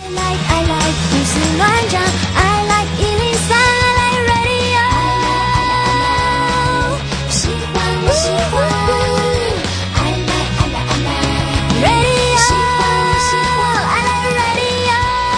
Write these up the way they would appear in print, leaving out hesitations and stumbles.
胡思乱想 I like 103 I like radio 喜欢我喜欢 I like radio 喜欢我喜欢 I like radio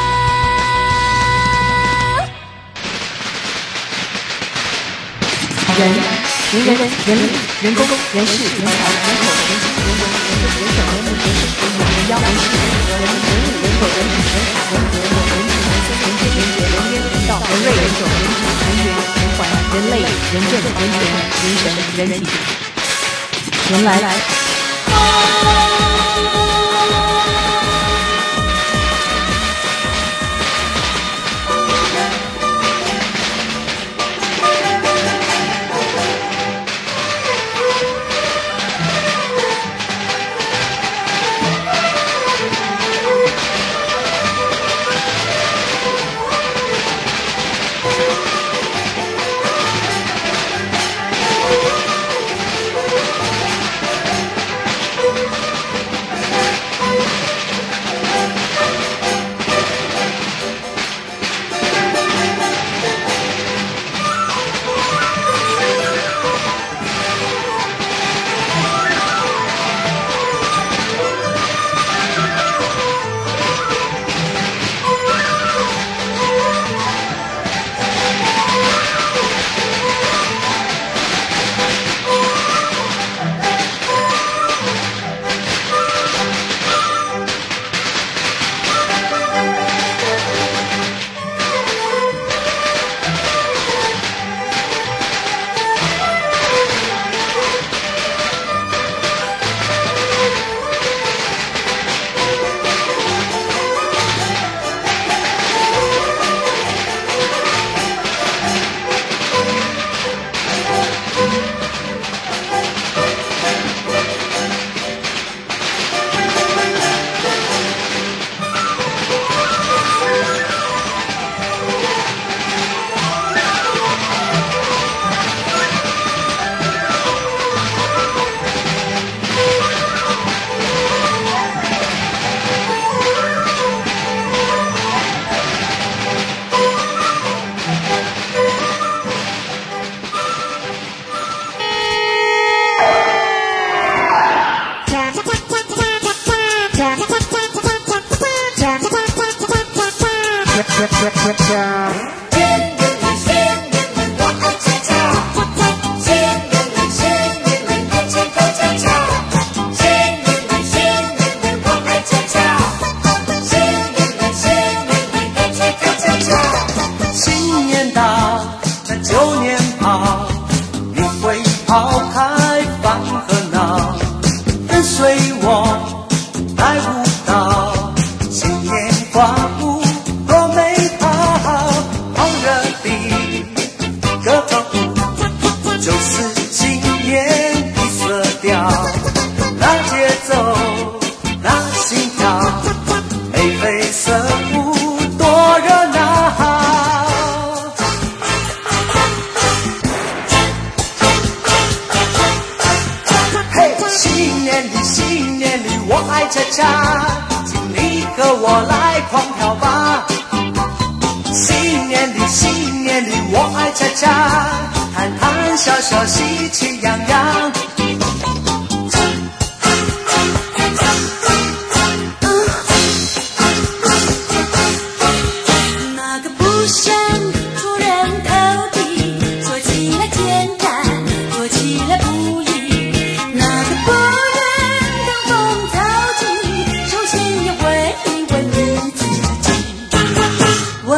人人工人事人才人口人情人文人手人民人事人妖人事人和人人物人口人品人才人格人人情人生人天人杰人烟人道人瑞人种人质人缘人环人类人政人权人神人体人来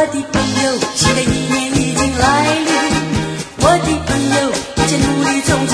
新的一年已经来临，我的朋友，一切努力从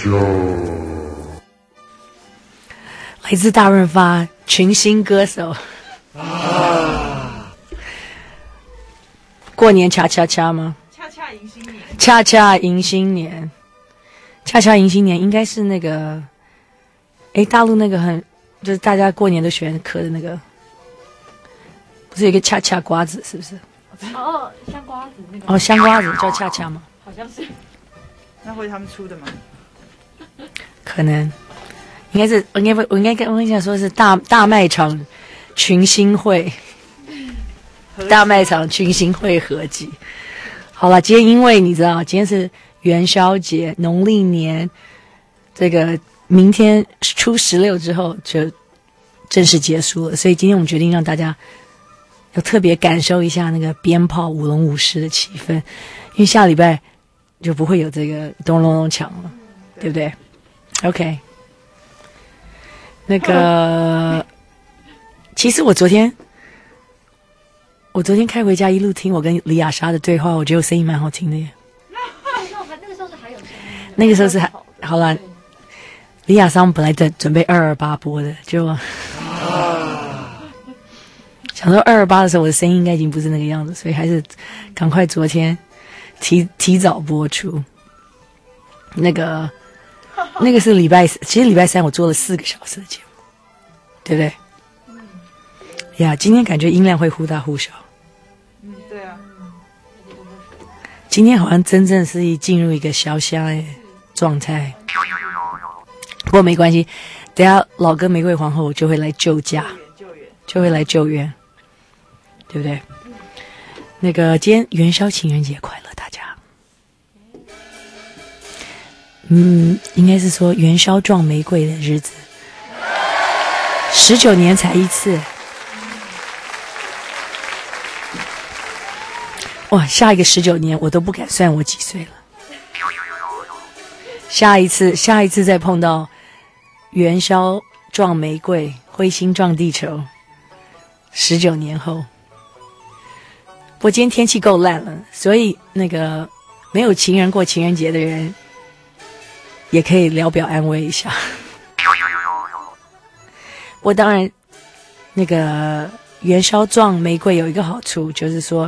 来自大润发群星歌手。过年恰恰恰吗？ 恰恰迎新年。 恰恰迎新年，恰恰迎新年应该是那个，大陆那个就是大家过年都喜欢嗑的那个，不是有一个恰恰瓜子是不是？ 哦，香瓜子那个。 哦，香瓜子叫恰恰吗？ 好像是。那会他们出的吗？ 可能，应该是，我应该说是大卖场群星会，大卖场群星会合集。好了，今天因为你知道，今天是元宵节，农历年，这个明天初16之后就正式结束了，所以今天我们决定让大家要特别感受一下那个鞭炮舞龙舞狮的气氛，因为下礼拜就不会有这个咚隆隆响了，对不对 ？OK， 那个其实我昨天开回家一路听我跟李雅莎的对话，我觉得我声音蛮好听的耶。 那个时候是还有声音， 那个时候是好啦，李雅莎我们本来准备228播的，就想说228的时候我的声音应该已经不是那个样子，所以还是赶快昨天提早播出。那个是其实礼拜3我做了4个小时的节目，对不对？呀，今天感觉音量会忽大忽小。 对啊。 今天好像真正是进入一个小虾的状态，不过没关系，等一下老哥玫瑰皇后就会来救驾，就会来救援，对不对？那个今天元宵情人节快乐，大家。应该是说元宵撞玫瑰的日子，19年才一次。哇，下一个19年我都不敢算我几岁了。下一次再碰到元宵撞玫瑰，彗星撞地球，19年后。不过今天天气够烂了，所以那个没有情人过情人节的人，也可以聊表安慰一下。我当然，那个元宵撞玫瑰有一个好处，就是说，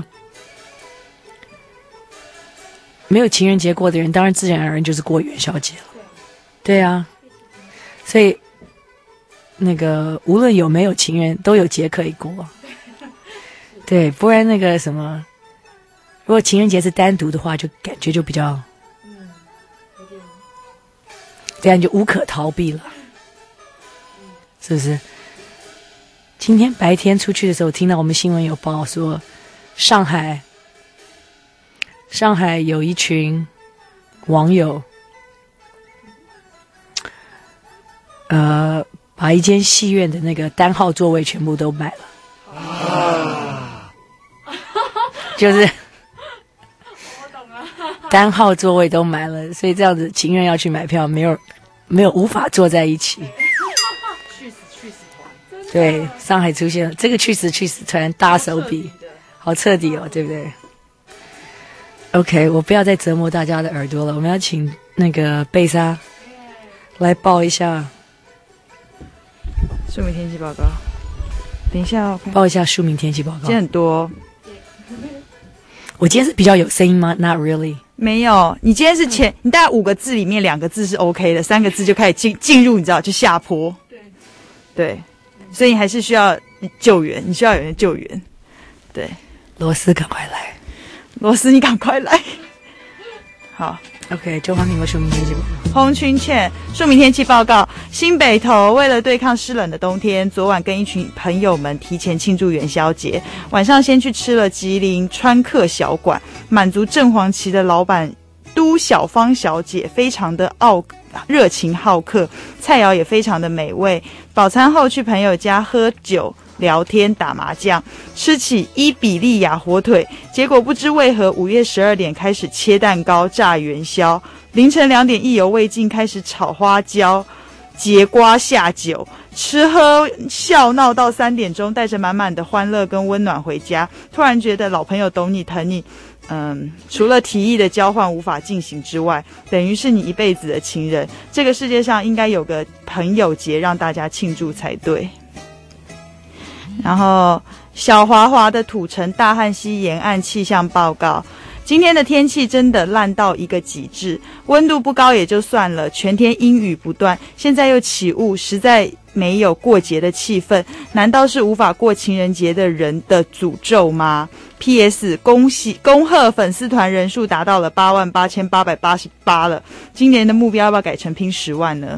没有情人节过的人，当然自然而然就是过元宵节了。对啊，所以那个无论有没有情人，都有节可以过。对，不然那个什么，如果情人节是单独的话，就感觉就比较，这样就无可逃避了，是不是？今天白天出去的时候，听到我们新闻有报说，上海有一群网友，把一间戏院的那个单号座位全部都买了，就是我懂了， 单号座位都买了，所以这样子情人要去买票，没有无法坐在一起。 去死团， 对，上海出现了这个去死团大手笔，好彻底哦，对不对 ？OK， 我不要再折磨大家的耳朵了，我们要请那个贝莎来报一下庶民天气报告。等一下， 报一下庶民天气报告。 今天很多。 我今天是比较有声音吗 ？Not really。 没有，你今天是你大概5个字里面2个字是 OK 的，3个字就开始进入，你知道，就下坡。对，所以你还是需要救援，你需要有人救援。对， 罗斯赶快来， 罗斯你赶快来。好。 OK， 中华民国庶民天气报告。 洪群倩，庶民天气报告：新北投为了对抗湿冷的冬天，昨晚跟一群朋友们提前庆祝元宵节。晚上先去吃了吉林川客小馆，满足正黄旗的老板都小芳小姐非常的热情好客，菜肴也非常的美味。饱餐后去朋友家喝酒聊天打麻将，吃起伊比利亚火腿，结果不知为何5月12点开始切蛋糕炸元宵，凌晨2点意犹未尽开始炒花椒， 节瓜下酒，吃喝笑闹到3点钟，带着满满的欢乐跟温暖回家。突然觉得老朋友懂你疼你，除了提议的交换无法进行之外，等于是你一辈子的情人。这个世界上应该有个朋友节让大家庆祝才对。然后小华华的土城大汉溪沿岸气象报告，今天的天气真的烂到一个极致，温度不高也就算了，全天阴雨不断，现在又起雾，实在没有过节的气氛。难道是无法过情人节的人的诅咒吗？ PS 恭贺粉丝团人数达到了88888了，今年的目标要不要改成拼10万呢？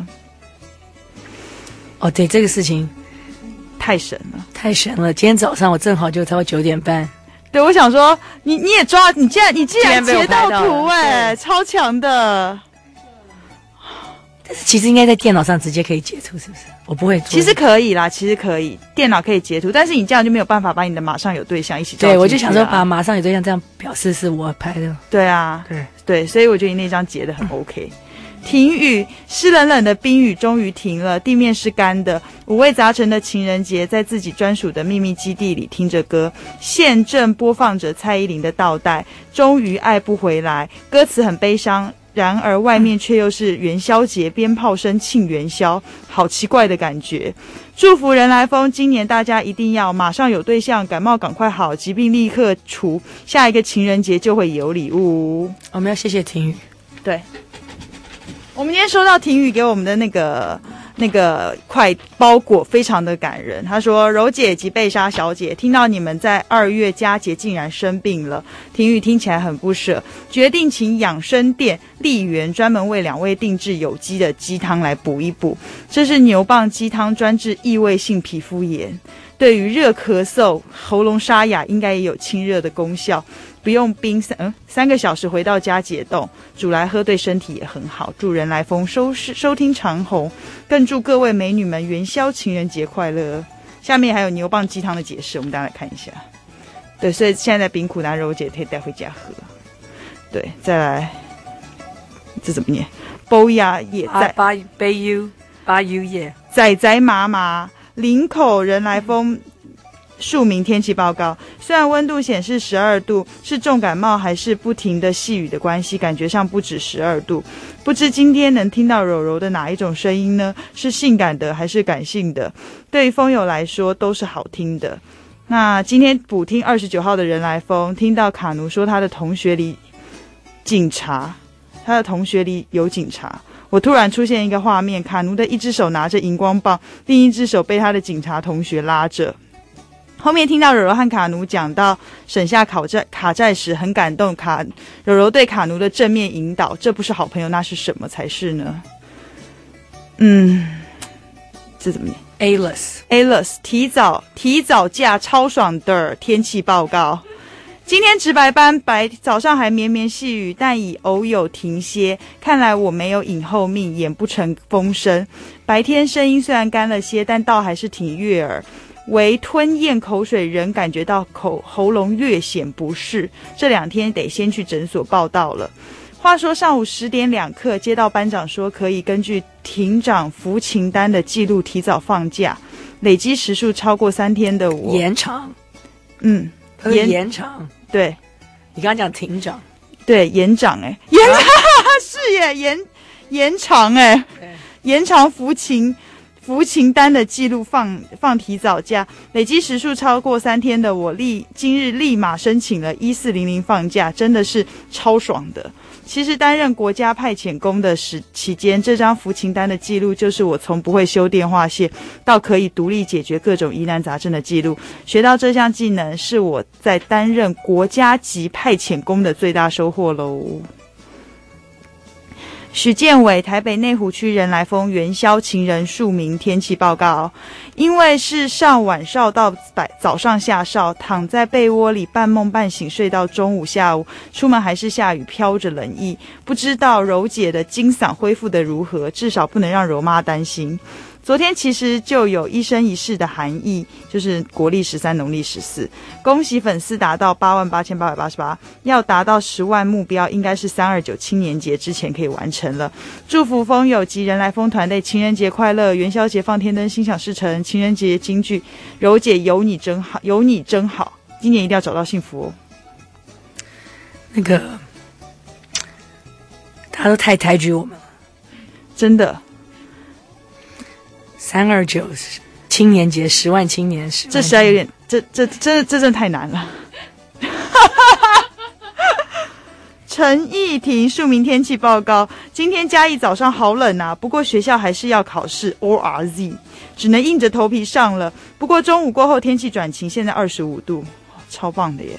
哦，对，这个事情太神了， 太神了！今天早上我正好就差不多9点半。 对，我想说你也抓，你竟然截到图超强的。 但是其实应该在电脑上直接可以截图，是不是？我不会做。 其实可以啦，其实可以，电脑可以截图，但是你这样就没有办法把你的马上有对象一起照进去。 对，我就想说把马上有对象这样表示是我拍的。 对啊，对，所以我觉得你那张截的很 OK。停雨，湿冷冷的冰雨终于停了，地面是干的。五味杂陈的情人节，在自己专属的秘密基地里听着歌，现正播放着蔡依林的《倒带》，终于爱不回来。歌词很悲伤，然而外面却又是元宵节，鞭炮声庆元宵，好奇怪的感觉。祝福人来疯，今年大家一定要马上有对象，感冒赶快好，疾病立刻除，下一个情人节就会有礼物。 我们要谢谢婷宇。 对，我们今天收到婷宇给我们的那个快包裹，非常的感人。他说：“柔姐及贝莎小姐，听到你们在2月佳节竟然生病了，婷宇听起来很不舍，决定请养生店丽源专门为2位定制有机的鸡汤来补一补。这是牛蒡鸡汤，专治异位性皮肤炎，对于热咳嗽、喉咙沙哑应该也有清热的功效。”不用冰3个小时回到家解冻，煮来喝对身体也很好。祝人来疯收听长虹，更祝各位美女们元宵情人节快乐。下面还有牛蒡鸡汤的解释，我们大家来看一下。对，所以现在在冰苦拿柔姐可以带回家喝。对，再来，这怎么念？波亚也在巴 U 耶， 仔仔麻麻林口人来疯。庶民天气报告，虽然温度显示12度，是重感冒还是不停的细雨的关系，感觉上不止12度。不知今天能听到柔柔的哪一种声音呢？是性感的还是感性的？对于风友来说都是好听的。那今天补听29号的人来疯，听到卡奴说他的同学里有警察，我突然出现一个画面，卡奴的一只手拿着荧光棒，另一只手被他的警察同学拉着。后面听到柔柔和卡奴讲到省下卡债时，很感动。柔柔对卡奴的正面引导，这不是好朋友，那是什么才是呢？这怎么念 ？Alice 提早假超爽的天气报告。今天值白班，早上还绵绵细雨，但已偶有停歇。看来我没有引后命，演不成风声。白天声音虽然干了些，但倒还是挺悦耳。唯吞咽口水仍感觉到喉咙略显不适，这2天得先去诊所报到了。话说上午10点2刻接到班长说可以根据庭长服勤单的记录提早放假，累积时数超过3天的我延长，延长， 对， 你刚刚讲庭长， 对，延长延长是耶，延长延长服勤单的记录放提早假，累积时数超过3天的我今日立马申请了1400放假，真的是超爽的。其实担任国家派遣工的期间，这张服勤单的记录就是我从不会修电话线到可以独立解决各种疑难杂症的记录。学到这项技能是我在担任国家级派遣工的最大收获喽。许建伟，台北内湖区人来疯元宵情人庶民天气报告。因为是上晚哨到早上下哨，躺在被窝里半梦半醒，睡到中午下午，出门还是下雨，飘着冷意。不知道柔姐的金嗓恢复得如何，至少不能让柔妈担心。 昨天其实就有一生一世的含义，就是国历13，农历14。恭喜粉丝达到88888，要达到10万目标，应该是329青年节之前可以完成了。祝福风友及人来疯团队情人节快乐，元宵节放天灯，心想事成。情人节金句，柔姐有你真好，有你真好，今年一定要找到幸福哦。 那个大家都太抬举我们了， 真的。 329青年节10万青年，10万这实在有点，这真的太难了。陈义婷庶民天气报告：今天嘉义早上好冷啊，不过学校还是要考试 ORZ， 只能硬着头皮上了。不过中午过后天气转晴，现在25度，超棒的耶。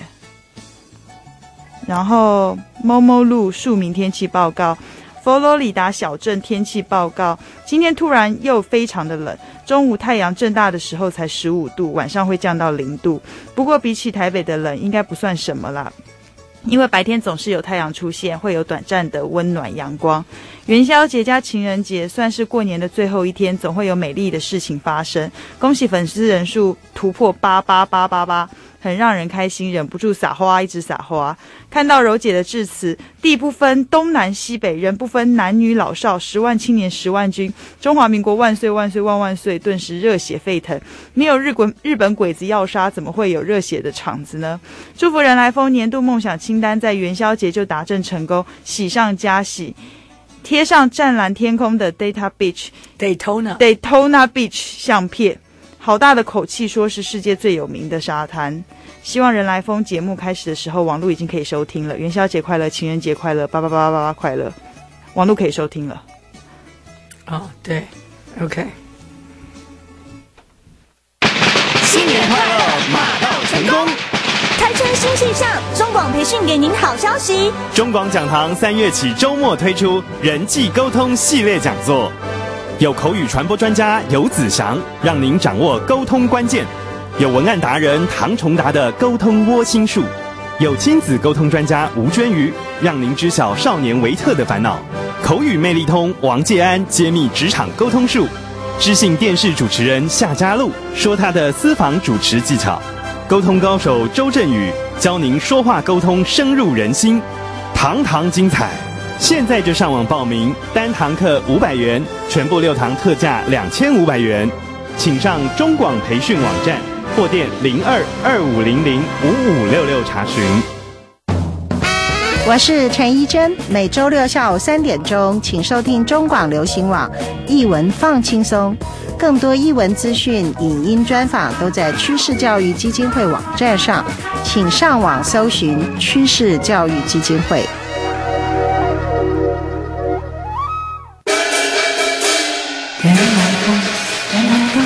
然后某某路庶民天气报告。佛罗里达小镇天气报告：今天突然又非常的冷，中午太阳正大的时候才15度，晚上会降到0度。不过比起台北的冷，应该不算什么啦。因为白天总是有太阳出现，会有短暂的温暖阳光。元宵节加情人节算是过年的最后一天，总会有美丽的事情发生。恭喜粉丝人数突破88888，很让人开心，忍不住撒花，一直撒花。看到柔姐的致辞，地不分东南西北，人不分男女老少，10万青年10万军，中华民国万岁万岁万万岁！顿时热血沸腾。没有日本鬼子要杀，怎么会有热血的场子呢？祝福人来疯年度梦想清单在元宵节就达阵成功，喜上加喜。贴上湛蓝天空的 Daytona Beach 相片，好大的口气说是世界最有名的沙滩。希望人来疯节目开始的时候，网络已经可以收听了。元宵节快乐，情人节快乐，88888快乐，网络可以收听了。 哦，对 ，OK。 新年快乐，马到成功。 开春新气象，中广培训给您好消息。 中广讲堂3月起周末推出人际沟通系列讲座，有口语传播专家游子祥，让您掌握沟通关键；有文案达人唐崇达的沟通窝心术；有亲子沟通专家吴娟瑜，让您知晓少年维特的烦恼；口语魅力通王介安揭秘职场沟通术；知性电视主持人夏嘉璐说他的私房主持技巧。沟通高手周振宇教您说话沟通深入人心，堂堂精彩！现在就上网报名，单堂课500元，全部6堂特价2500元。请上中广培训网站或电02-2500-5566查询。 我是陈怡珍，每周6下午3点钟，请收听中广流行网艺文放轻松。更多艺文资讯、影音专访都在趋势教育基金会网站上，请上网搜寻趋势教育基金会。 人来疯，人来疯。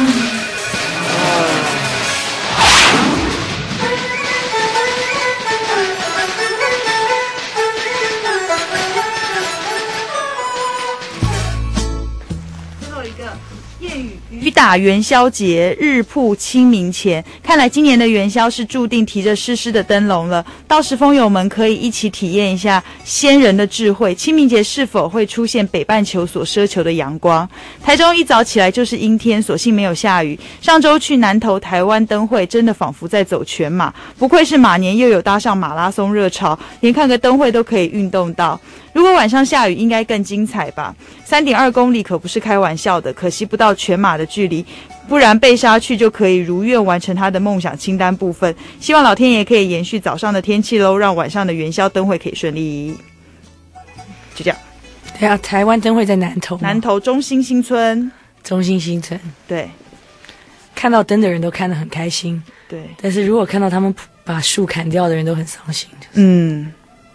雨打元宵节，日曝清明前，看来今年的元宵是注定提着湿湿的灯笼了。到时风友们可以一起体验一下先人的智慧，清明节是否会出现北半球所奢求的阳光？台中一早起来就是阴天，所幸没有下雨。上周去南投台湾灯会，真的仿佛在走全马，不愧是马年又有搭上马拉松热潮，连看个灯会都可以运动到。如果晚上下雨，应该更精彩吧？3.2公里可不是开玩笑的，可惜不到全马的距离，不然被杀去就可以如愿完成他的梦想清单部分。希望老天爷可以延续早上的天气喽，让晚上的元宵灯会可以顺利。就这样。 对啊，台湾灯会在南投， 南投中心新村。 中心新村。 对， 看到灯的人都看得很开心。 对， 但是如果看到他们把树砍掉的人都很伤心。 嗯。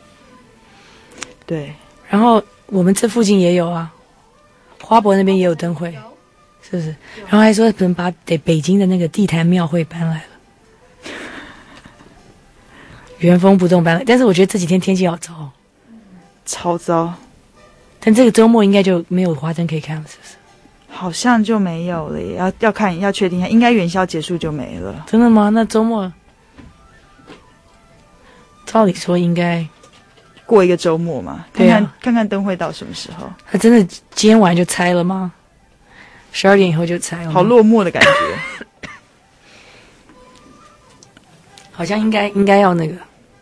对， 然后我们这附近也有啊，花博那边也有灯会，是不是？然后还说可能把北京的那个地坛庙会搬来了，原封不动搬来。但是我觉得这几天天气好糟， 超糟。 但这个周末应该就没有花灯可以看了，是不是？ 好像就没有了耶，要看，要确定一下，应该元宵结束就没了。 真的吗？那周末照理说应该过一个周末嘛，看看灯会到什么时候。 他真的今天晚上就拆了吗？ 12点以后就才好落寞的感觉。 好像应该要那个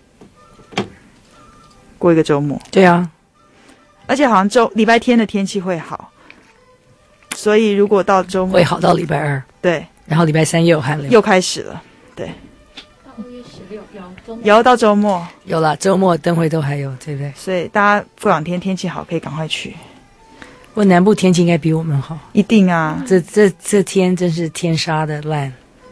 过一个周末， 对啊， 而且好像礼拜天的天气会好，所以如果到周末会好到礼拜2， 对， 然后礼拜3又有寒流， 又开始了，对。有到周末有啦，周末灯会都还有，对不对？ 所以大家过两天天气好，可以赶快去。 不过南部天气应该比我们好， 一定啊， 这天真是天杀的烂，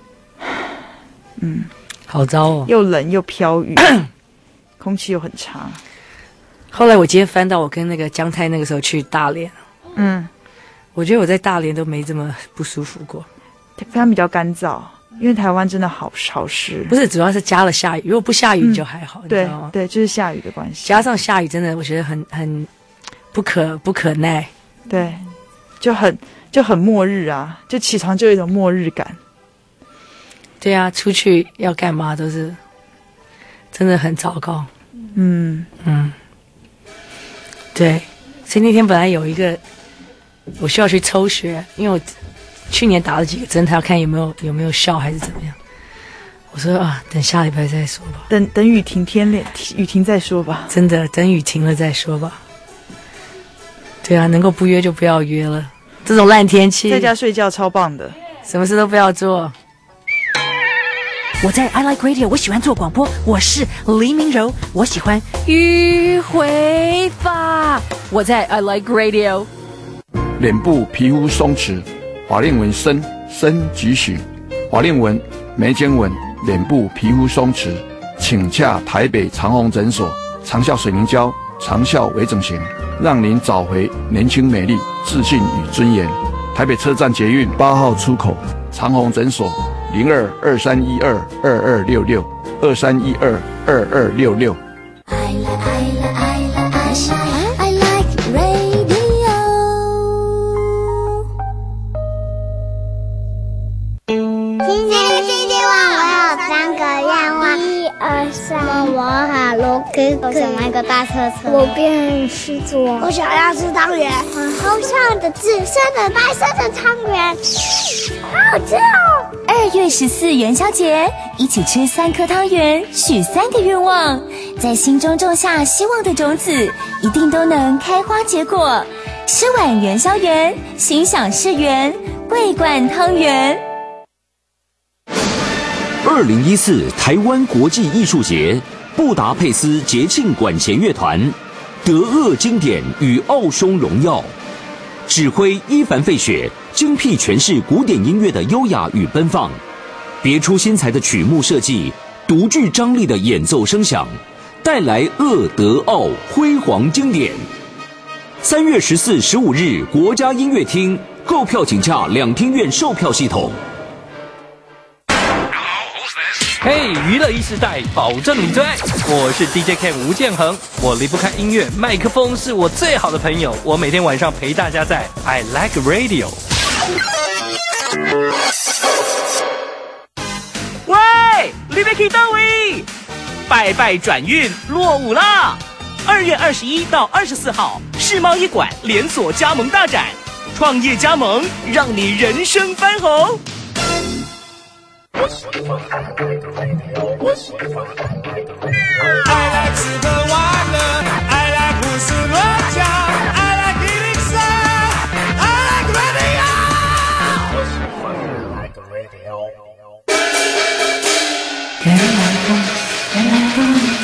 好糟哦， 又冷又飘雨，空气又很差。 后来我今天翻到我跟那个姜太那个时候去大连，我觉得我在大连都没这么不舒服过， 它比较干燥。因为台湾真的好潮湿， 不是，主要是加了下雨，如果不下雨就还好，你知道吗？ 对，就是下雨的关系。 加上下雨，真的我觉得很不可耐， 对，就很末日啊，就起床就有一种末日感。 对啊，出去要干嘛都是真的很糟糕。对，所以那天本来有一个我需要去抽血，因为我去年打了几个针，他要看有没有效还是怎么样。我说啊，等下礼拜再说吧。 等雨停雨停再说吧。 真的，等雨停了再说吧。对啊，能够不约就不要约了。这种烂天气， 在家睡觉超棒的， 什么事都不要做。 我在 I Like Radio， 我喜欢做广播，我是黎明柔，我喜欢迂回法。我在 I Like Radio。 脸部皮肤松弛，法令纹深即许，法令纹、眉间纹、脸部皮肤松弛，请洽台北长虹诊所，长效水凝胶，长效微整形，让您找回年轻美丽、自信与尊严。台北车站捷运8号出口，长虹诊所02-2312-2266，2312-2266。 I like radio。 星期我有3个愿望，1、2、3。我好罗哥哥，我想买个大车车。我变狮子王，我想要吃汤圆。好像的紫色的、白色的汤圆，好好吃哦。 2月14元宵节，一起吃3颗汤圆，许3个愿望，在心中种下希望的种子，一定都能开花结果。吃碗元宵圆，心想事圆，桂冠汤圆。 2014台湾国际艺术节，布达佩斯节庆管弦乐团，德鄂经典与奥匈荣耀，指挥伊凡费雪精辟诠释古典音乐的优雅与奔放，别出心裁的曲目设计，独具张力的演奏声响，带来鄂德奥辉煌经典。3月14、15日国家音乐厅，购票请洽两厅院售票系统。 嘿，娱乐一时代，保证你最爱。我是 DJ Ken 吴建衡，我离不开音乐，麦克风是我最好的朋友。我每天晚上陪大家在 I Like Radio。 喂，你别去到位，拜拜转运落伍啦！2月21到24号，世贸一馆连锁加盟大展，创业加盟，让你人生翻红。 I like 吃喝玩乐 I like 胡思乱想 I like 103 I like radio 我喜欢 I like radio 原来不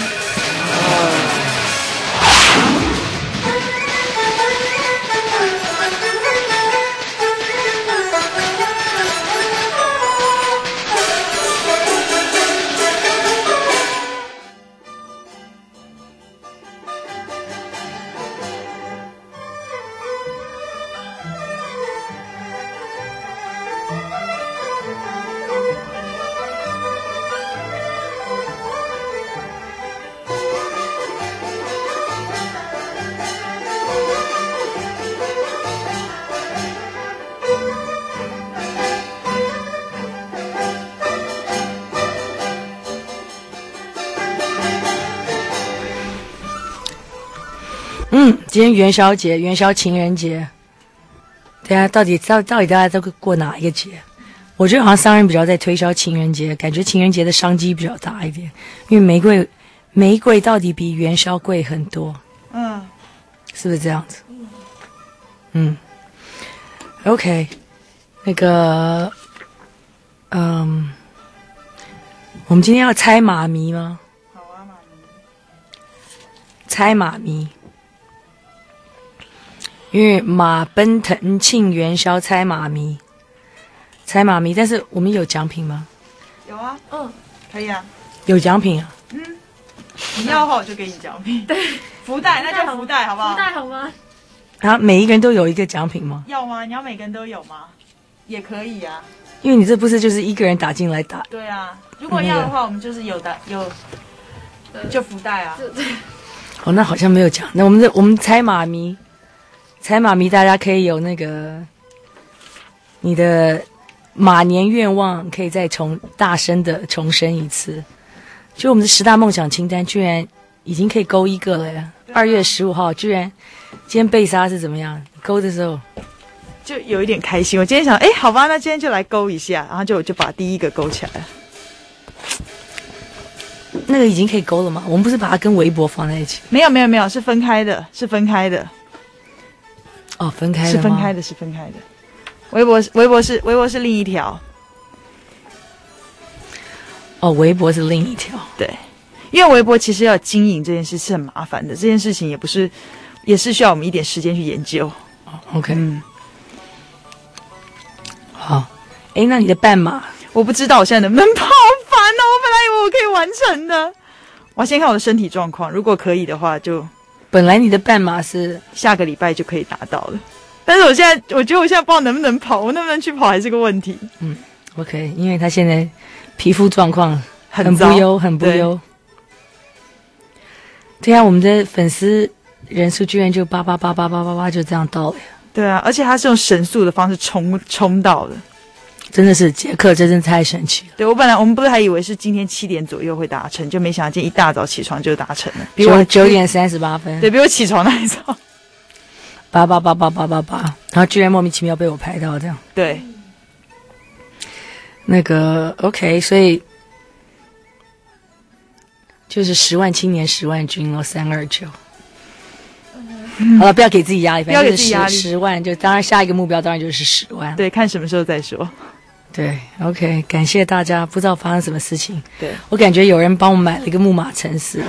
今天元宵节，元宵情人节， 对啊，到底大家都过哪一个节？我觉得好像商人比较在推销情人节，感觉情人节的商机比较大一点，因为玫瑰到底比元宵贵很多，是不是这样子？OK， 那个我们今天要猜马迷吗？ 好啊，马迷。 猜马迷，因为马奔腾庆元宵猜马迷，但是我们有奖品吗？ 有啊，可以啊， 有奖品啊。 你要的话我就给你奖品。对，福袋，那就福袋好不好？ 福袋好吗？ 然后每一个人都有一个奖品吗？ 要吗？你要每个人都有吗？也可以啊。 因为你这不是就是一个人打进来打？ 对啊，如果要的话，我们就是有就福袋啊。 哦，那好像没有奖。那我们猜马迷，大家可以有那个你的马年愿望，可以再大声的重申一次。就我们的10大梦想清单，居然已经可以勾一个了呀！2月15号，居然今天贝莎是怎么样？勾的时候就有一点开心。我今天想，好吧，那今天就来勾一下，然后就把第一个勾起来了。 那个已经可以勾了吗？我们不是把它跟微博放在一起？ 没有，是分开的， 哦，分开的吗？ 是分开的。微博是另一条。 哦，微博是另一条。 对，因为微博其实要经营这件事是很麻烦的，这件事情也是需要我们一点时间去研究。 OK，好，那你的半马， 我不知道我现在能不能跑，好烦哦！我本来以为我可以完成的，我要先看我的身体状况，如果可以的话就。 本来你的半马是下个礼拜就可以达到了，但是我觉得我现在不知道能不能跑，我能不能去跑还是个问题。 OK， 因为他现在皮肤状况很不优。对啊，我们的粉丝人数居然就8888888就这样到了。 对啊，而且他是用神速的方式冲到的， 真的是杰克，这真的太神奇了。 对，我们不是还以为是今天7点左右会达成，就没想到今天一大早起床就达成了， 比我9点38分， 对，比我起床那一早 ，8888888，然后居然莫名其妙被我排到这样。 对， 那个 OK， 所以就是10万青年10万军了，329。好了，不要给自己压力， 不要给自己压力。 10万就当然下一个目标当然就是10万。 对，看什么时候再说。 对 ，OK， 感谢大家。不知道发生什么事情， 对我感觉有人帮我买了一个木马程式。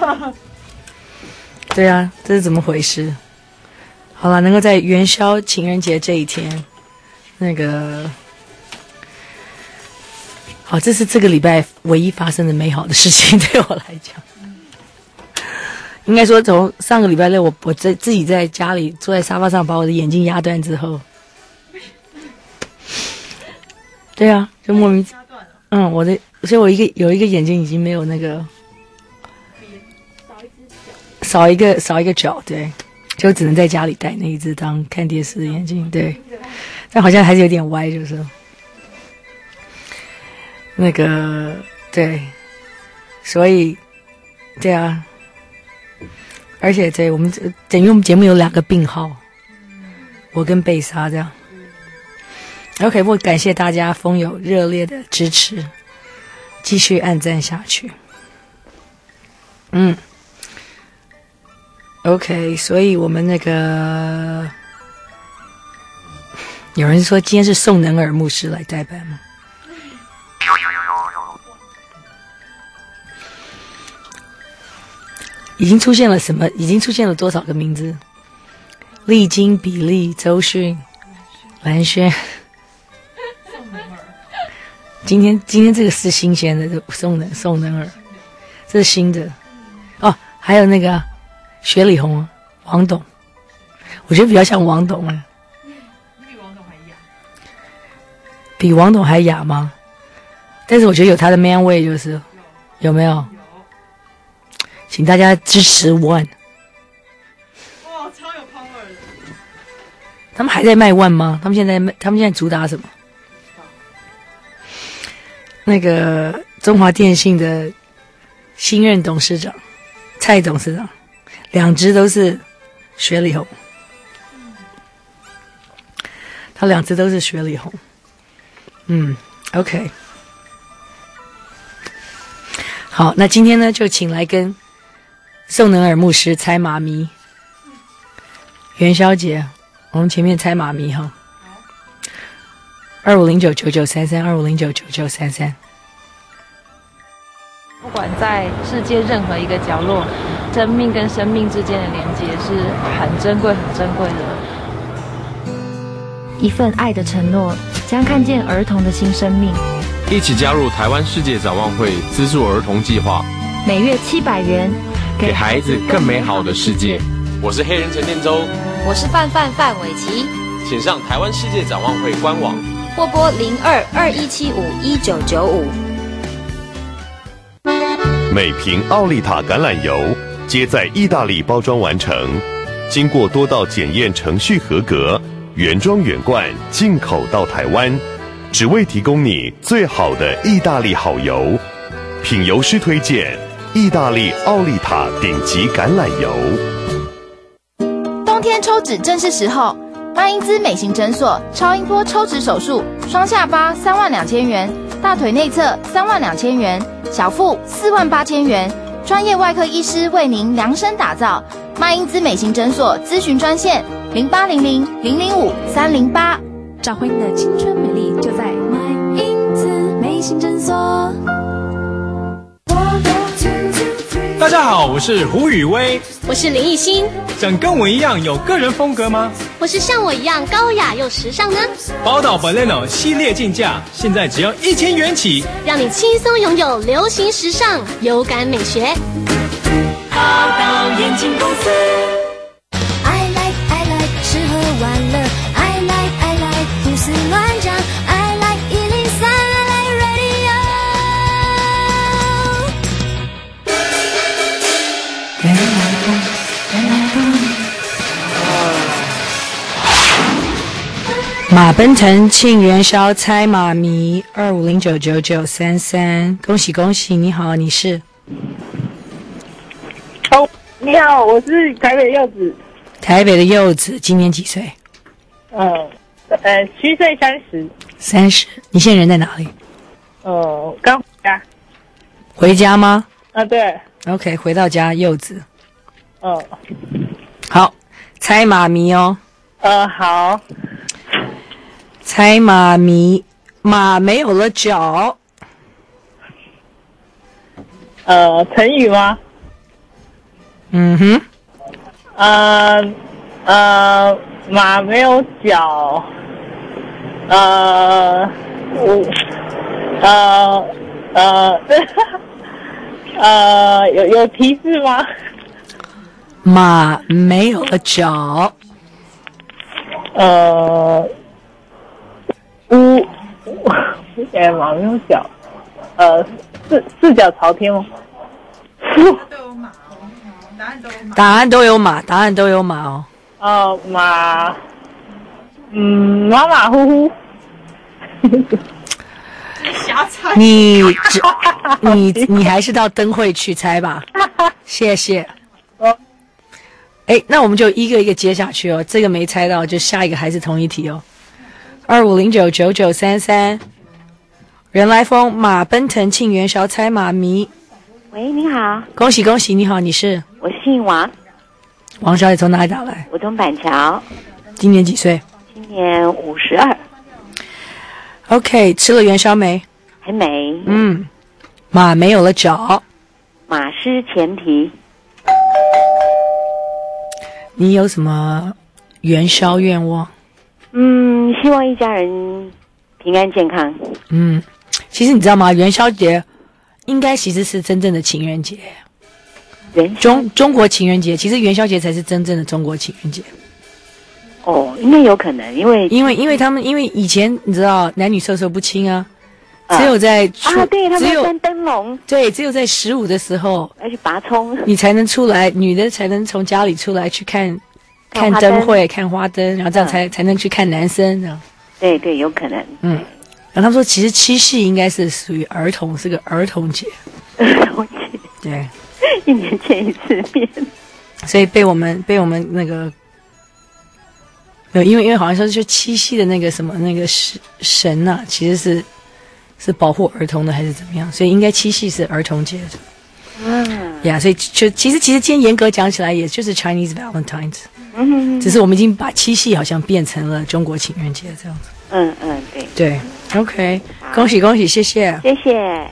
对啊，这是怎么回事？好了，能够在元宵情人节这一天，那个好，这是这个礼拜唯一发生的美好的事情，对我来讲。应该说，从上个礼拜六，我自己在家里坐在沙发上，把我的眼睛压断之后，对啊，就莫名，所以我有一个眼睛已经没有那个，少一个角，对，就只能在家里戴那一只当看电视的眼镜，对，但好像还是有点歪，就是那个对，所以对啊。而且对我们等于我们节目有2个病号，我跟贝莎这样。OK， 不过感谢大家蜂友热烈的支持，继续按赞下去。OK， 所以我们那个有人说今天是宋能尔牧师来代班吗？已经出现了什么？已经出现了多少个名字？丽晶、比利、周迅、蓝轩。今天这个是新鲜的，宋能尔，这是新的。哦，还有那个雪里红、王董，我觉得比较像王董啊。 比王董还哑。 比王董还哑吗？但是我觉得有他的 man 味，就是有没有？请大家支持 One。 哇，超有 power 的。 他们还在卖 One 吗？他们现在主打什么？那个中华电信的新任董事长蔡董事长，2只都是雪里红。 它2只都是雪里红。OK。好，那今天呢，就请来跟宋能尔牧师猜妈咪。元宵节，我们前面猜妈咪哈。25099933，25099933。 不管在世界任何一个角落，生命跟生命之间的连接是很珍贵、很珍贵的。一份爱的承诺，将看见儿童的新生命。 一起加入台湾世界展望会资助儿童计划， 每月700元， 给孩子更美好的世界。我是黑人陈建州， 我是范玮琪， 请上台湾世界展望会官网或拨0221751995。 每瓶奥利塔橄榄油皆在意大利包装完成，经过多道检验程序合格，原装原罐进口到台湾，只为提供你最好的意大利好油。品油师推荐意大利奥利塔顶级橄榄油。 冬天抽脂正是时候，麦因兹美型诊所超音波抽脂手术，双下巴32000元，大腿内侧32000元，小腹48000元，专业外科医师为您量身打造。麦因兹美型诊所咨询专线0800-005-308。 找回你的青春美丽，就在麦因兹美型诊所。 大家好，我是胡宇威， 我是林艺欣。 想跟我一样有个人风格吗？ 或是像我一样高雅又时尚呢？ 宝岛 Baleno 系列进价，现在只要1000元起， 让你轻松拥有流行时尚、有感美学。 宝岛眼镜公司 I like 吃喝玩乐 I like 胡思乱想 I like 103 I like radio。 马奔腾庆元宵猜妈咪25099933，恭喜恭喜！你好，你是？ 哦，你好，我是台北柚子。 台北的柚子，今年几岁 7岁30。 30，你现在人在哪里？ 刚回家。 回家吗？ 对。 OK， 回到家，柚子。 好， 猜妈咪哦。 好。 猜妈咪，马没有了脚。 成语吗？马没有脚。有提示吗？ 马没有了脚。 马没有脚。四脚朝天吗？ 答案都有马，答案都有马哦。 马马虎虎。 你还是到灯会去猜吧，谢谢。那我们就一个一个接下去哦。这个没猜到，就下一个还是同一题哦。25099933，人来疯，马奔腾庆元宵猜妈咪。 喂，你好。 恭喜恭喜，你好，你是？ 我姓王。 王小姐从哪里打来？ 我从板桥。 今年几岁？ 今年52。 OK， 吃了元宵没？ 还没。 马没有了脚。 马失前蹄。 你有什么元宵愿望？ 希望一家人平安健康。 其实你知道吗？元宵节应该其实是真正的情人节。中国情人节，其实元宵节才是真正的中国情人节。 应该有可能，因为他们以前你知道男女授受不亲啊，只有在对，他们要关灯笼， 对，只有在15的时候要去拔葱， 你才能出来，女的才能从家里出来去看灯会、看花灯，然后这样才能去看男生，这样。 对，有可能。 然后他们说，其实七夕应该是属于儿童，是个儿童节。 儿童节。 对。 1年见一次面。 所以被我们那个没有，因为好像说就七夕的那个什么那个神啊，其实是保护儿童的还是怎么样，所以应该七夕是儿童节的。所以就其实今天严格讲起来，也就是 Chinese Valentine's，只是我们已经把七夕好像变成了中国情人节这样子。对 ，OK， 恭喜恭喜，谢谢， 谢谢。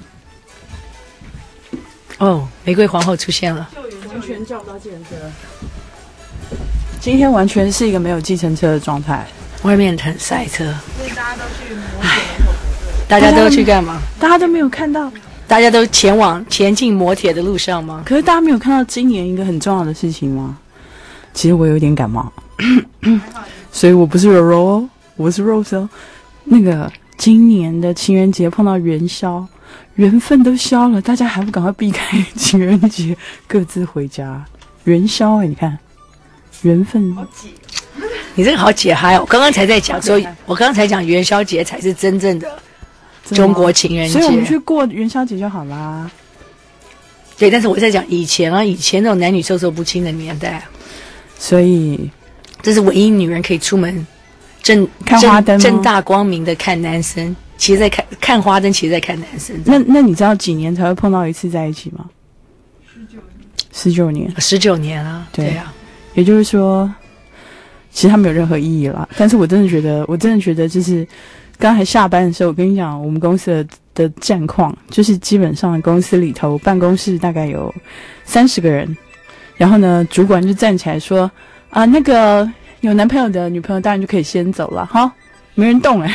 哦，玫瑰皇后出现了， 完全叫不到计程车。今天完全是一个没有计程车的状态， 外面很塞车， 所以大家都去摩铁。大家都去干嘛？ 大家都没有看到。 大家都前进摩铁的路上吗？ 可是大家没有看到今年一个很重要的事情吗？其实我有点感冒，所以我不是柔柔哦，我是 Rose 哦。那个今年的情人节碰到元宵，缘分都消了，大家还不赶快避开情人节，各自回家。元宵你看，缘分。 你这个好解嗨哦！我刚刚才在讲说，我刚刚才讲元宵节才是真正的中国情人节， 所以我们去过元宵节就好啦。 对，但是我在讲以前那种男女授受不亲的年代， 所以这是唯一女人可以出门看花灯， 正大光明的看男生，其实在看花灯，其实在看男生。 那你知道几年才会碰到一次在一起吗？19年啊， 对啊， 也就是说，其实它没有任何意义了。但是我真的觉得，就是刚才下班的时候，我跟你讲，我们公司的战况，就是基本上公司里头办公室大概有30个人，然后呢，主管就站起来说啊，那个有男朋友的女朋友当然就可以先走了，好，没人动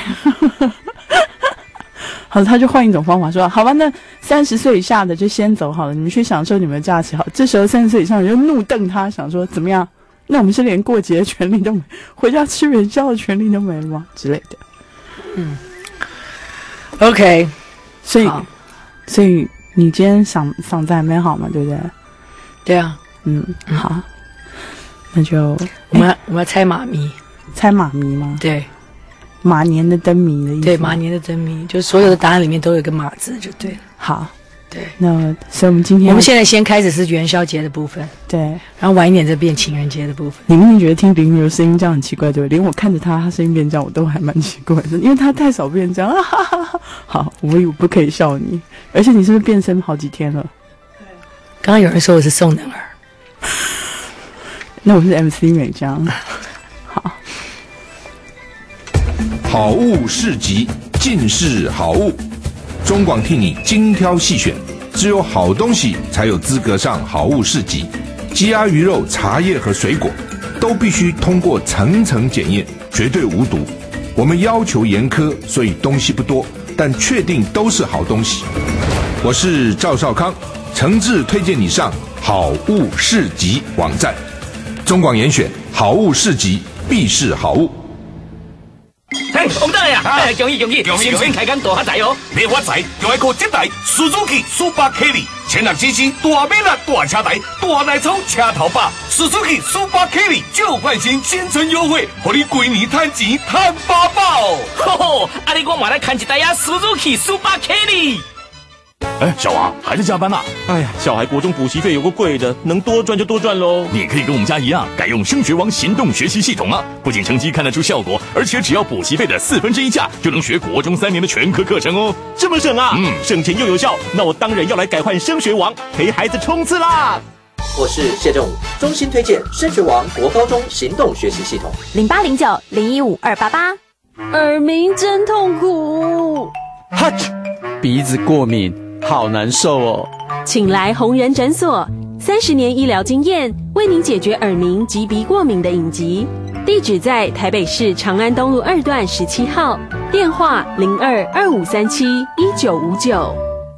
好，他就换一种方法说，好吧，那30岁以下的就先走好了，你们去享受你们的假期好。这时候30岁以上人就怒瞪他，想说怎么样？那我们是连过节的权利都没，回家吃元宵的权利都没了吗？之类的。 OK， 所以你今天嗓子还没好嘛，对不对？ 对啊， 好，那就我们要猜马迷， 猜马迷吗？ 对。 马年的灯谜的意思。 对，马年的灯谜，就所有的答案里面都有个马字，就对了。 好， 对， 那所以我们现在先开始是元宵节的部分， 对， 然后晚一点再变情人节的部分。 你明明觉得听林柔声音这样很奇怪，对不对？连我看着他声音变这样，我都还蛮奇怪的，因为他太少变这样。好，我不可以笑你，而且你是不是变声好几天了？ 刚刚有人说我是宋能儿， 那我是 MC 美章。好。 好物市集，尽是好物。中广替你精挑细选，只有好东西才有资格上好物市集。鸡鸭鱼肉、茶叶和水果都必须通过层层检验，绝对无毒。我们要求严苛，所以东西不多，但确定都是好东西。我是赵少康，诚挚推荐你上好物市集网站。中广严选好物市集，必是好物。 嘿，王大爷啊！恭喜，新春开工大发财哦！ 你发财就要靠这台 Suzuki Super Carry， 前6cc 大马力大车台，大内仓车头把 Suzuki Super Carry 旧换新新春优惠，让你规年赚钱赚饱饱。 吼，阿你我买来看一台呀 Suzuki Super Carry。 哎，小王还在加班啊？哎呀，小孩国中补习费有个贵的，能多赚就多赚喽。 你可以跟我们家一样，改用升学王行动学习系统啊！不仅成绩看得出效果，而且只要补习费的1/4价，就能学国中3年的全科课程哦。 这么省啊？省钱又有效，那我当然要来改换升学王，陪孩子冲刺啦！ 我是谢正武，衷心推荐升学王国高中行动学习系统。 0809015288。 耳鸣真痛苦。 哈啾，鼻子过敏。好难受哦， 请来弘仁诊所，30年医疗经验，为您解决耳鸣及鼻过敏的隐疾。地址在台北市长安东路2段17号，电话0225371959。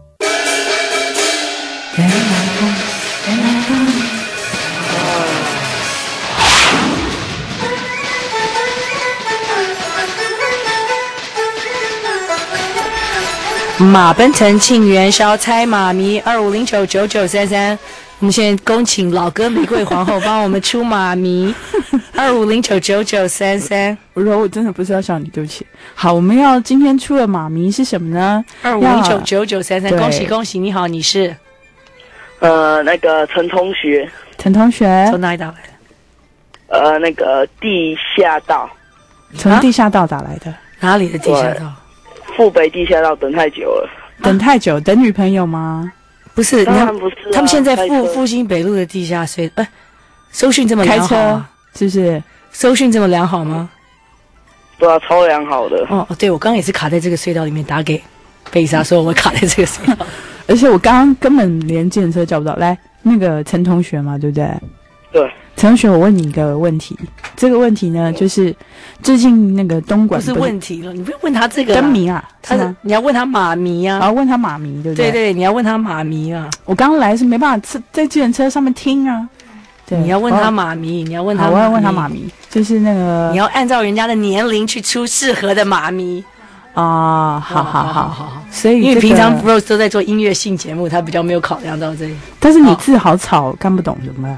马奔腾庆元宵猜马迷25099933，我们现在恭请老歌玫瑰皇后帮我们出马迷25099933。 我真的不是要笑你，对不起。好，我们要今天出的马迷是什么呢 ？25099933，恭喜恭喜！你好，你是？ 那个陈同学。 陈同学从哪里打来的？ 那个地下道。 从地下道打来的？ 哪里的地下道？ 富北地下道等太久了。 等太久，等女朋友吗？ 不是， 当然不是、啊。 他们现在复兴北路的地下隧，收讯这么良好、啊， 是不是？ 收讯这么良好吗？ 对啊，超良好的。 哦，对，我刚刚也是卡在这个隧道里面，打给贝莎说我卡在这个隧道， 而且我刚刚根本连计程车叫不到。来，那个陈同学嘛，对不对？ 对。 陈同学，我问你一个问题，这个问题呢，就是最近那个东莞不是问题了，你不要问他这个灯谜啊， 你要问他妈咪啊， 然后问他妈咪，对不对？ 对对，你要问他妈咪啊。 我刚来是没办法在计程车上面听啊。对， 你要问他妈咪，你要问他， 我要问他妈咪，就是那个你要按照人家的年龄去出适合的妈咪啊。好，所以因为平常 Rose 都在做音乐性节目，他比较没有考量到这里。 但是你字好吵，看不懂怎么办？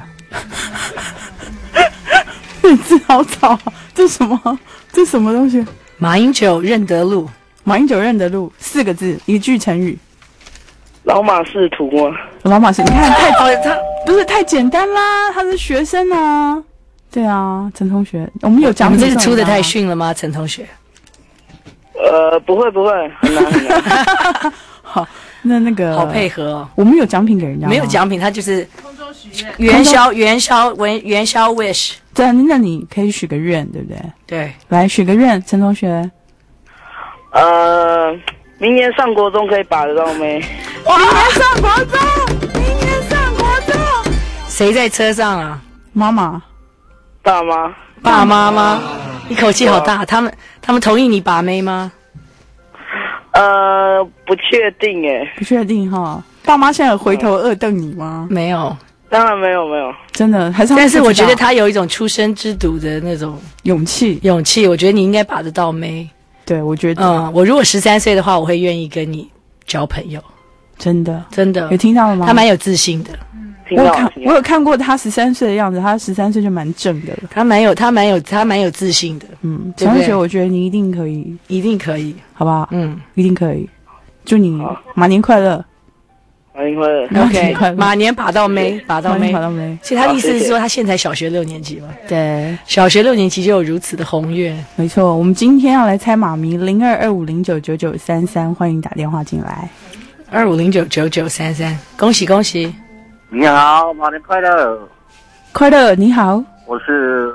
你字好吵，这什么？这什么东西？ 马英九认得路， 马英九认得路，4个字，一句成语。 老马识途吗？ 老马识，你看他不是太简单啦，他是学生啊。对啊，陈同学，我们有奖品。 你这个出的太逊了吗，陈同学？ 不会，很难。 好，那个好配合哦。 我们有奖品给人家吗？ 没有奖品，他就是元宵 wish。 对，那你可以许个愿，对不对？ 对， 来许个愿，陈同学。 明年上国中可以把得到没？ 明年上国中。 谁在车上啊？ 妈妈、 爸妈、 爸妈吗？一口气好大。他们同意你把妹吗？ 不确定耶。 不确定哈。爸妈现在有回头恶瞪你吗？ 没有， 当然没有。 真的还是？ 但是我觉得他有一种出生之犊的那种勇气。 我觉得你应该把得到妹。 对，我觉得， 我如果13岁的话，我会愿意跟你交朋友。 真的， 有听到了吗？ 他蛮有自信的。 我有看过他13岁的样子，他13岁就蛮正的了。 他蛮有自信的。 陈同学，我觉得你一定可以，好不好？一定可以。祝你马年快乐。 马年快乐 ，OK， 马年把到妹。其实他的意思是说，他现在小学6年级嘛。 对， 小学6年级就有如此的宏愿。 没错，我们今天要来猜马迷0225099933，欢迎打电话进来。 25099933，恭喜！ 你好，马年快乐！ 快乐，你好。 我是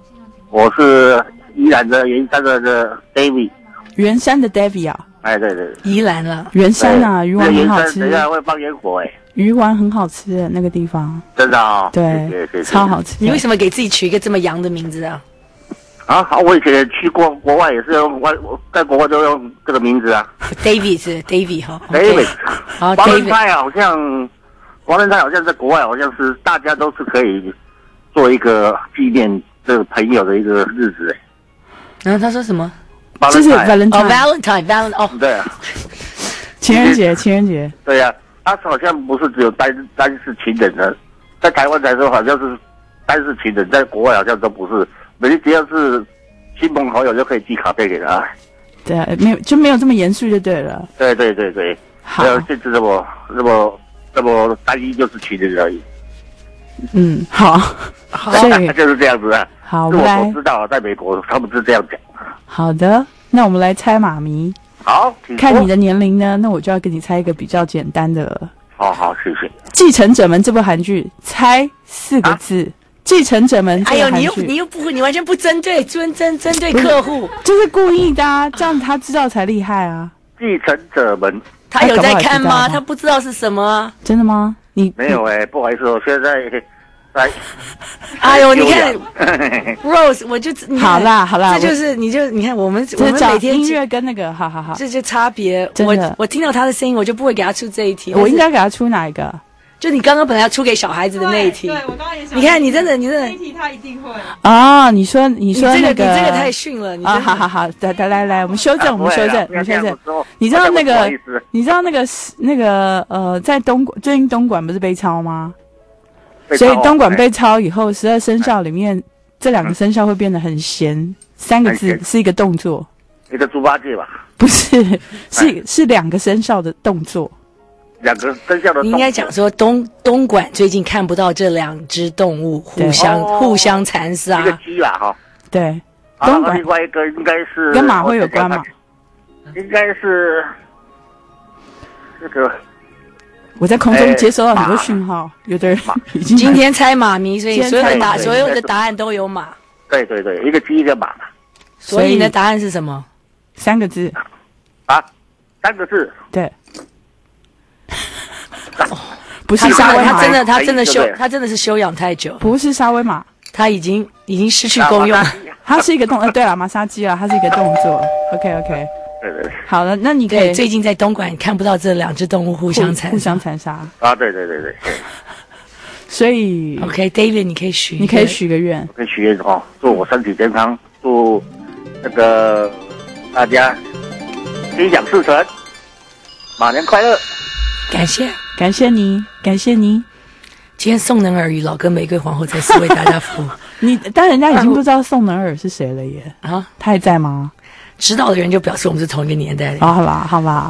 宜兰的圆山的 David。 圆山的 David 啊。 哎，对， 宜兰了， 圆山啊，鱼丸很好吃。 等一下会放烟火哎， 鱼丸很好吃的那个地方， 真的啊， 对，超好吃。 你为什么给自己取一个这么洋的名字啊？ 我以前去过国外，也是用在国外都用这个名字啊。 David 是 David 哈 ，David。 好， 华人菜好像在国外好像是大家都是可以做一个纪念这个朋友的一个日子哎。 然后他说什么？ 这是 Valentine 哦，对啊， 情人节， 对啊，他好像不是只有单是情人的，在台湾来说好像是单是情人，在国外好像都不是，只要是亲朋好友就可以寄卡片给他。 对啊，没有这么严肃就对了。 对， 好， 没有限制这么单一就是情人而已。 好， 就是这样子啊。 好， 我所知道，在美国他们是这样讲。 好的，那我们来猜马迷。 好， 看你的年龄呢，那我就要给你猜一个比较简单的了。 好，谢谢。 继承者们这部韩剧，猜4个字。继承者们， 哎呦，你又不会，你完全不针对针对客户， 就是故意的啊，这样他知道才厉害啊。 继承者们， 他有在看吗？他不知道是什么啊？ 真的吗？你没有不好意思，我现在。 哎呦，你看 ，Rose， 我就好啦， 这就是你看我们每天音乐跟那个，好， 这就差别。我听到他的声音，我就不会给他出这一题。 我应该给他出哪一个？ 就你刚刚本来要出给小孩子的那一题。 对， 我刚刚也想。你看，你真的， 这一题他一定会。啊，你说那个， 你这个太逊了。 啊，好，来，我们修正。你知道那个，在最近东莞不是被抄吗？所以东莞被抄以后，12生肖里面这2个生肖会变得很闲，3个字是一个动作， 一个猪八戒吧？ 不是，是2个生肖的动作。 两个生肖的动物。 你应该讲说东莞最近看不到这两只动物互相残杀。 一个鸡啦哈。 对。 东莞另外一个应该是跟马会有关吗？ 应该是这个。 我在空中接收到很多讯号，有的人已经今天猜马迷，所以所有的答案都有马。 对，一个鸡一个马。 所以你的答案是什么 ？3个字。 啊，3个字。 对。不是沙威玛， 他真的是休养太久。 不是沙威玛， 他已经失去功用。 它是一个对了，马杀鸡啊，它是一个动作。OK。 对。 好了，那你可以最近在东莞看不到这两只动物互相残杀啊！对。 所以 OK，David， 你可以许个愿， 可以许愿哦，祝我身体健康，祝那个大家心想事成，马年快乐。 感谢你。 今天宋能尔与老歌玫瑰皇后再次为大家服务。 但人家已经不知道宋能尔是谁了耶。啊，他还在吗？ 知道的人就表示我们是同一个年代的。 好吧。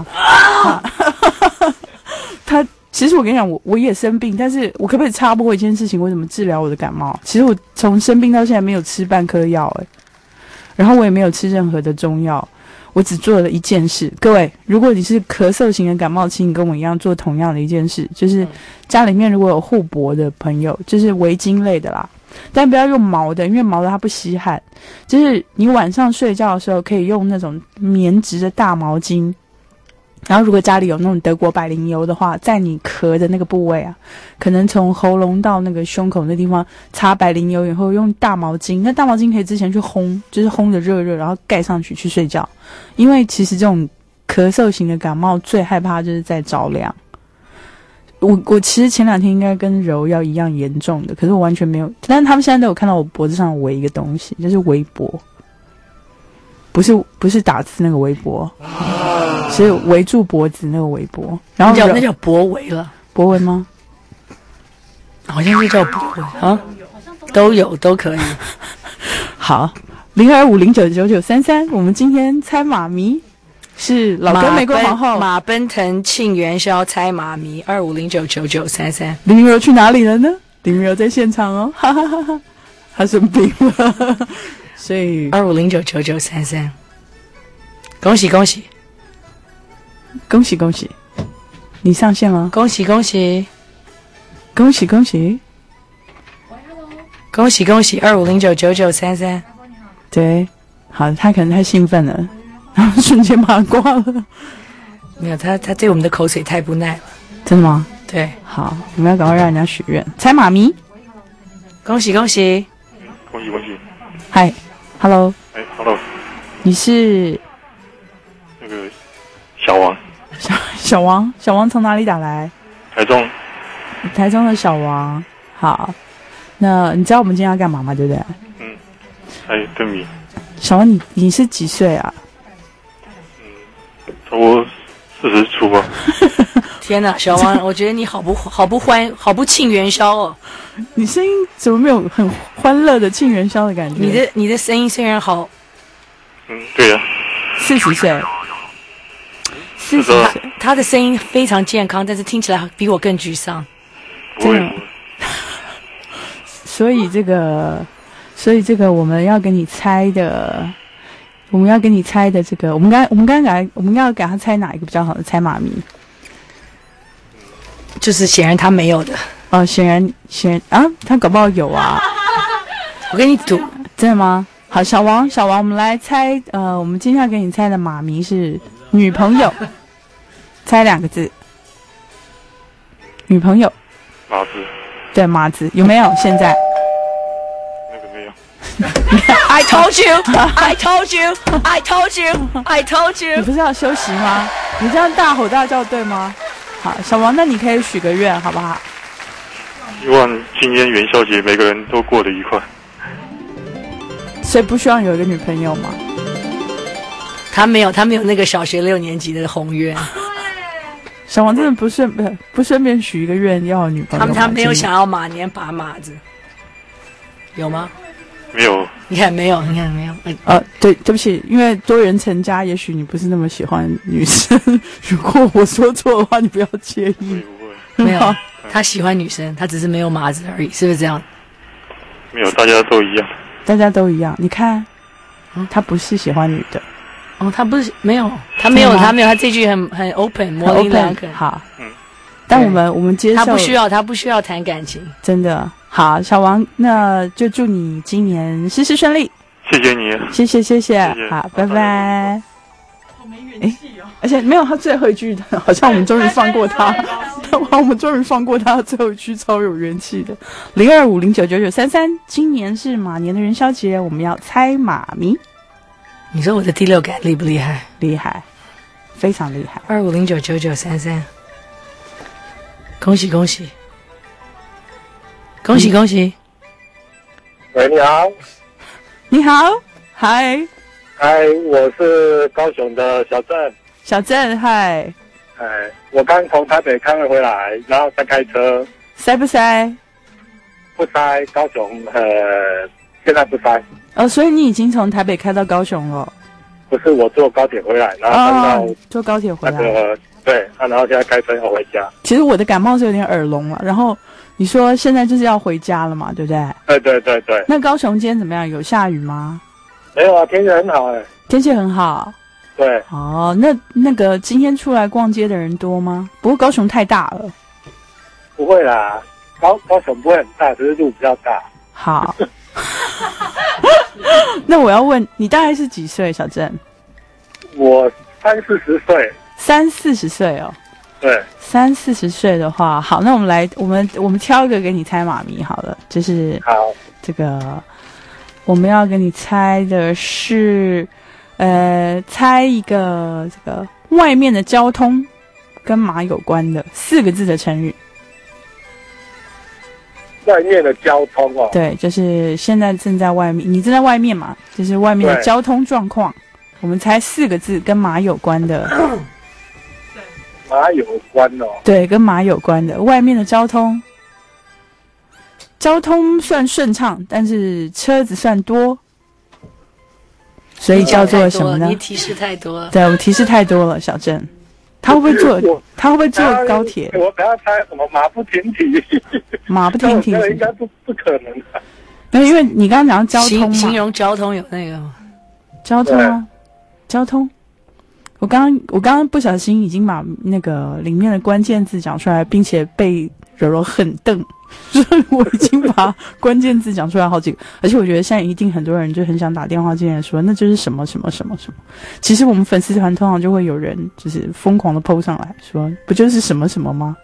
他其实我跟你讲，我也生病，但是我可不可以插播一件事情？我怎么治疗我的感冒？其实我从生病到现在没有吃半颗药然后我也没有吃任何的中药，我只做了一件事。各位，如果你是咳嗽型的感冒，请你跟我一样做同样的一件事，就是家里面如果有护脖的朋友，就是围巾类的啦。但不要用毛的，因为毛的它不吸汗。就是你晚上睡觉的时候可以用那种棉质的大毛巾，然后如果家里有那种德国百灵油的话，在你咳的那个部位啊，可能从喉咙到那个胸口那地方擦百灵油以后，用大毛巾，那大毛巾可以之前去烘，就是烘的热，然后盖上去睡觉。因为其实这种咳嗽型的感冒最害怕就是在着凉。我其实前2天应该跟柔要一样严重的，可是我完全没有。但是他们现在都有看到我脖子上围一个东西，就是围脖，不是打字那个围脖，是围住脖子那个围脖。然后那叫脖围了， 脖围吗？ 好像是叫脖围啊，都可以。 好，0250999933，我们今天猜马迷。是老歌玫瑰皇后马奔腾庆元宵猜马迷25099933。 林明柔去哪里了呢？林明柔在现场哦，哈哈哈哈，她生病了，所以 25099933。恭喜，你上线了，恭喜25099933。 对，好，他可能太兴奋了。然后瞬間把它挂了。 没有，他对我们的口水太不耐了。 真的吗？ 对。 好，我们要赶快让人家许愿。猜马迷， 恭喜！ 嗨 ，Hello。 Hello。 你是那个小王。 小王从哪里打来？台中的小王。好，那你知道我们今天要干嘛吗？对不对？ 猜灯谜。 小王，你是几岁啊？ 差不多40出吧。 天哪，小王，我觉得你好不庆元宵哦。 你声音怎么没有很欢乐的庆元宵的感觉？ 你的声音虽然好， 对呀 ，40岁，40岁， 他的声音非常健康，但是听起来比我更沮丧。 不会。 所以这个我们要给你猜的这个，我们要给他猜哪一个比较好的猜马迷？ 就是显然他没有的哦，显然啊，他搞不好有啊。 我跟你赌， 真的吗？好，小王，我们来猜，我们今天要给你猜的马迷是女朋友，猜2个字。女朋友。 马子。 对，马子有没有？现在。 那个没有。 I told you。 你不是要休息吗？你这样大吼大叫对吗？好，小王，那你可以许个愿好不好？ 希望今天元宵节每个人都过得愉快。 所以不希望有一个女朋友吗？ 他没有那个小学6年级的宏愿。 小王真的不顺便许一个愿要女朋友？ 他没有想要马年把马子，有吗？ 没有。 你看没有？ 对不起，因为多元成家，也许你不是那么喜欢女生。如果我说错的话，你不要介意。 没有，他喜欢女生，他只是没有麻子而已，是不是这样？ 没有，大家都一样。 大家都一样，你看，他不是喜欢女的。 哦，他不是没有，他没有，他这句很 open， 模棱两可。 好，但我们接受， 他不需要谈感情， 真的。好，小王，那就祝你今年事事顺利。 谢谢你， 谢谢，好，拜拜。 好没元气哦，而且没有他最后一句，好像我们终于放过他，我们终于放过他，最后一句超有元气的。0250999933，今年是马年的元宵节，我们要猜马迷。 你说我的第六感厉不厉害？ 厉害，非常厉害。 25099933，恭喜恭喜！恭喜恭喜！ 喂，你好。 你好，嗨， 我是高雄的小郑，嗨。 我刚从台北开回来，然后再开车。 塞不塞？ 不塞，高雄现在不塞。 哦，所以你已经从台北开到高雄了？ 不是，我坐高铁回来，然后坐高铁回来。 对，然后现在开车要回家。 其实我的感冒是有点耳聋了，然后你说现在就是要回家了嘛，对不对？ 对。 那高雄今天怎么样？有下雨吗？ 没有啊，天气很好天气很好。 对。 哦，那个今天出来逛街的人多吗？不过高雄太大了。 不会啦，高雄不会很大，只是路比较大。 好。那我要问你大概是几岁，小郑？ 我30-40岁。 30-40岁哦。 对 ，30-40岁的话，好，那我们挑一个给你猜马迷好了，就是好这个我们要给你猜的是，猜一个这个外面的交通跟马有关的4个字的成语。 外面的交通哦。 对，就是现在正在外面，你正在外面嘛，就是外面的交通状况。我们猜4个字跟马有关的。 马有关哦。 对，跟马有关的外面的交通算顺畅，但是车子算多，所以叫做什么呢？ 你提示太多了。 对，我提示太多了，小郑。他会不会坐高铁？ 我等下猜什么马不停蹄。 马不停蹄应该不可能的。 没有，因为你刚刚讲到交通嘛， 形容交通有那个交通啊，交通。我刚刚不小心已经把那个里面的关键字讲出来，并且被柔柔狠瞪，所以我已经把关键字讲出来好几个。而且我觉得现在一定很多人就很想打电话进来说，那就是什么什么什么什么。其实我们粉丝团通常就会有人就是疯狂的 po 上来说，不就是什么什么吗？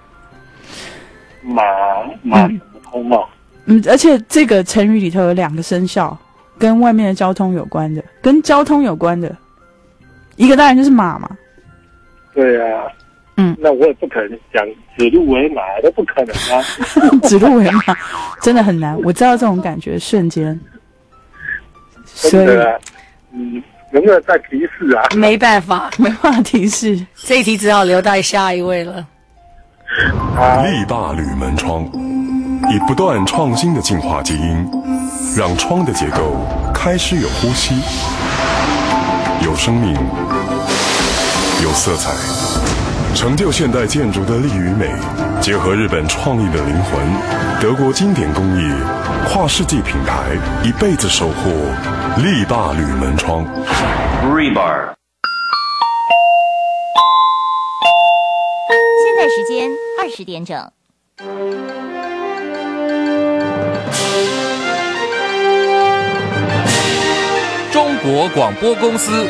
马通嘛。 而且这个成语里头有2个生肖，跟外面的交通有关的，跟交通有关的。一个当然就是马嘛。 对啊。那我也不可能讲指鹿为马，都不可能啊。 指鹿为马真的很难，我知道这种感觉瞬间。 真的啊。有没有再提示啊？ 没办法提示， 这一题只好留待下一位了。 力霸铝门窗，以不断创新的进化基因，让窗的结构开始有呼吸，有生命，有色彩，成就现代建筑的力与美，结合日本创意的灵魂，德国经典工艺，跨世纪品牌，一辈子守护力霸铝门窗。 Rebar。 现在时间20点整。 中国广播公司。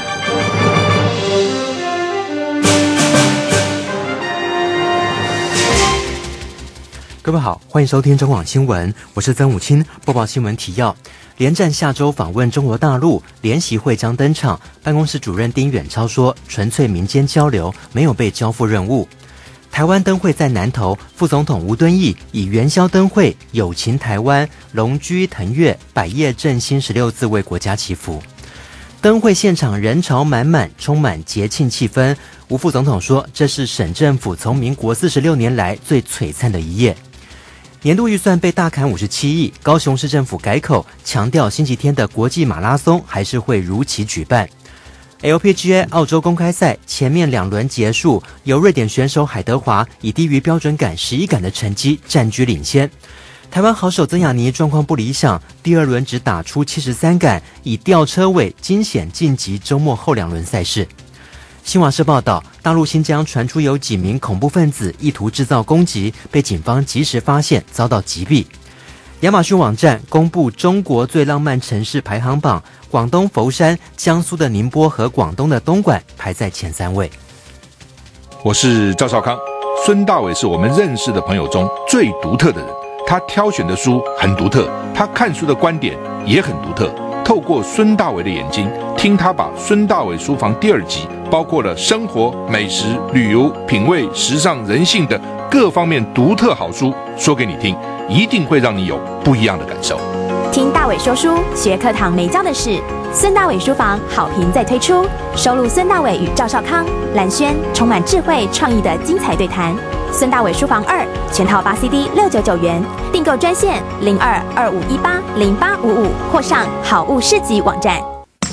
各位好，欢迎收听中广新闻，我是曾武清，播报新闻提要。连战下周访问中国大陆，联席会将登场。办公室主任丁远超说，纯粹民间交流，没有被交付任务。台湾灯会在南投，副总统吴敦义以元宵灯会友情台湾，龙居腾跃，百业振兴16字为国家祈福。灯会现场人潮满满，充满节庆气氛。吴副总统说，这是省政府从民国46年来最璀璨的一夜。 年度预算被大砍57亿，高雄市政府改口，强调星期天的国际马拉松还是会如期举办。LPGA 澳洲公开赛前面2轮结束，由瑞典选手海德华以低于标准杆11杆的成绩占据领先。台湾好手曾雅妮状况不理想，第2轮只打出73杆，以吊车尾惊险晋级周末后2轮赛事。新华社报道，大陆新疆传出有几名恐怖分子意图制造攻击，被警方及时发现，遭到击毙。亚马逊网站公布中国最浪漫城市排行榜，广东佛山、江苏的宁波和广东的东莞排在前3位。 我是赵少康，孙大伟是我们认识的朋友中最独特的人，他挑选的书很独特，他看书的观点也很独特。透过孙大伟的眼睛，听他把孙大伟书房第2集包括了生活、美食、旅游、品味、时尚、人性的各方面独特好书说给你听，一定会让你有不一样的感受。 听大伟说书，学课堂没教的事。孙大伟书房好评再推出，收录孙大伟与赵少康、蓝轩充满智慧创意的精彩对谈。孙大伟书房2全套8 CD 699元，订购专线0225180855或上好物市集网站。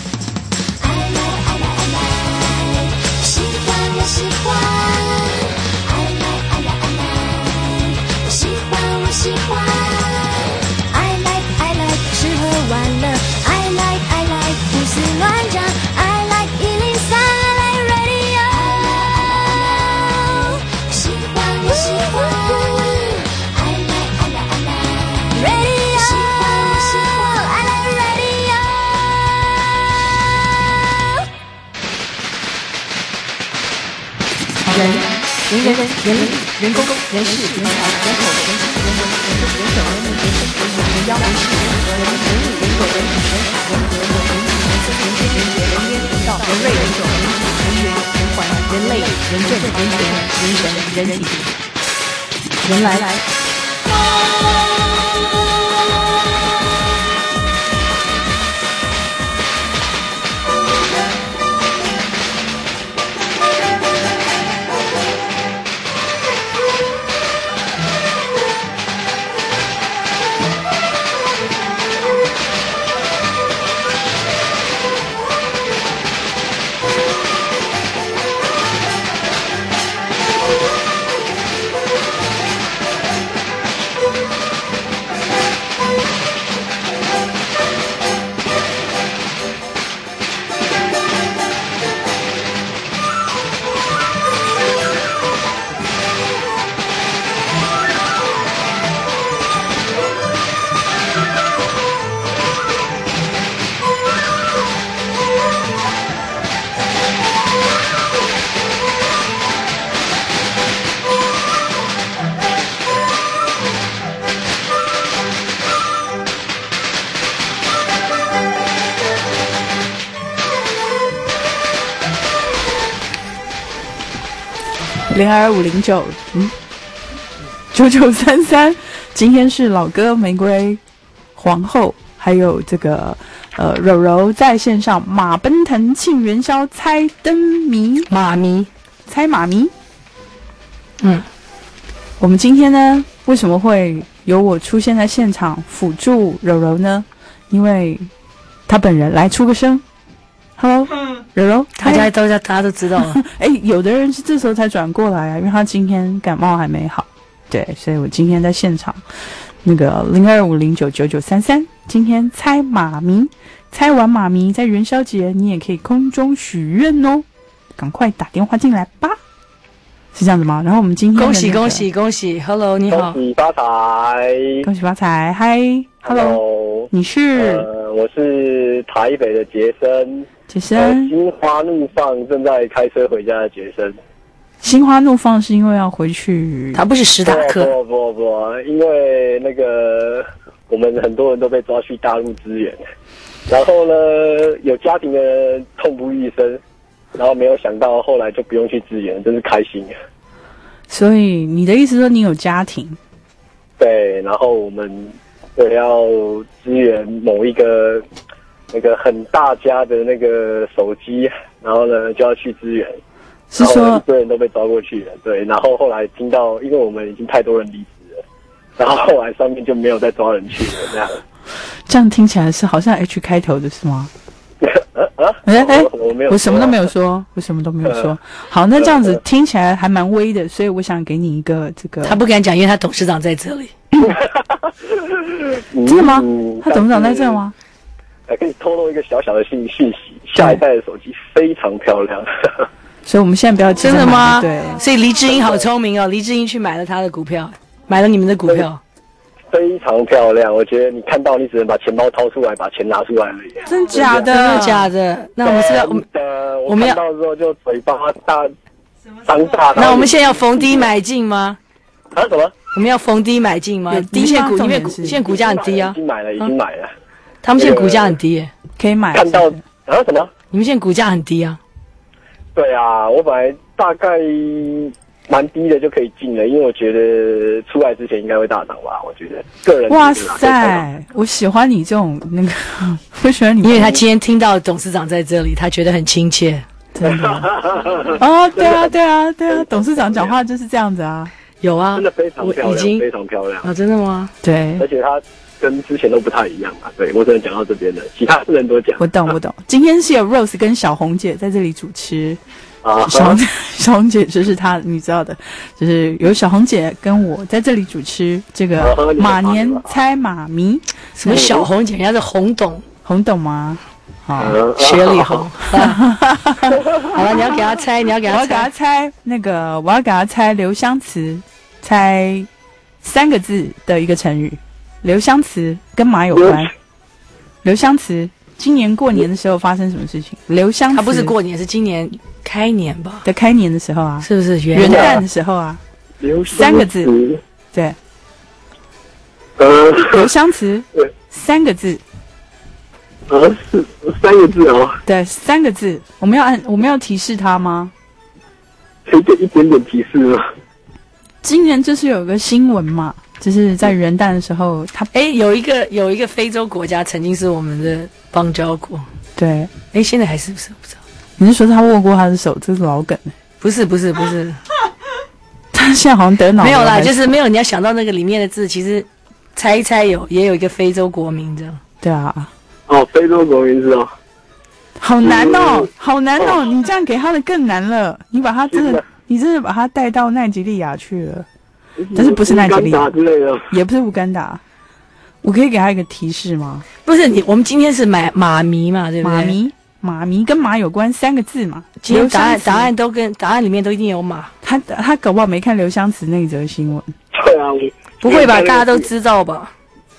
人工、人事、人才、人口、人情、人文、人手、人民、人生、人民、人妖、人事、人和、人民、人物、人口、人品、人才、人和、人情、人色、人间、人杰、人烟、人道、人瑞、人种、人体、人缘、人环、人类、人政、人权、人神、人体、人来。 02-509-9933，今天是老歌玫瑰皇后，还有这个柔柔在线上马奔腾庆元宵猜灯谜，猜马迷。我们今天呢，为什么会由我出现在现场辅助柔柔呢？因为她本人来出个声。Hello， 柔柔， 大家都知道了。 有的人是这时候才转过来啊，因为他今天感冒还没好。对，所以我今天在现场，那个02-509-9933，今天猜马迷，猜完马迷，在元宵节你也可以空中许愿哦，赶快打电话进来吧，是这样子吗？然后我们今天的、 恭喜 ，Hello， 你好， 恭喜发财， 恭喜发财，嗨 ，Hello， 你是？ 我是台北的杰森。心花怒放，正在开车回家的杰森。 心花怒放是因为要回去， 他不是史塔克。 不，因为那个我们很多人都被抓去大陆支援，然后呢，有家庭的人痛不欲生，然后没有想到后来就不用去支援，真是开心。 所以你的意思说你有家庭？ 对，然后我们为了要支援某一个那个很大家的那个手机，然后呢就要去支援，然后一堆人都被抓过去了。对，然后后来听到，因为我们已经太多人离职了， 然后后来上面就没有再抓人去了，这样。 这样听起来是好像 H 开头的是吗？我什么都没有说，我什么都没有说。好，那这样子听起来还蛮威的，所以我想给你一个这个。 他不敢讲，因为他董事长在这里。 真的吗？他董事长在这吗？ 可以透露一个小小的讯息，下一代的手机非常漂亮。 所以我们现在不要真的吗？ 对。 所以黎智英好聪明哦，黎智英去买了他的股票，买了你们的股票。 非常漂亮，我觉得你看到你只能把钱包掏出来，把钱拿出来而已。 真假的？ 真的假的？那我们是要我们看到之后就嘴巴大张大。 那我们现在要逢低买进吗？ 啊什么？ 我们要逢低买进吗？低现股，因为现在股价很低啊。 已经买了。 他们现在股价很低耶， 可以买。 看到啊什么？ 你们现在股价很低啊？ 对啊，我本来大概蛮低的就可以进了，因为我觉得出来之前应该会大涨吧。我觉得个人哇塞，我喜欢你这种那个，我喜欢你， 因为他今天听到董事长在这里，他觉得很亲切。 真的哦，对啊，董事长讲话就是这样子啊。 有啊， 真的非常漂亮，非常漂亮啊！真的吗？ 对， 而且他跟之前都不太一样啊。对，我只能讲到这边了，其他不能多讲。 我懂。今天是有 Rose 跟小红姐在这里主持。小红姐就是她，你知道的，就是有小红姐跟我在这里主持这个马年猜马迷。 什么小红姐？人家是红董吗？好， 雪里红。好了，你要给他猜，我要给他猜那个，我要给他猜刘湘慈，猜3个字的一个成语。刘湘慈跟马有关。刘湘慈今年过年的时候发生什么事情？刘湘慈他不是过年，是今年开年吧？ 在开年的时候啊， 是不是元旦的时候啊？3个字，对。刘湘慈3个字。 是3个字哦。 对，3个字。我们要提示他吗？ 可以给一点点提示吗？ 今年就是有个新闻嘛，就是在元旦的时候， 有一个非洲国家曾经是我们的邦交国。 对。 现在还是不是？我不知道。 你是说他握过他的手？这是老梗。 不是。 他现在好像得脑。 没有啦，就是没有。你要想到那个里面的字，其实猜一猜也有一个非洲国民这样。 对啊。 哦，非洲国民是哦。 好难哦，你这样给他的更难了。你真的把他带到奈及利亚去了，但是不是奈及利亚之类的， 也不是乌干达。我可以给他一个提示吗？ 不是我们今天是马迷嘛，对不对？ 马迷跟马有关3个字嘛。 今天答案里面都一定有马。 他搞不好没看刘湘慈那一则新闻。 对啊， 不会吧？大家都知道吧？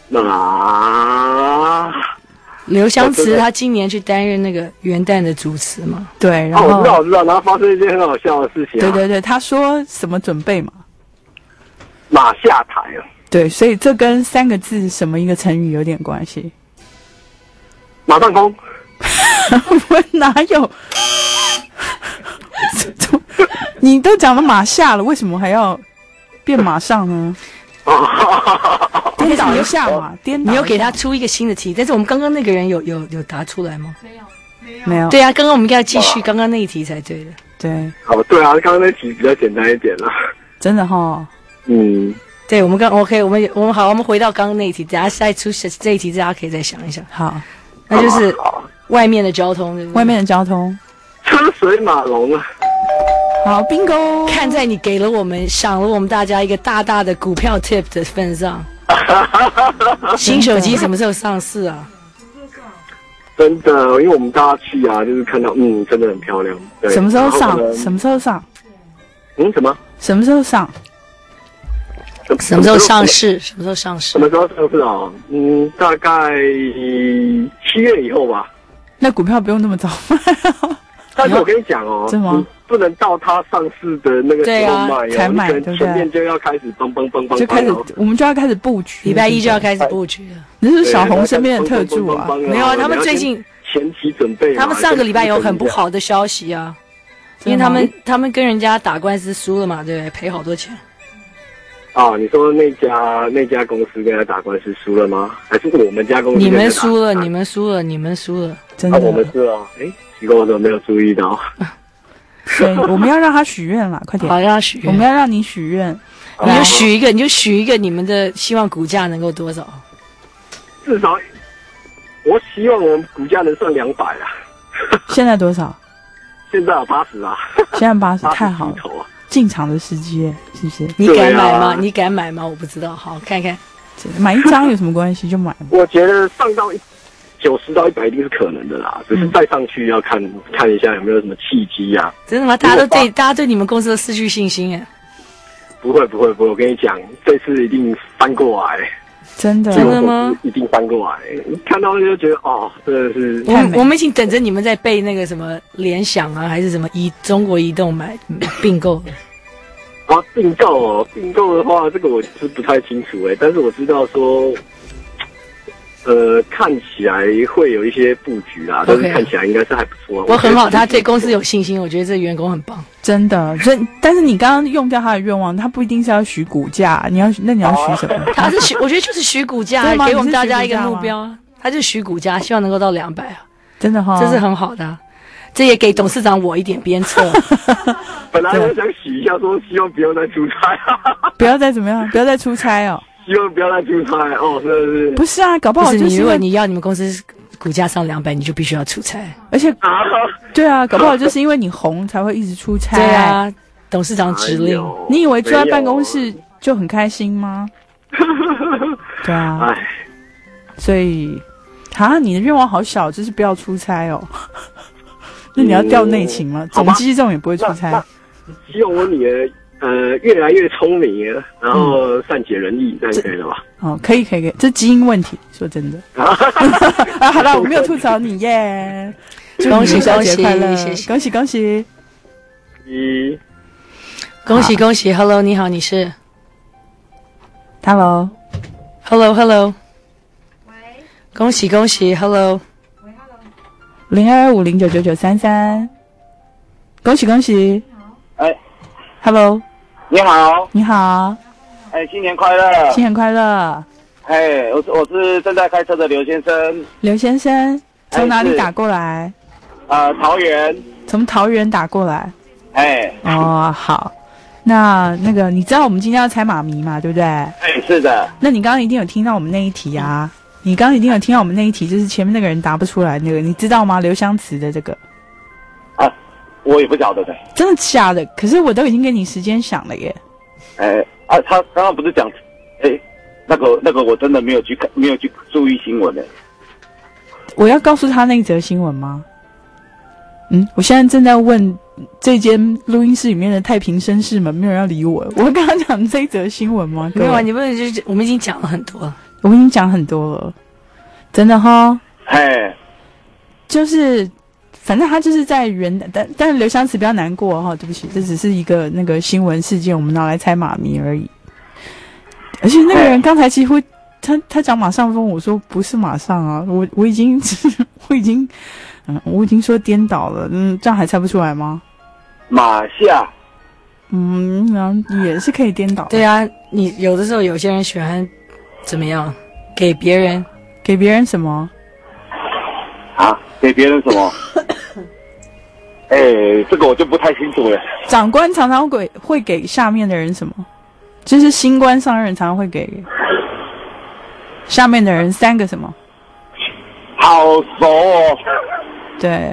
刘湘慈他今年去担任那个元旦的主持嘛？ 对，然后我知道，然后发生一件很好笑的事情。 对，他说什么准备嘛？ 马下台啊。 对，所以这跟3个字什么一个成语有点关系。 马上攻。 我哪有？你都讲了马下了，为什么还要变马上呢？颠倒一下嘛， 你有给他出一个新的题，但是我们刚刚那个人有答出来吗？ 没有。 对啊，刚刚我们应该要继续刚刚那一题才对的。 对。 对啊，刚刚那题比较简单一点啦。 真的齁。 对，我们OK，我们好，我们回到刚刚那一题，等下再出这一题，大家可以再想一想。 好， 那就是外面的交通，对不对？ 外面的交通， 车水马龙啊。 好 ，bingo！ 看在你赏了我们大家一个大大的股票 tip 的份上，新手机什么时候上市啊？ 真的，因为我们大家去啊，就是看到，真的很漂亮。对， 什么时候上？什么时候上？ 什么？ 什么时候上？ 什么时候上市？什么时候上市？ 什么时候上市啊？大概7月以后吧。 那股票不用那么早。 但是我跟你讲哦， 真吗？ 不能到它上市的那个时候买才买，对不对？ 前面就要开始嘣， 就开始，我们就要开始布局。 礼拜1就要开始布局了。 那是小红身边的特助啊， 没有啊，他们最近前期准备， 他们上个礼拜有很不好的消息啊，因为他们跟人家打官司输了嘛，对不对？赔好多钱。 你说那家公司跟他打官司输了吗？还是我们家公司？ 你们输了， 真的。 我们输了。奇怪，我怎么没有注意到？ 对，我们要让他许愿啦，快点！ 好，让他许愿。 我们要让你许愿。 你就许一个，你们的希望股价能够多少？ 至少我希望我们股价能上200啊。 现在多少？ 现在有80啊。 现在80，太好了。进场的时机是不是？ 你敢买吗？你敢买吗？我不知道。好，看看。 买一张有什么关系？就买。 我觉得上到90到100一定是可能的啦，只是再上去要看一下有没有什么契机啊。 真的吗？大家对你们公司都失去信心哎。 不会，我跟你讲，这次一定翻过来。 真的吗？ 一定翻过来。看到就觉得哦，真的是。 我们已经等着你们在背那个什么联想啊，还是什么中国移动买并购。 啊，并购的话，这个我是不太清楚但是我知道说。看起来会有一些布局啦，但是看起来应该是还不错。 我很好，他对公司有信心，我觉得这员工很棒， 真的。但是你刚刚用掉他的愿望，他不一定是要许股价，你要许什么？ 他是我觉得就是许股价，给我们大家一个目标。他就许股价，希望能够到200啊， 真的哈， 这是很好的。这也给董事长我一点鞭策。 本来我想许一下说，希望不要再出差， 不要再怎么样，不要再出差哦。 希望不要再出差哦，真的是。 不是啊，搞不好就是如果你要你们公司股价上200，你就必须要出差。 而且对啊，搞不好就是因为你红才会一直出差。 对啊，董事长指令。 你以为坐在办公室就很开心吗？对啊。所以你的愿望好小，就是不要出差哦。那你要调内勤吗？总机这种也不会出差。 希望我女儿越来越聪明，然后善解人意，这样可以了吧？ 哦，可以，这基因问题，说真的。好了，我没有吐槽你耶。 恭喜小节快乐， 谢谢， 恭喜恭喜， 恭喜恭喜 ！Hello， 你好，你是 ？Hello， 喂，恭喜恭喜 ，Hello， 0225099933，恭喜恭喜， 哎 ，Hello。 你好， 你好， 新年快乐， 新年快乐， 我是正在开车的刘先生， 刘先生从哪里打过来？ 桃园， 从桃园打过来，哦，好，那个你知道我们今天要猜妈咪嘛，对不对？ 是的。 那你刚刚一定有听到我们那一题啊，你刚刚一定有听到我们那一题，就是前面那个人答不出来那个，你知道吗？刘湘慈的这个。 我也不晓得的， 真的假的？可是我都已经给你时间想了耶。 他刚刚不是讲，那个我真的没有去注意新闻的。 我要告诉他那一则新闻吗？我现在正在问这间录音室里面的太平绅士们，没有人要理我。我会跟他讲这一则新闻吗？ 没有啊，你不能就是我们已经讲了很多了， 我们已经讲很多了，真的哈。就是。反正他就是在但是刘湘慈不要难过哈，对不起，这只是一个那个新闻事件，我们拿来猜妈咪而已。而且那个人刚才几乎他讲马上风，我说不是马上啊，我已经说颠倒了，这样还猜不出来吗？ 马下， 也是可以颠倒。 对啊，你有的时候有些人喜欢怎么样，给别人什么？ 给别人什么？这个我就不太清楚了。 长官常常会给下面的人什么？就是新官上任常常会给下面的人3个什么？ 好熟哦。 对。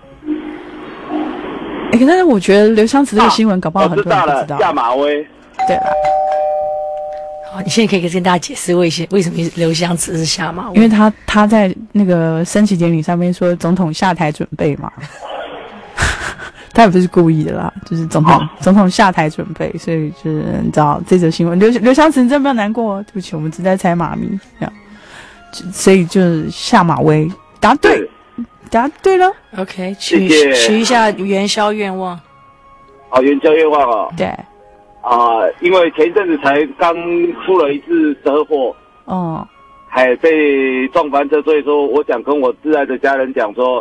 但是我觉得刘湘慈这个新闻搞不好很多人不知道。 下马威。 对了。 好，你现在可以跟大家解释为什么刘湘慈是下马威？ 因为他在那个升旗典礼上面说总统下台准备嘛。他也不是故意的啦，就是总统下台准备，所以就是你知道这则新闻，刘湘慈你真的不要难过，对不起，我们只在猜妈咪，这样，所以就是下马威，答对了 ，OK， 许一下元宵愿望， 元宵愿望哦， 对， 因为前一阵子才刚出了一次车祸，还被撞翻车，所以说我想跟我挚爱的家人讲说，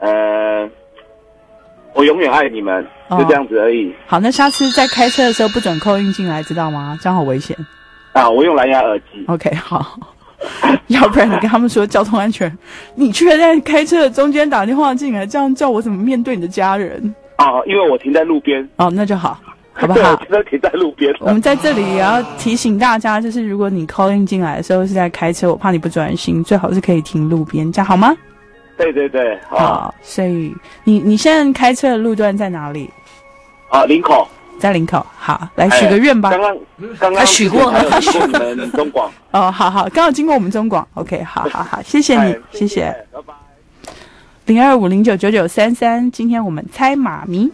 我永远爱你们，就这样子而已。 好，那下次在开车的时候不准扣音进来，知道吗？这样好危险。 我用蓝牙耳机。 OK， 好。要不然你跟他们说交通安全，你却在开车的中间打电话进来，这样叫我怎么面对你的家人？ 因为我停在路边。 那就好。 好不好？ 都停在路边。 我们在这里也要提醒大家，就是如果你 call in 进来的时候是在开车，我怕你不专心，最好是可以停路边，这样好吗？ 对对对， 好。所以你现在开车的路段在哪里？ 林口。 在林口。好，来许个愿吧。 刚刚他许过了， 他许过你们中广。 哦，好，刚好经过我们中广。OK， 好，谢谢你，谢谢。 拜拜。 0250999933，今天我们猜妈咪。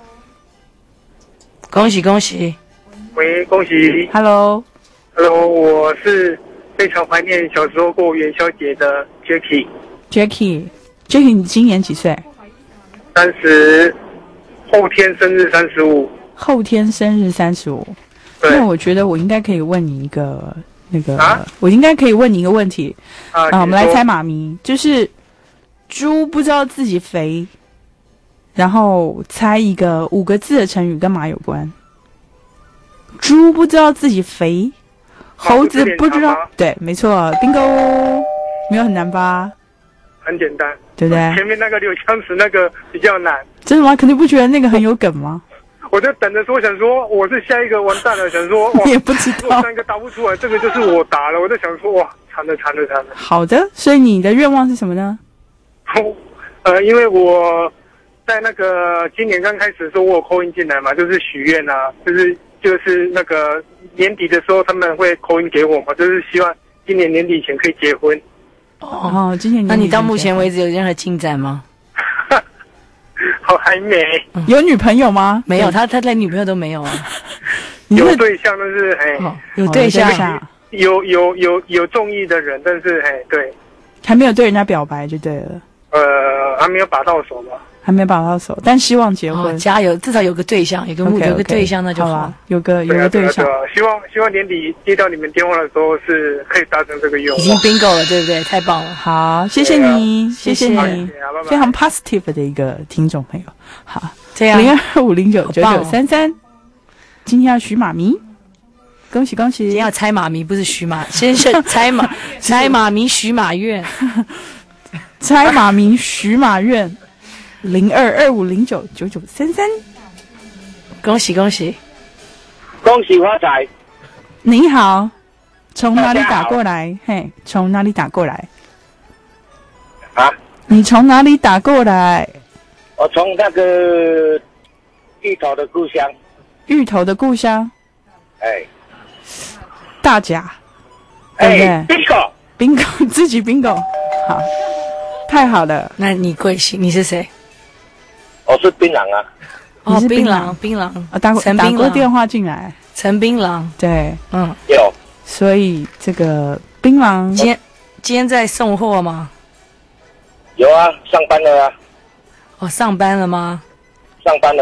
恭喜恭喜！ 喂，恭喜 ！Hello， 我是非常怀念小时候过元宵节的 Jacky， 你今年几岁 ？30，后天生日35。 后天生日35。那我觉得我应该可以问你一个我应该可以问你一个问题我们来猜妈咪，就是猪不知道自己肥。然后猜一个5个字的成语跟马有关。猪不知道自己肥，猴子不知道。对，没错 ，bingo， 没有很难吧？ 很简单， 对不对？ 前面那个刘湘慈那个比较难。 真的吗？肯定不觉得那个很有梗吗？ 我就等着说，想说我是下一个完蛋了，想说你也不知道， 我3个答不出来，这个就是我答了，我就想说哇，惨了。 好的，所以你的愿望是什么呢？ 因为我。在那个今年刚开始的时候，我有call in进来嘛，就是许愿啊，就是那个年底的时候他们会call in给我嘛，就是希望今年年底前可以结婚。 哦，今年年底。 那你到目前为止有任何进展吗？ 还没。 有女朋友吗？ 没有，他连女朋友都没有啊。 有对象，但是有对象， 有中意的人，但是对， 还没有对人家表白就对了。 还没有把到手吧。 还没把到手，但希望结婚， 加油！至少有个对象，有个对象那就好， 有个对象。 希望年底接到你们电话的时候是可以达成这个愿望。 已经 bingo 了，对不对？太棒了！ 好，谢谢你，谢谢你，非常 positive 的一个听众朋友。好， 这样 0250999933，今天要许妈咪，恭喜！ 今天要猜妈咪，不是许马，先是猜妈咪许马愿， 猜妈咪许马愿。0225099933， 恭喜发财！ 你好，从哪里打过来？嘿，从哪里打过来？ 啊？ 你从哪里打过来？ 我从那个芋头的故乡。 芋头的故乡？大甲。bingo， 自己 bingo， 好，太好了。 那你贵姓？你是谁？ 我是槟榔啊！ 你是槟榔打过电话进来， 陈槟榔， 对， 有。 所以这个槟榔今天在送货吗？ 有啊，上班了啊。 上班了吗？ 上班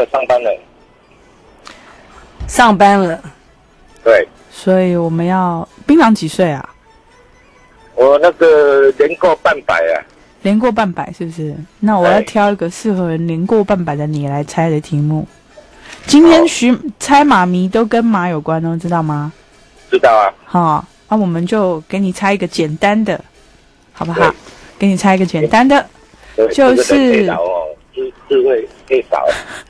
了。对。 所以我们要槟榔几岁啊？ 我那个年过半百啊。 年过半百是不是？那我要挑一个适合年过半百的你来猜的题目。今天猜妈咪都跟马有关哦，知道吗？ 知道啊。 好，那我们就给你猜一个简单的，好不好？给你猜一个简单的，就是智慧可以少。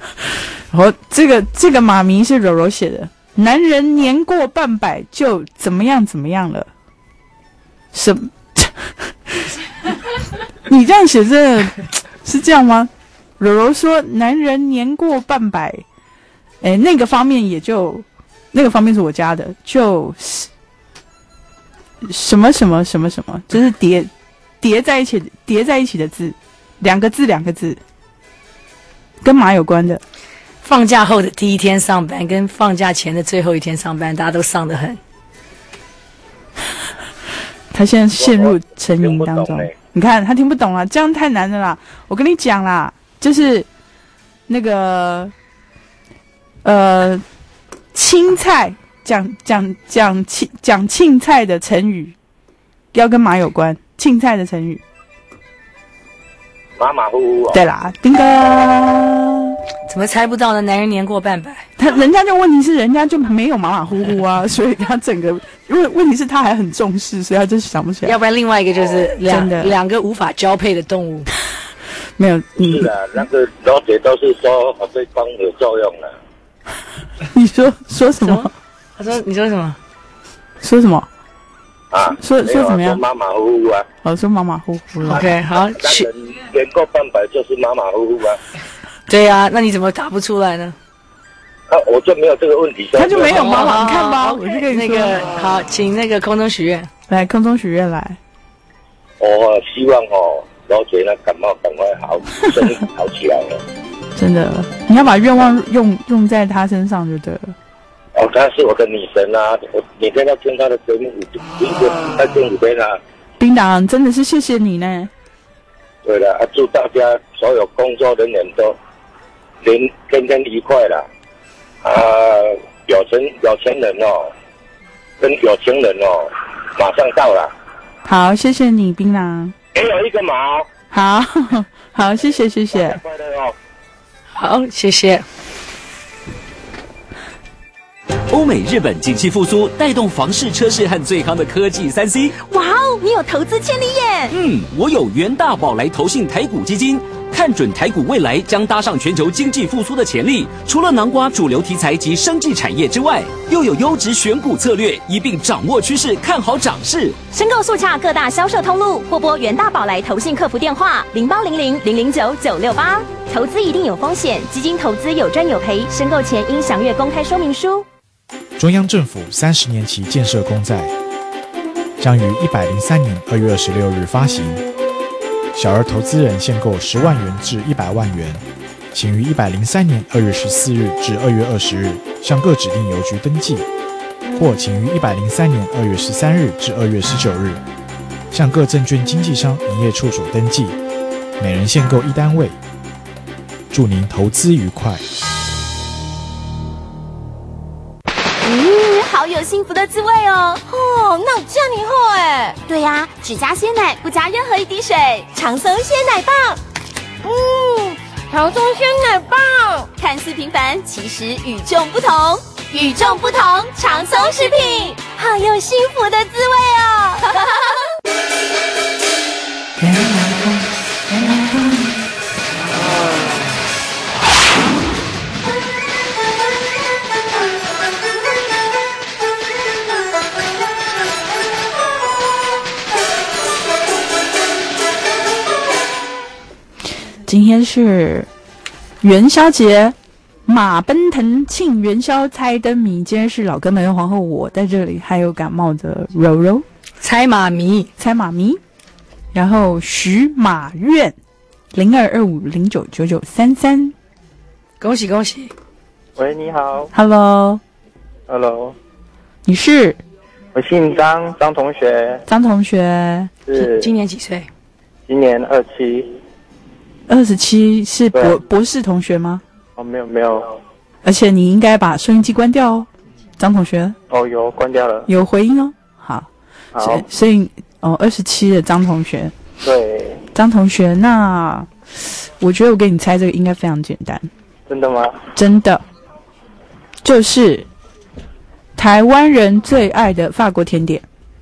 这个妈咪是柔柔写的，男人年过半百就怎么样了？什么？你这样写真的是这样吗？柔柔说男人年过半百，那个方面是我加的，就是什么，就是叠在一起的字，两个字，跟马有关的。 放假后的第一天上班，跟放假前的最后一天上班，大家都上得很。 他现在陷入沉吟当中。你看他听不懂了，这样太难了啦！我跟你讲啦，就是那个青菜讲青菜的成语，要跟马有关。青菜的成语， 马马虎虎。 对啦，丁哥， 怎么猜不到呢？男人年过半百， 人家就问题是人家就没有马马虎虎啊，所以他整个问题是他还很重视，所以他就想不起来。 要不然另外一个就是两个无法交配的动物。 没有， 是的，那个了解都是说对公有作用的。 你说什么？ 他说你说什么？ 说什么？ 啊？ 说怎么样？ 马马虎虎啊。 哦，说马马虎虎。 OK， 好， 年过半百就是马马虎虎啊。 对啊，那你怎么答不出来呢？ 我就没有这个问题。 他就没有妈妈，你看吧，我就跟你说。 那个好，请那个空中许愿来，空中许愿来。 我希望老姐那感冒赶快好，身体好起来了。 真的，你要把愿望用在他身上就对了。 哦，她是我的女神啊！我每天要听她的节目在听5天啊。 槟榔真的是谢谢你呢。 对了，祝大家所有工作人员都天天愉快啦。有钱人跟有情人马上到了。 好，谢谢你，槟榔。 也有一个毛。 好，谢谢。 快乐哦。 好，谢谢。 欧美日本景气复苏，带动房市、车市和最夯的科技3C。 哇哦，你有投资潜力耶！ 我有元大宝来投信台股基金，看准台股未来将搭上全球经济复苏的潜力。除了囊括主流题材及生技产业之外，又有优质选股策略，一并掌握趋势，看好涨势。 申购速洽各大销售通路，或拨元大宝来投信客服电话0800000998。投资一定有风险，基金投资有赚有赔，申购前应详阅公开说明书。 中央政府30年期建设公债将于103年2月26日发行，小额投资人限购10万元至100万元，请于103年2月14日至2月20日向各指定邮局登记，或请于103年2月13日至2月19日向各证券经纪商营业处所登记，每人限购1单位。祝您投资愉快。 好有幸福的滋味哦！那有这样你好哎？对呀，只加鲜奶，不加任何一滴水，长松鲜奶棒。长松鲜奶棒，看似平凡，其实与众不同。与众不同，长松食品，好有幸福的滋味哦！原来今天是元宵节，马奔腾庆元宵猜灯谜。今天是老哥们皇后我在这里，还有感冒的柔柔猜马迷， 然后徐马苑0225099933， 恭喜恭喜。 喂，你好。 Hello， 你是？ 我姓张，张同学。 张同学是今年几岁？ 今年27。 27是博士同学吗？ 没有。 而且你应该把收音机关掉哦，张同学。 有关掉了。 有回音哦。好。所以27的张同学。 对。 张同学，那我觉得我给你猜这个应该非常简单。 真的吗？ 真的。就是台湾人最爱的法国甜点。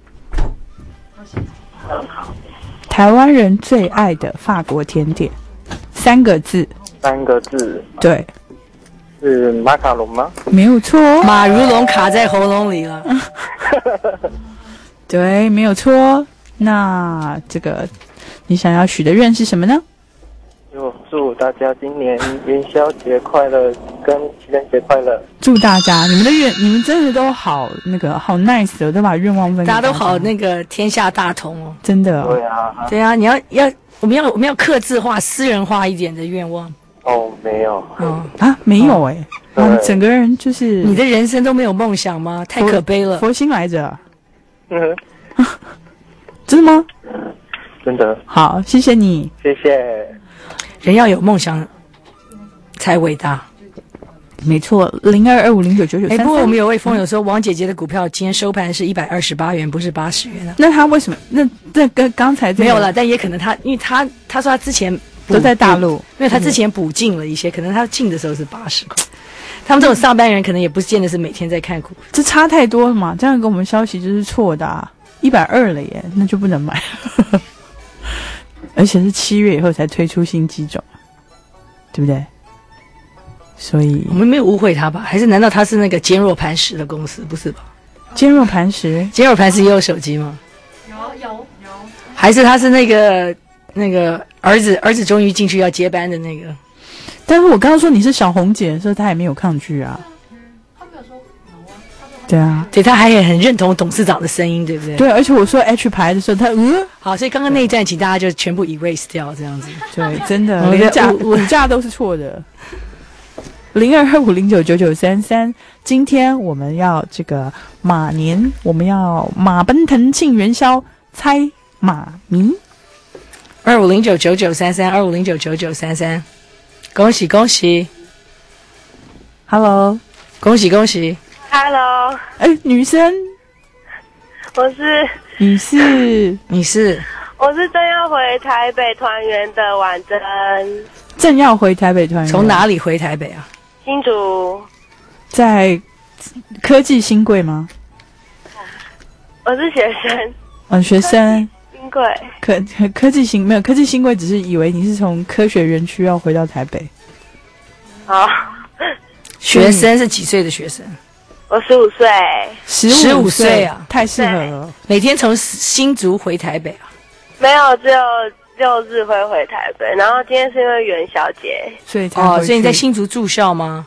台湾人最爱的法国甜点，3个字。 3个字。 对。 是马卡龙吗？ 没有错。 马如龙卡在喉咙里了。 对，没有错。那这个你想要许的愿是什么呢？ 就祝大家今年元宵节快乐，跟情人节快乐。 祝大家，你们真的都好好 nice 的，都把愿望分给大家都好天下大同哦， 真的。 对啊，你我们要客制化、私人化一点的愿望。 没有。 没有哎，整个人就是你的人生都没有梦想吗？太可悲了。 佛心来着。真的吗？ 真的。 好，谢谢你。 谢谢。 人要有梦想才伟大。 没错，0225099933。 不过我们有位风友说，王姐姐的股票今天收盘是128元，不是80元啊。 那他为什么？那跟刚才没有了，但也可能因为他说他之前都在大陆， 因为他之前补进了一些，可能他进的时候是80块。他们这种上班人可能也不见得是每天在看股， 这差太多了嘛？这样给我们消息就是错的啊！120了耶，那就不能买。而且是7月以后才推出新机种，对不对？ 所以我们没有误会他吧？还是难道他是那个坚若磐石的公司？不是吧？ 坚若磐石也有手机吗？有。还是他是那个儿子终于进去要接班的那个？ 但是我刚刚说你是小红姐的时候，他也没有抗拒啊。他没有说 no 啊。对啊， 对，他还很认同董事长的声音，对不对？ 对，而且我说 H 牌的时候，他好，所以刚刚那一站，请大家就全部 erase 掉，这样子。 对，真的，连五价都是错的。0225099933，今天我们要这个马年，我们要马奔腾庆元宵，猜马迷。 25099933，25099933，恭喜恭喜 ，Hello， 恭喜恭喜 ，Hello， 女生， 你是，我是正要回台北团圆的婉珍， 正要回台北团圆， 从哪里回台北啊？ 新竹， 在科技新贵吗？ 我是学生， 学生。 新贵科技新没有科技新贵，只是以为你是从科学园区要回到台北。 好， 学生是几岁的学生？ 我15岁。 15岁啊， 太适合了。 每天从新竹回台北啊？ 没有，只有6日会回台北，然后今天是因为元宵节， 所以才回去。 所以你在新竹住校吗？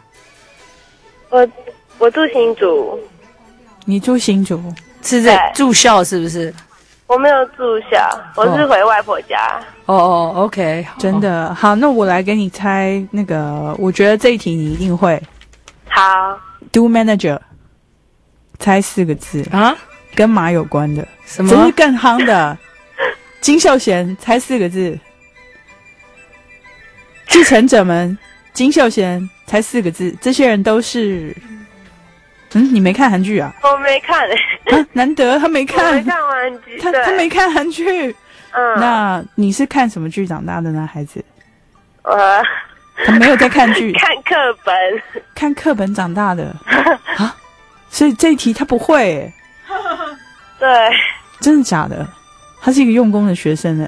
我住新竹。 你住新竹是在住校是不是？ 我没有住校，我是回外婆家。 OK， 真的好，那我来给你猜那个，我觉得这一题你一定会。 好 ，Do manager， 猜4个字啊， 跟马有关的， 什么？ 这是更夯的。金秀贤，猜4个字。继承者们，金秀贤，猜4个字。这些人都是，你没看韩剧啊？ 我没看难得他没看， 我没看韩剧， 他没看韩剧。那你是看什么剧长大的呢，孩子？他没有在看剧， 看课本， 看课本长大的啊。所以这一题他不会对， 真的假的？他是一个用功的学生呢。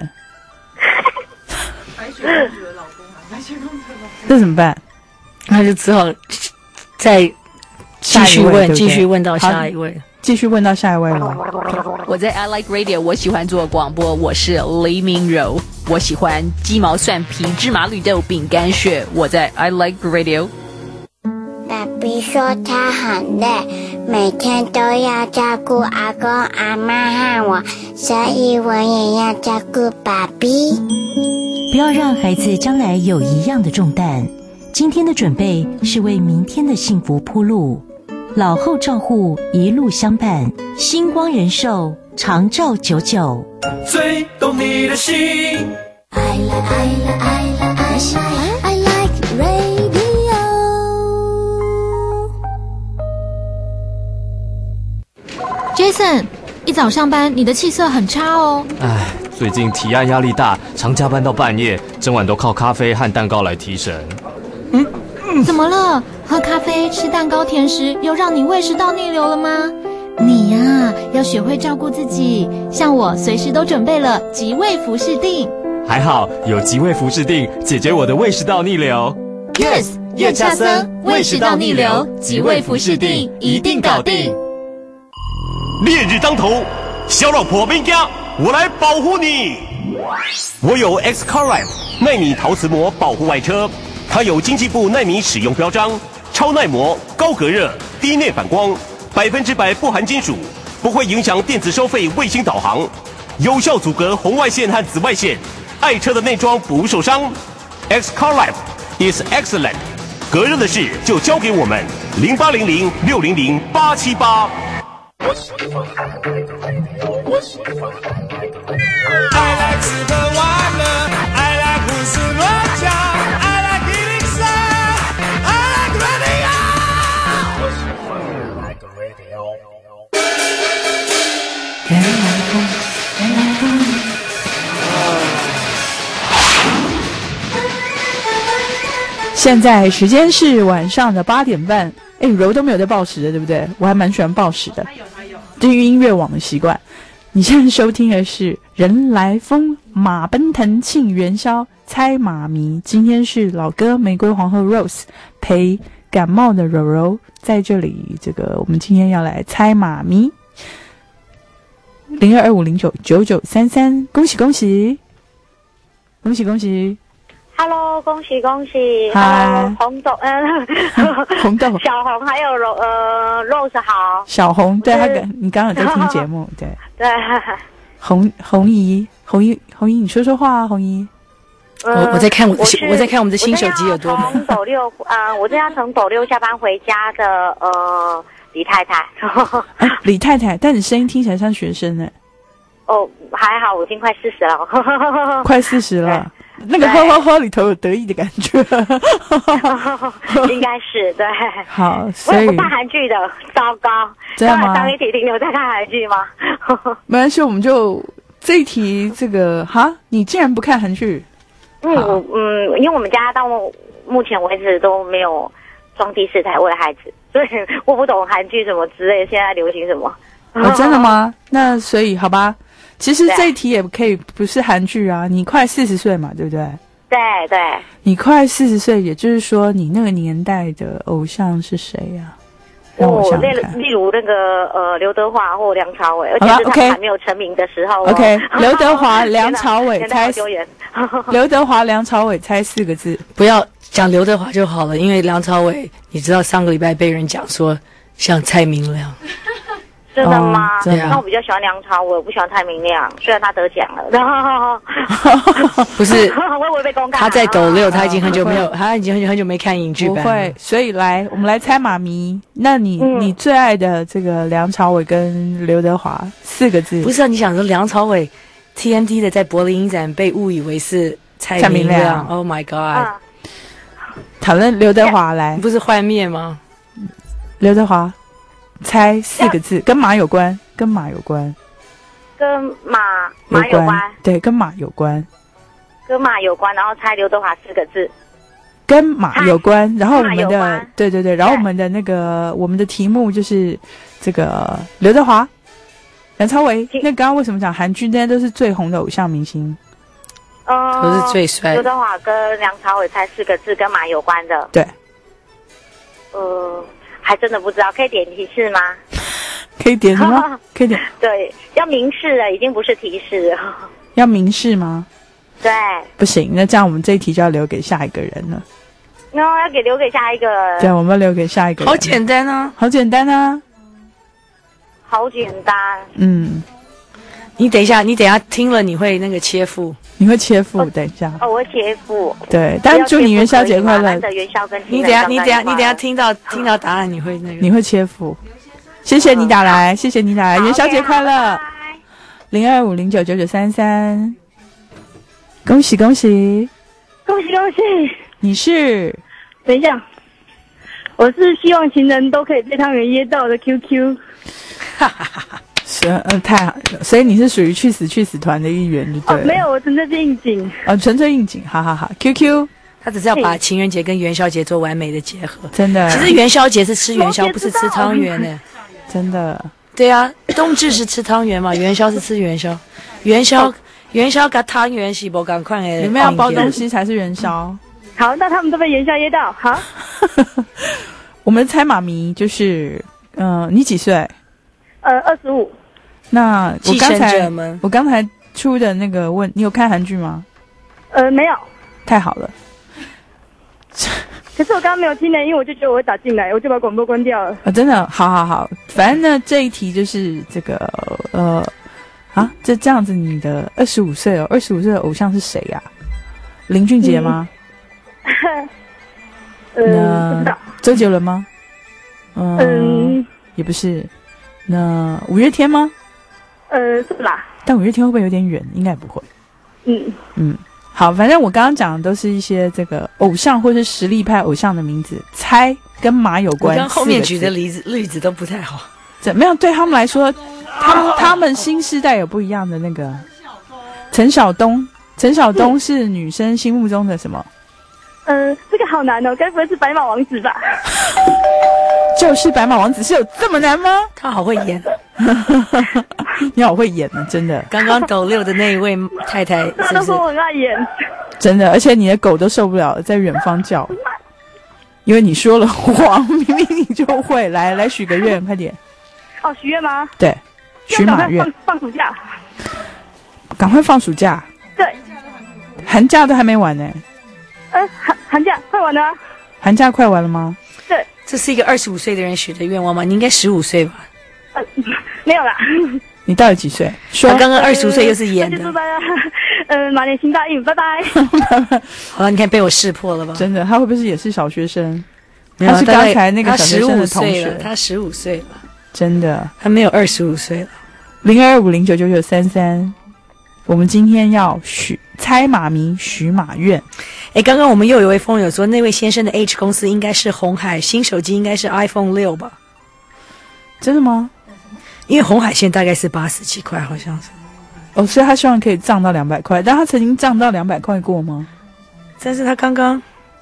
白雪公主的老公啊，白雪公主的老公， 这怎么办？ 那就只好再继续问，继续问到下一位， 继续问到下一位了。 我在 I Like Radio， 我喜欢做广播，我是黎明柔，我喜欢鸡毛蒜皮、芝麻绿豆、饼干屑，我在 I Like Radio。 爸比说他很累，每天都要照顾阿公阿嬷和我，所以我也要照顾爸比。 不要让孩子将来有一样的重担。今天的准备是为明天的幸福铺路。老后照护一路相伴，星光人寿长照99， 最懂你的心。I like radio。Jason， 一早上班你的气色很差哦。 唉，最近提案压力大，常加班到半夜，整晚都靠咖啡和蛋糕来提神。 怎么了？喝咖啡、吃蛋糕、甜食，又让你胃食道逆流了吗？你呀，要学会照顾自己。像我，随时都准备了极胃服侍定。 还好有极胃服侍定，解决我的胃食道逆流。 Yes， 叶恰森，胃食道逆流，极胃服侍定，一定搞定。 烈日当头，小老婆别惊，我来保护你。我有 X-Carlife 奈米陶瓷膜保护外车。它有经济部奈米使用标章，超耐磨、高隔热、低内反光，100%不含金属，不会影响电子收费、卫星导航，有效阻隔红外线和紫外线，爱车的内装不受伤。X-Carlife is excellent， 隔热的事就交给我们，0800-600-878。 I like 吃喝玩乐 ，I like 胡思乱想。 现在时间是晚上的8点半。柔都没有在报时的，对不对？我还蛮喜欢报时的，对于音乐网的习惯。你现在收听的是人来疯马奔腾庆元宵，猜马迷。今天是老哥玫瑰皇后 Rose 陪感冒的柔柔在这里，我们今天要来猜马迷。0225099933，恭喜恭喜，恭喜恭喜 ！Hello， 恭喜恭喜！ 嗨， 红豆， 红豆， 小红还有Rose 好。 小红，对你刚刚有在听节目，对对。 红姨，你说说话啊，红姨。 我在看我在看我们的新手机有多美。 从斗六，我这样从斗六下班回家的李太太。 李太太，但你声音听起来像学生呢。 哦，还好，我已经快40了。 快40了，那个呵呵呵里头有得意的感觉。 应该是对。 好，所以我不看韩剧的，糟糕。 真的吗？ 上一题停留在看韩剧吗？ 没关系，我们就这一题你竟然不看韩剧？ 因为我们家到目前为止都没有装第4台为了孩子，所以我不懂韩剧什么之类的，现在流行什么。 真的吗？那所以好吧，其实这一题也可以不是韩剧啊。你快40岁嘛，对不对？ 对对。 你快40岁，也就是说你那个年代的偶像是谁呀？ 例如那个刘德华或梁朝伟，而且是他们还没有成名的时候。 OK， 刘德华、梁朝伟猜刘德华、梁朝伟猜4个字， 不要讲刘德华就好了，因为梁朝伟，你知道上个礼拜被人讲说像蔡明亮。 真的吗？ 那我比较喜欢梁朝伟，我不喜欢蔡明亮，虽然他得奖了。 不是， 我以为被公开。 他在斗六，他已经很久没看影剧版了。 不会，所以我们来猜马迷。那你最爱的这个梁朝伟跟刘德华4个字？ 不是啊，你想说梁朝伟 TNT 的在柏林影展被误以为是蔡明亮 ？Oh my god！ 讨论刘德华来， 不是幻灭吗？ 刘德华。猜4个字，跟马有关，跟马有关， 跟马有关， 对，跟马有关， 跟马有关，然后猜刘德华4个字， 跟马有关，然后我们的对，然后我们的我们的题目就是这个刘德华、梁朝伟。那刚刚为什么讲韩剧？那些都是最红的偶像明星， 都是最帅。 刘德华跟梁朝伟猜4个字，跟马有关的， 对， 还真的不知道，可以点提示吗？ 可以点什么？可以点。 对，要明示了，已经不是提示了。 要明示吗？ 对。 不行，那这样我们这一题就要留给下一个人了。 要留给下一个人。 对，我们要留给下一个人。 好简单啊！ 好简单啊！ 好简单。 你等一下听了你会那个切腹。 你会切腹，等一下。 我会切腹。 对，但祝你元宵节快乐。 元宵跟你等一下听到答案，你会那个。 你会切腹。谢谢你打来，谢谢你打来，元宵节快乐。0250999933，恭喜恭喜， 恭喜恭喜！ 你是？ 等一下，我是希望情人都可以被汤圆噎到的 QQ。 哈哈哈哈。太好，所以你是属于去死团的一员，就对了。 没有，我纯粹是应景。 纯粹应景，好好好。QQ， 他只是要把情人节跟元宵节做完美的结合。 真的， 其实元宵节是吃元宵，不是吃汤圆呢。 真的。 对啊，冬至是吃汤圆嘛，元宵是吃元宵。元宵跟汤圆是不赶快的。 你们要包东西才是元宵。 好，那他们都被元宵噎到。好。 我们猜马迷就是，你几岁 ？25。 那我刚才出的那个你有看韩剧吗？ 没有。 太好了。 可是我刚刚没有听呢，因为我就觉得我会打进来，我就把广播关掉了。 真的，好，反正呢这一题就是这个这样子，你的25岁哦，25岁的偶像是谁呀？林俊杰吗？ 不知道。 周杰伦吗？也不是。那五月天吗？ 是啦。 但五月天会不会有点远？应该不会。好，反正我刚刚讲的都是一些这个偶像或是实力派偶像的名字，猜跟马有关。 我刚后面举的例子都不太好。 怎么样？对他们来说，他们新世代有不一样的那个。陈晓东是女生心目中的什么？ 这个好难哦，该不会是白马王子吧？ 就是白马王子，是有这么难吗？ 他好会演。 你好会演呢，真的。 刚刚斗六的那一位太太是不是， 他都说我很爱演， 真的，而且你的狗都受不了了，在远方叫，因为你说了谎，明明你就会。来许个愿，快点。 哦，许愿吗？ 对，许马愿。 放暑假。 赶快放暑假。 对。 寒假都还没完呢。 寒假快完了啊。 寒假快完了吗？ 对。 这是一个25岁的人许的愿望吗？你应该15岁吧？ 没有啦。 你到底几岁？说。 刚刚25岁又是演的。 祝大家马年行大运，拜拜。 好了，你看被我识破了吧？ 真的，他会不会也是小学生？ 没有， 他是刚才那个小学生的同学。 他15岁了。 真的， 他没有25岁了。 0225099933，我们今天要猜马迷许马愿。 刚刚我们又有一位风友说，那位先生的 H 公司应该是鸿海，新手机应该是 iPhone 6吧？ 真的吗？ 因为鸿海现在大概是80几块，好像是。 哦，所以他希望可以涨到200块，但他曾经涨到200块过吗？ 但是他刚刚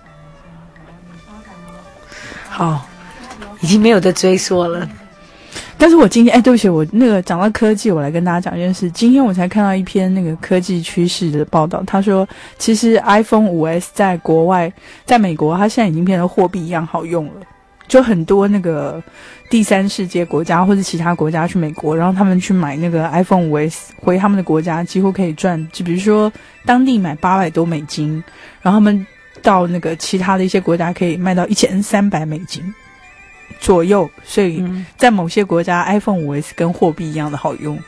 好，已经没有得追溯了。 但是我今天对不起，我那个讲到科技，我来跟大家讲一件事。今天我才看到一篇那个科技趋势的报道，他说其实 iPhone 5S 在国外，在美国，它现在已经变成货币一样好用了。就很多那个第三世界国家或者其他国家去美国，然后他们去买那个 iPhone 5S 回他们的国家，几乎可以赚，就比如说当地买$800多，然后他们到那个其他的一些国家可以卖到$1300左右，所以在某些国家 iPhone 5S 跟货币一样的好用。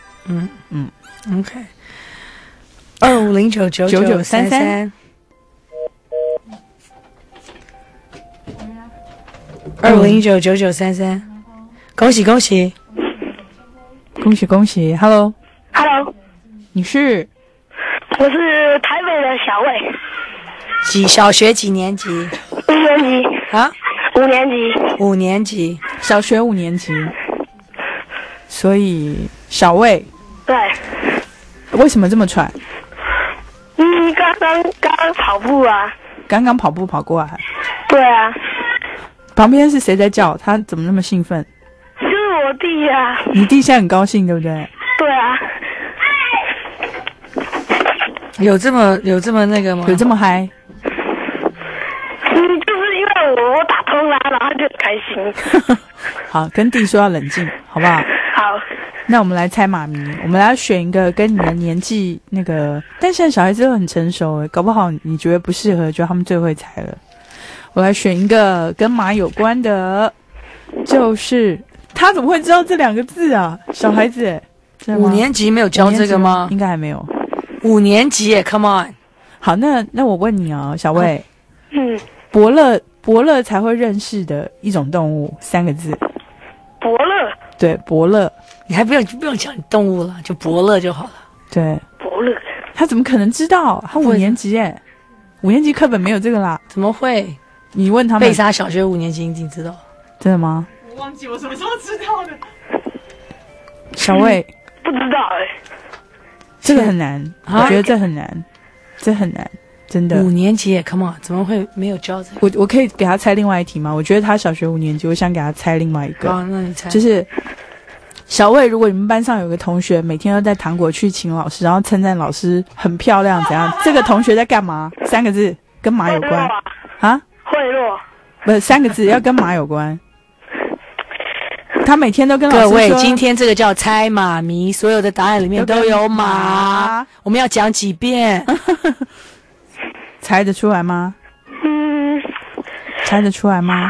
OK。25099933。25099933，恭喜恭喜， 恭喜恭喜 ！Hello， 你是？ 我是台北的小魏。 小学几年级 ？5年级。 啊 ？5年级。 5年级， 小学5年级。所以小魏。 对。 为什么这么喘？ 刚刚跑步啊。 刚刚跑步跑过来。 对啊。 旁边是谁在叫？他怎么那么兴奋？ 就是我弟啊。 你弟现在很高兴，对不对？ 对啊。 有这么那个吗？ 有这么嗨？ 就是因为我打通了，然后就很开心。 好，跟弟说要冷静，好不好？ 好。 那我们来猜马迷，我们来选一个跟你的年纪那个，但现在小孩子都很成熟，搞不好你觉得不适合，就他们最会猜了。我来选一个跟马有关的，就是他怎么会知道这2个字啊？小孩子 ，5年级没有教这个吗？ 应该还没有。 5年级耶 ，Come on！ 好，那我问你哦，小魏，伯乐才会认识的一种动物，3个字。 伯乐。 对，伯乐， 你还不用讲动物了，就伯乐就好了。 对， 伯乐， 他怎么可能知道？他5年级耶，5年级课本没有这个啦。 怎么会？ 你问他们， 贝莎小学5年级一定知道。 真的吗？ 我忘记我什么时候知道的。 小魏不知道这个很难，我觉得这很难，这很难，真的。 5年级耶 ，Come on， 怎么会没有教这个？ 我可以给他猜另外一题吗？我觉得他小学5年级，我想给他猜另外一个。 好，那你猜。 就是小魏，如果你们班上有个同学每天都带糖果去请老师，然后称赞老师很漂亮，怎样？这个同学在干嘛？3个字，跟马有关啊？ 贿赂。 不是3个字，要跟马有关。他每天都跟老师说。 各位，今天这个叫猜马迷，所有的答案里面都有马，我们要讲几遍？ 猜得出来吗？猜得出来吗？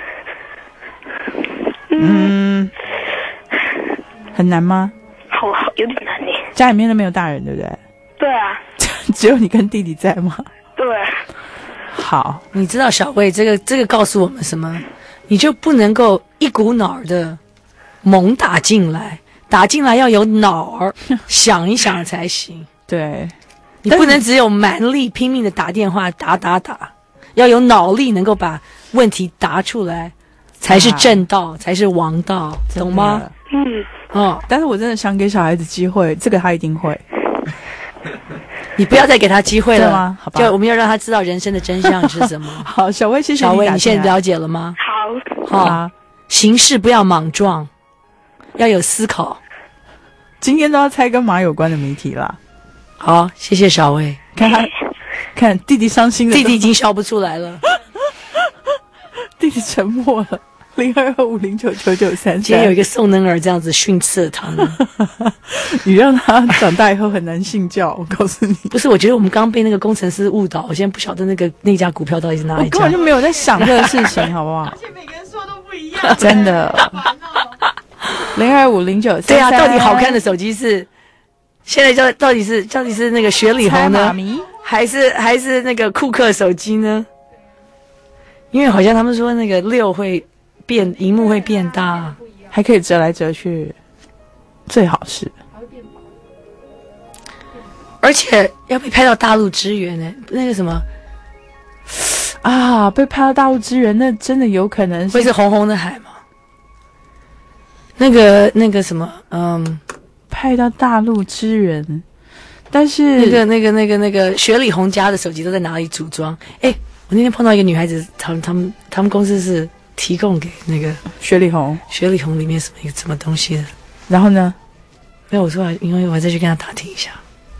很难吗？ 好，有点难耶。 家里面都没有大人，对不对？ 对啊。 只有你跟弟弟在吗？ 对。 好， 你知道小魏这个告诉我们什么？你就不能够一股脑的猛打进来要有脑儿想一想才行。 对， 你不能只有蛮力拼命的打电话打，要有脑力能够把问题答出来，才是正道，才是王道，懂吗？ 但是我真的想给小孩子机会，这个他一定会。 你不要再给他机会了吗？好吧， 就我们要让他知道人生的真相是什么。 好，小魏，谢谢你。 小魏，你现在了解了吗？ 好。 行事不要莽撞，要有思考。 今天都要猜跟马有关的谜题啦。 好，谢谢小薇。 看弟弟伤心的， 弟弟已经笑不出来了， 弟弟沉默了。0225099933， 今天有一个宋能尔这样子训斥他呢。 你让他长大以后很难信教，我告诉你。 不是，我觉得我们刚刚被那个工程师误导，我现在不晓得那家股票到底是哪一家， 我根本就没有在想这个事情，好不好？而且每个人说都不一样，真的。025093， 对啊，到底好看的手机是现在到底是那个雪里红呢，还是那个库克手机呢？因为好像他们说那个6会变，萤幕会变大， 还可以折来折去，最好是。 而且要被拍到大陆支援呢，那个什么啊，被拍到大陆支援，那真的有可能会是红红的海吗？那个什么， 派到大陆支援，但是那个雪里红家的手机都在哪里组装？我那天碰到一个女孩子，他们公司是提供给那个雪里红里面什么东西的。 然后呢？ 没有，我说因为我再去跟他打听一下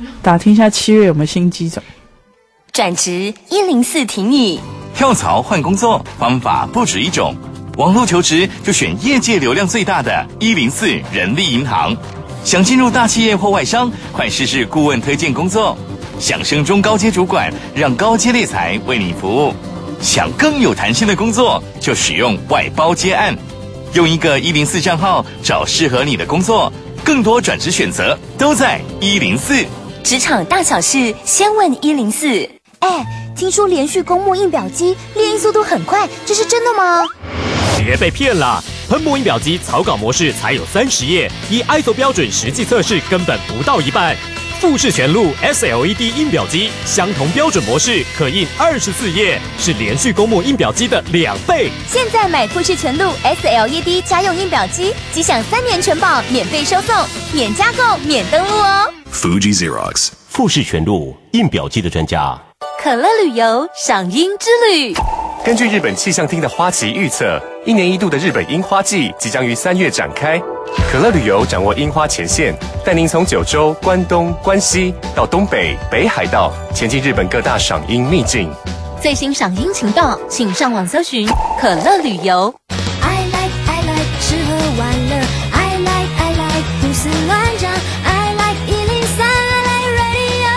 7月有没有新机种。 转职104挺你， 跳槽换工作方法不止一种。网络求职就选业界流量最大的104人力银行。想进入大企业或外商，快试试顾问推荐工作。想升中高阶主管，让高阶猎才为你服务。想更有弹性的工作，就使用外包接案。用一个104账号找适合你的工作，更多转职选择都在104。 职场大小事，先问104。听说连续公募印表机列印速度很快，这是真的吗？ 别被骗了！喷墨印表机草稿模式才有30页，以 ISO 标准实际测试根本不到一半。富士全录 SLED 印表机，相同标准模式可印24页，是连续公募印表机的2倍。 现在买富士全录 SLED 家用印表机，即享3年全保，免费收送，免加购，免登录哦。 Fuji Xerox， 富士全录印表机的专家。 可乐旅游赏樱之旅。 根据日本气象厅的花期预测，1年1度的日本樱花季即将于3月展开。可乐旅游掌握樱花前线，带您从九州、关东、关西到东北、北海道，前进日本各大赏樱秘境。 最新赏樱情报，请上网搜寻可乐旅游。 I like 吃喝玩乐 I like 胡思乱想 I like 103 I like radio。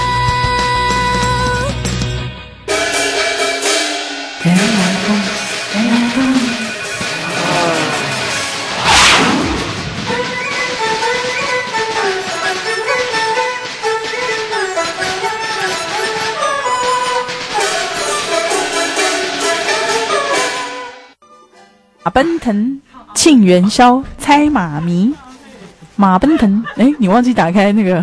马奔腾庆元宵猜马迷，马奔腾，你忘记打开那个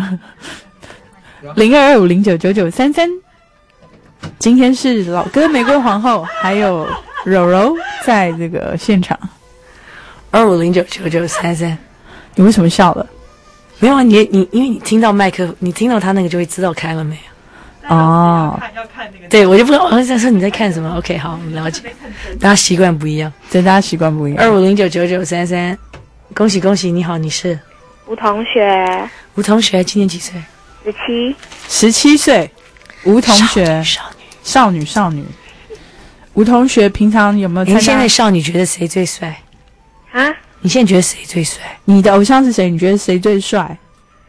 0225099933。今天是老哥玫瑰皇后还有柔柔在这个现场。 25099933， 你为什么笑了？ 没有啊，你因为你听到麦克，你听到他那个就会知道开了没有。 哦， 对，我就不知道，我在说你在看什么。OK， 好，我们了解。大家习惯不一样， 对，大家习惯不一样。 25099933，恭喜恭喜！你好，你是吴同学。 吴同学今年几岁 ？17 岁。吴同学，少女。吴同学平常有没有参加？ 您现在少女觉得谁最帅？ 啊？ 你现在觉得谁最帅？ 你的偶像是谁？你觉得谁最帅？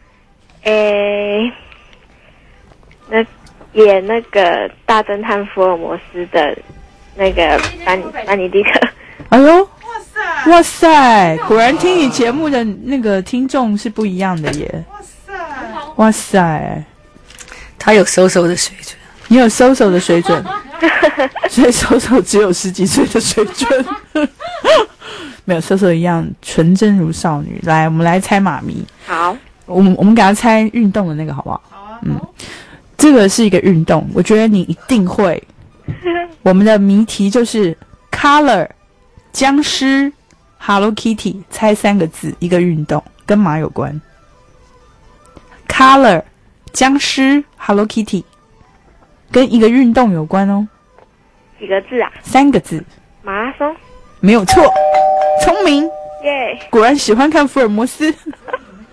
演那个大侦探福尔摩斯的那个班尼迪克。 哎呦，哇塞！果然听你节目的那个听众是不一样的耶。哇塞！ 他有SOSO的水准， 你有SOSO的水准，所以SOSO只有10几岁的水准，没有SOSO一样纯真如少女。来，我们来猜马迷。 好， 我们给他猜运动的那个好不好？好啊。这个是一个运动，我觉得你一定会。我们的谜题就是 Color 僵尸 Hello Kitty， 猜3个字，一个运动，跟马有关。Color 僵尸 Hello Kitty 跟一个运动有关哦。 几个字啊 ？3个字。 马拉松。没有错，聪明耶！ 果然喜欢看福尔摩斯。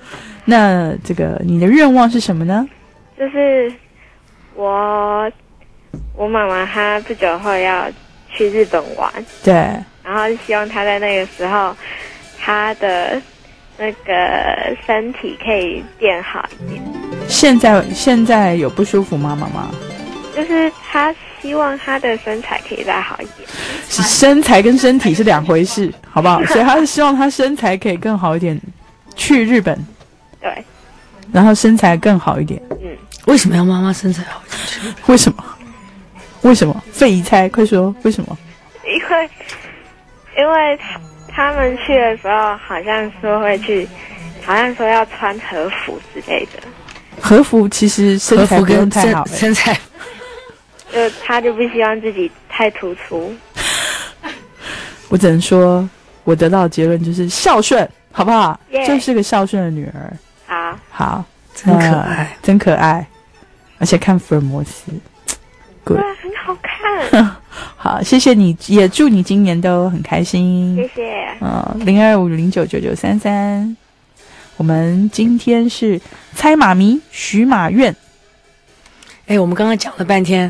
那这个你的愿望是什么呢？ 就是我妈妈她不久后要去日本玩， 对， 然后希望她在那个时候，她的那个身体可以变好一点。 现在有不舒服吗，妈妈？ 就是她希望她的身材可以再好一点。 身材跟身体是两回事，好不好？所以她是希望她身材可以更好一点，去日本。 对。 然后身材更好一点。 为什么要妈妈身材好一点？ 为什么？为什么？费一猜，快说为什么？ 因为他们去的时候好像说会去，好像说要穿和服之类的。 和服其实身材不用太好， 身材就他就不希望自己太突出。 我只能说，我得到的结论就是孝顺，好不好？ Yeah. 就是个孝顺的女儿。好， 真可爱， 真可爱，而且看福尔摩斯。 对，很好看。 好，谢谢你，也祝你今年都很开心。 谢谢。 0250999933，我们今天是猜妈咪许马愿。 我们刚刚讲了半天，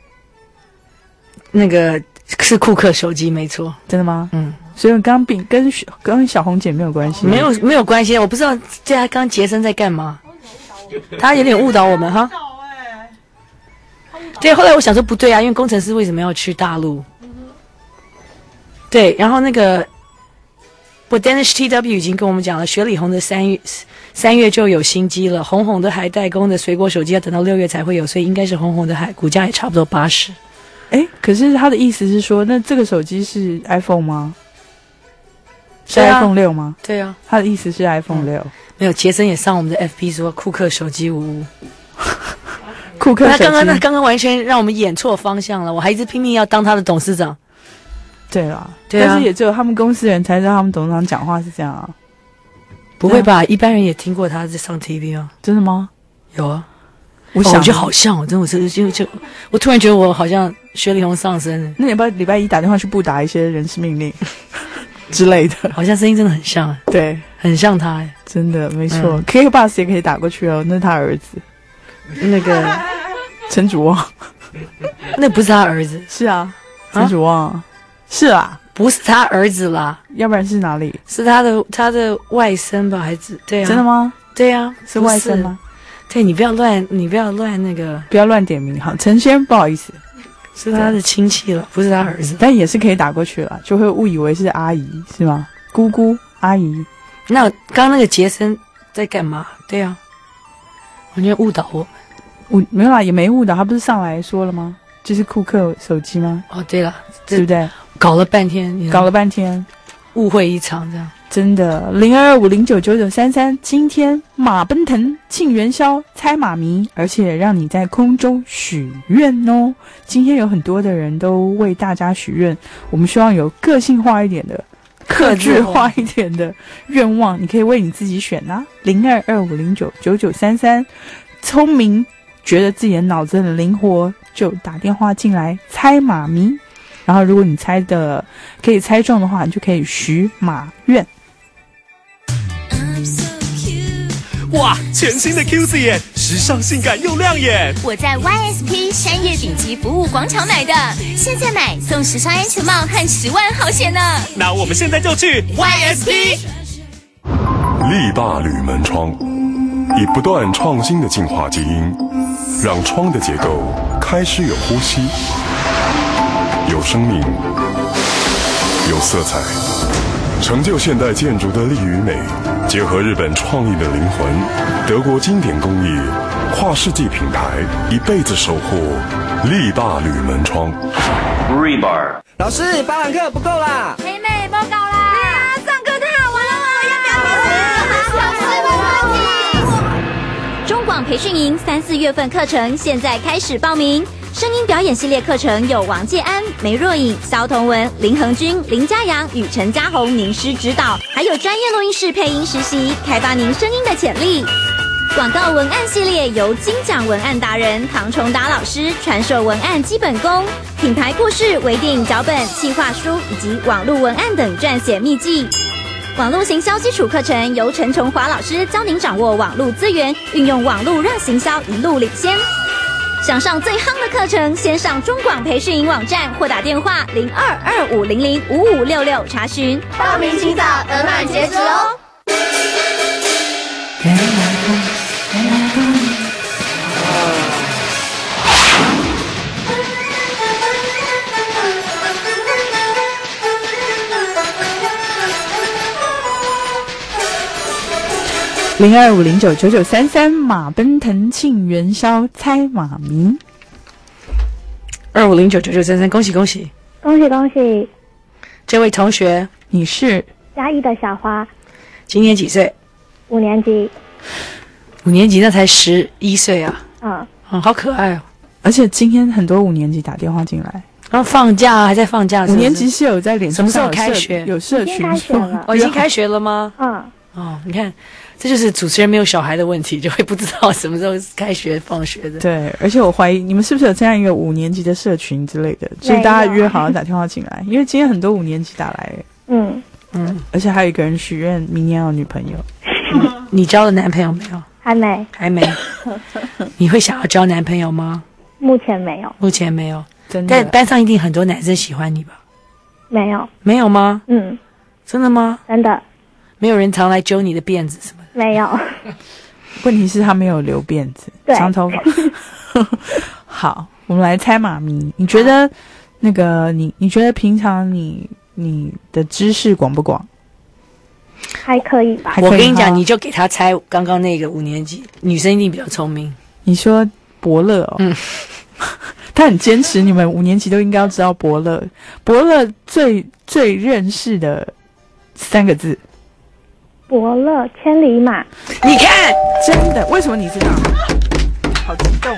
那个是库克手机，没错。 真的吗？所以刚跟小红姐没有关系， 没有关系。我不知道这他刚杰森在干嘛，他有点误导我们哈。对，后来我想说不对啊，因为工程师为什么要去大陆？对，然后那个 Danish TW 已经跟我们讲了，雪里红的3月就有新机了，红红的还代工的水果手机要等到6月才会有，所以应该是红红的海，股价也差不多80。 可是他的意思是说，那这个手机是 iPhone 吗？是 iPhone 6吗？ 对啊， 他的意思是 iPhone 6。 没有，杰森也上我们的 FB 说库克手机无。 库克手机， 他刚刚完全让我们演错方向了，我还一直拼命要当他的董事长。 对啦， 对啊， 但是也只有他们公司人才知道他们董事长讲话是这样啊。 不会吧？一般人也听过他在上 TV 啊。 真的吗？ 有啊。我觉得好像，我真的我突然觉得我好像雪里红上身了。 那你要不要礼拜一打电话去布达一些人事命令之类的？ 好像声音真的很像， 对， 很像他， 真的没错。KKBOX 也可以打过去哦，那是他儿子， 那个陈主旺， 那不是他儿子， 是啊，陈主旺，是啊， 不是他儿子啦， 要不然是哪里？ 是他的外甥吧？还是对啊？ 真的吗？ 对啊， 是外甥吗？ 对，你不要乱那个， 不要乱点名。好，陈先，不好意思， 是他的亲戚了，不是他儿子， 但也是可以打过去了，就会误以为是阿姨，是吗？姑姑、阿姨。 那刚那个杰森在干嘛？对啊，完全误导我们。 没有啦，也没误导，他不是上来说了吗？就是库克手机吗？ 哦，对了， 对不对？ 搞了半天，误会一场这样。 真的，0225099933，今天马奔腾庆元宵猜马迷，而且让你在空中许愿哦。今天有很多的人都为大家许愿，我们希望有个性化一点的、客制化一点的愿望，你可以为你自己选啊。0225099933，聪明，觉得自己的脑子很灵活，就打电话进来猜马迷。然后，如果你可以猜中的话，你就可以许马愿。 哇，全新的 QZ 眼，时尚性感又亮眼。 我在 YSP 山叶顶级服务广场买的，现在买送时尚安全帽和10万好险呢！ 那我们现在就去 YSP。 力霸铝门窗，以不断创新的进化基因，让窗的结构开始有呼吸，有生命，有色彩，成就现代建筑的力与美，结合日本创意的灵魂，德国经典工艺，跨世纪品牌，一辈子守护力霸铝门窗。 Rebar， 老师，8堂课不够啦！ 妹妹，报告啦！对啊，上课太好玩了，要不要中广培训营3、4月份课程现在开始报名。声音表演系列课程有王介安、梅若颖、萧同文、林恒君、林嘉阳与陈嘉宏名师指导，还有专业录音室配音实习，开发您声音的潜力。广告文案系列由金奖文案达人唐崇达老师传授文案基本功、品牌故事、微电影脚本、企划书以及网络文案等撰写秘技。 网络行销基础课程由陈琼华老师教您掌握网络资源，运用网络让行销一路领先。想上最夯的课程，先上中广培训营网站或打电话0225005566查询。 报名请早，额满截止哦。 0250999933马奔腾庆元宵猜马迷 25099933，恭喜恭喜恭喜恭喜！ 这位同学， 你是嘉义的小花， 今年几岁 5年级。 5年级，那才11岁啊。好可爱哦！ 而且今天很多5年级打电话进来， 然后放假还在放假。 5年级是有在脸书上什么时候开学？ 有社群已经开学了吗？你看，这就是主持人没有小孩的问题，就会不知道什么时候开学放学的。 对，而且我怀疑你们是不是有这样一个5年级的社群之类的，就是大家约好要打电话进来，因为今天很多5年级打来。而且还有一个人许愿明年要有女朋友。 你交了男朋友没有？ 还没。 你会想要交男朋友吗？ 目前没有。 目前没有。 真的？ 但班上一定很多男生喜欢你吧？ 没有。 没有吗？真的吗？ 真的。 没有人常来揪你的辫子什么的？ 没有。 问题是他没有留辫子，长头发。好，我们来猜马迷。你觉得那个你觉得平常你的知识广不广？ 还可以吧。 我跟你讲，你就给他猜刚刚那个5年级女生一定比较聪明。 你说伯乐哦？他很坚持，你们5年级都应该要知道伯乐。伯乐最认识的3个字。 伯乐千里马。 你看， 真的？为什么你知道？好激动哦！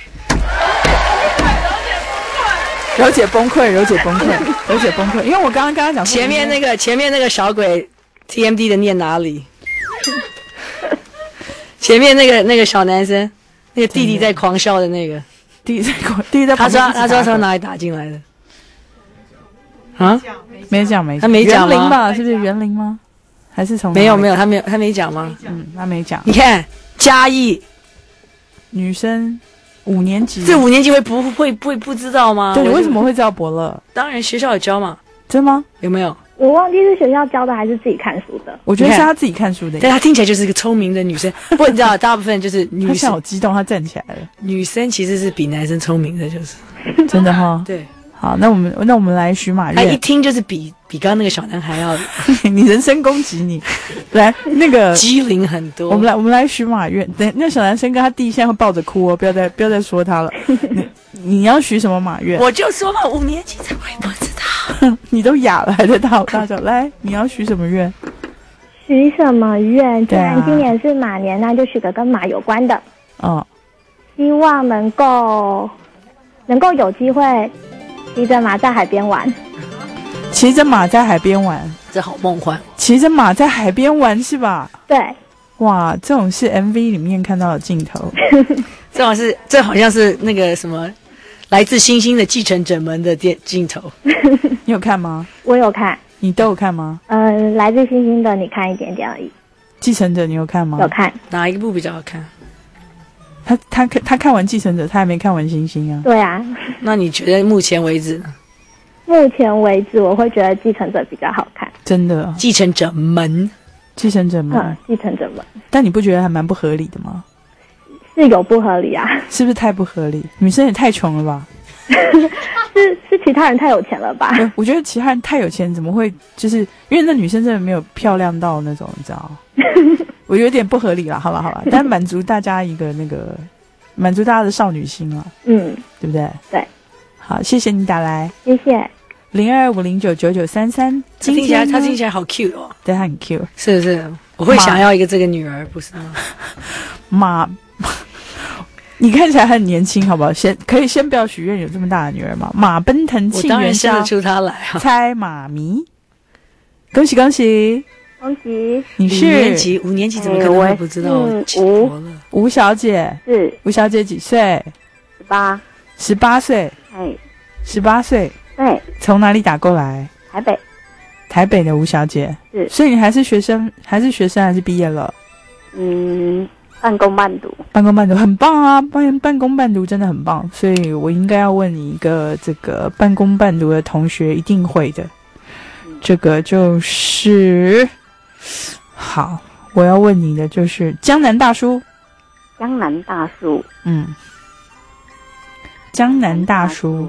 柔姐崩溃，因为我刚刚跟他讲， 前面那个小鬼 TMD 的念哪里？前面那个小男生，那个弟弟在狂笑的那个， 弟弟在，他说从哪里打进来的？啊？ 没讲， 他没讲吗？园林吧？是不是园林吗？还是从没有，他没讲吗？ 他没讲。 你看嘉义女生5年级， 这5年级会不知道吗？ 对，你为什么会知道伯乐？ 当然学校有教嘛。 真吗？ 有没有？ 我忘记是学校教的还是自己看书的。 我觉得是他自己看书的， 但他听起来就是一个聪明的女生。不，你知道，大部分就是女生。 他好激动，他站起来了。 女生其实是比男生聪明的，就是真的哈。 对。 好，那我们来许马愿。 他一听就是比刚刚那个小男孩要， 你人身攻击你，来那个机灵很多。 我们来许马愿。等那小男生跟他弟现在会抱着哭哦，不要再说他了。你要许什么马愿？ 我就说嘛，5年级怎么会不知道？ 你都哑了还在大叫。来，你要许什么愿？ 许什么愿？既然今年是马年，那就许个跟马有关的。希望能够有机会。骑着马在海边玩， 骑着马在海边玩， 这好梦幻。 骑着马在海边玩是吧？ 对。 哇，这种是 MV 里面看到的镜头。 这好像是那个什么来自星星的继承者们的镜头。 你有看吗？ 我有看。 你都有看吗？ 来自星星的你看一点点而已。 继承者你有看吗？ 有看。 哪一部比较好看？ 他看完继承者，他还没看完星星啊。 对啊。 那你觉得目前为止呢？ 目前为止，我会觉得继承者比较好看。 真的？ 继承者们。 继承者们。 但你不觉得还蛮不合理的吗？ 是有不合理啊。 是不是太不合理？女生也太穷了吧？ 是其他人太有钱了吧？ 我觉得其他人太有钱，怎么会就是因为那女生真的没有漂亮到那种，你知道？我有点不合理啦，好了，但满足大家一个满足大家的少女心了，对不对？ 对， 好，谢谢你打来， 谢谢。 0250999933， 他听起来好 cute 哦， 对，他很 cute， 是不是？我会想要一个这个女儿，不是吗？ 你看起来很年轻，好不好？可以先不要许愿有这么大的女儿吗？马奔腾庆元宵， 我当然生得出她来啊！ 猜马迷，恭喜恭喜！ 恭喜！ 你是 5年级怎么可能会不知道？ 吴小姐是吴小姐几岁 ？18岁。 18岁。对。从哪里打过来？ 台北的吴小姐。 是。 所以你还是学生还是毕业了？ 半工半读。 半工半读很棒啊，半工半读真的很棒，所以我应该要问你一个这个半工半读的同学一定会的，这个就是好，我要问你的就是江南大叔。 江南大叔， 江南大叔，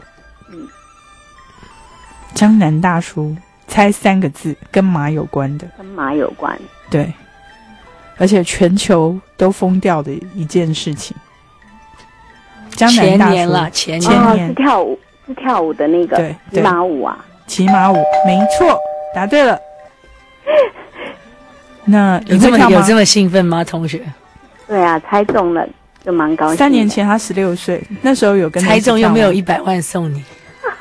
江南大叔，猜3个字，跟马有关的。 跟马有关。 对。而且全球都疯掉的一件事情。江南大叔前年是跳舞的那个骑马舞啊， 骑马舞没错，答对了。那有这么兴奋吗，同学？ 对啊，猜中了就蛮高兴的。 3年前他16岁，那时候有跟猜中又没有100万送你。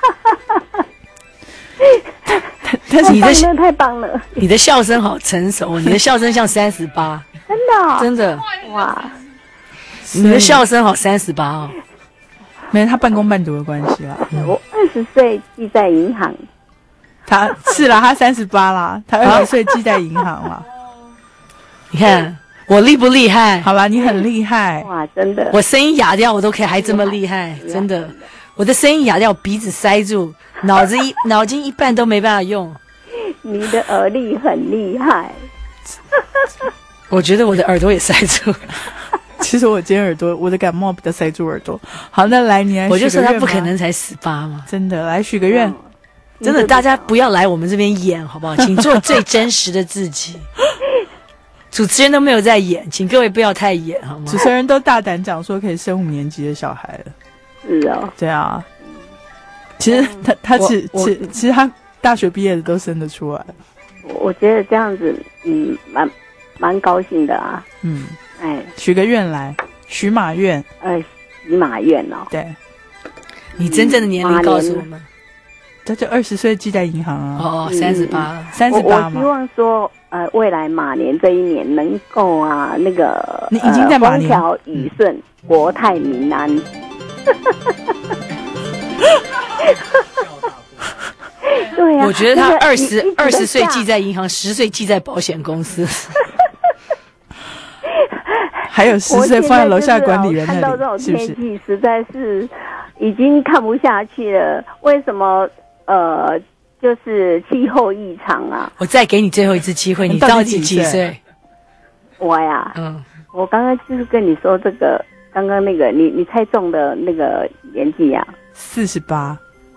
但是你的太棒了， 你的笑声好成熟，你的笑声像38， 真的真的哇！ 你的笑声好38哦， 没他半工半读的关系啦。 我20岁记在银行， 他是啦，他38啦，他20岁记在银行啦。 你看我厉不厉害？ 好啦，你很厉害哇，真的， 我声音哑掉我都可以还这么厉害，真的，我的声音哑掉，鼻子塞住，脑筋一半都没办法用。 你的耳力很厉害， 我觉得我的耳朵也塞住了。 其实我今天我的感冒比较塞住耳朵。好，那来你来许个愿。 我就说他不可能才18嘛， 真的来许个愿。 真的，大家不要来我们这边演，好不好？请做最真实的自己。主持人都没有在演，请各位不要太演，好吗？ 主持人都大胆讲说可以生5年级的小孩了。 是哦， 对啊。其实其实他大学毕业的都生得出来。 我觉得这样子，蛮高兴的啊。 许个愿来，许马愿。 许马愿哦。 对， 你真正的年龄告诉我们。 他就20岁记在银行哦啊。 38 我希望说，未来马年这一年能够啊，那个你已经在马年， 风调雨顺，国泰民安。对啊， 我觉得他20岁记在银行，10岁记在保险公司， 还有10岁放在楼下管理员那里。 看到这种天气，实在是已经看不下去了。为什么就是气候异常啊？ 我再给你最后一次机会，你到底几岁？ 我呀，我刚刚就是跟你说这个，刚刚那个你猜中的那个年纪呀 ，48。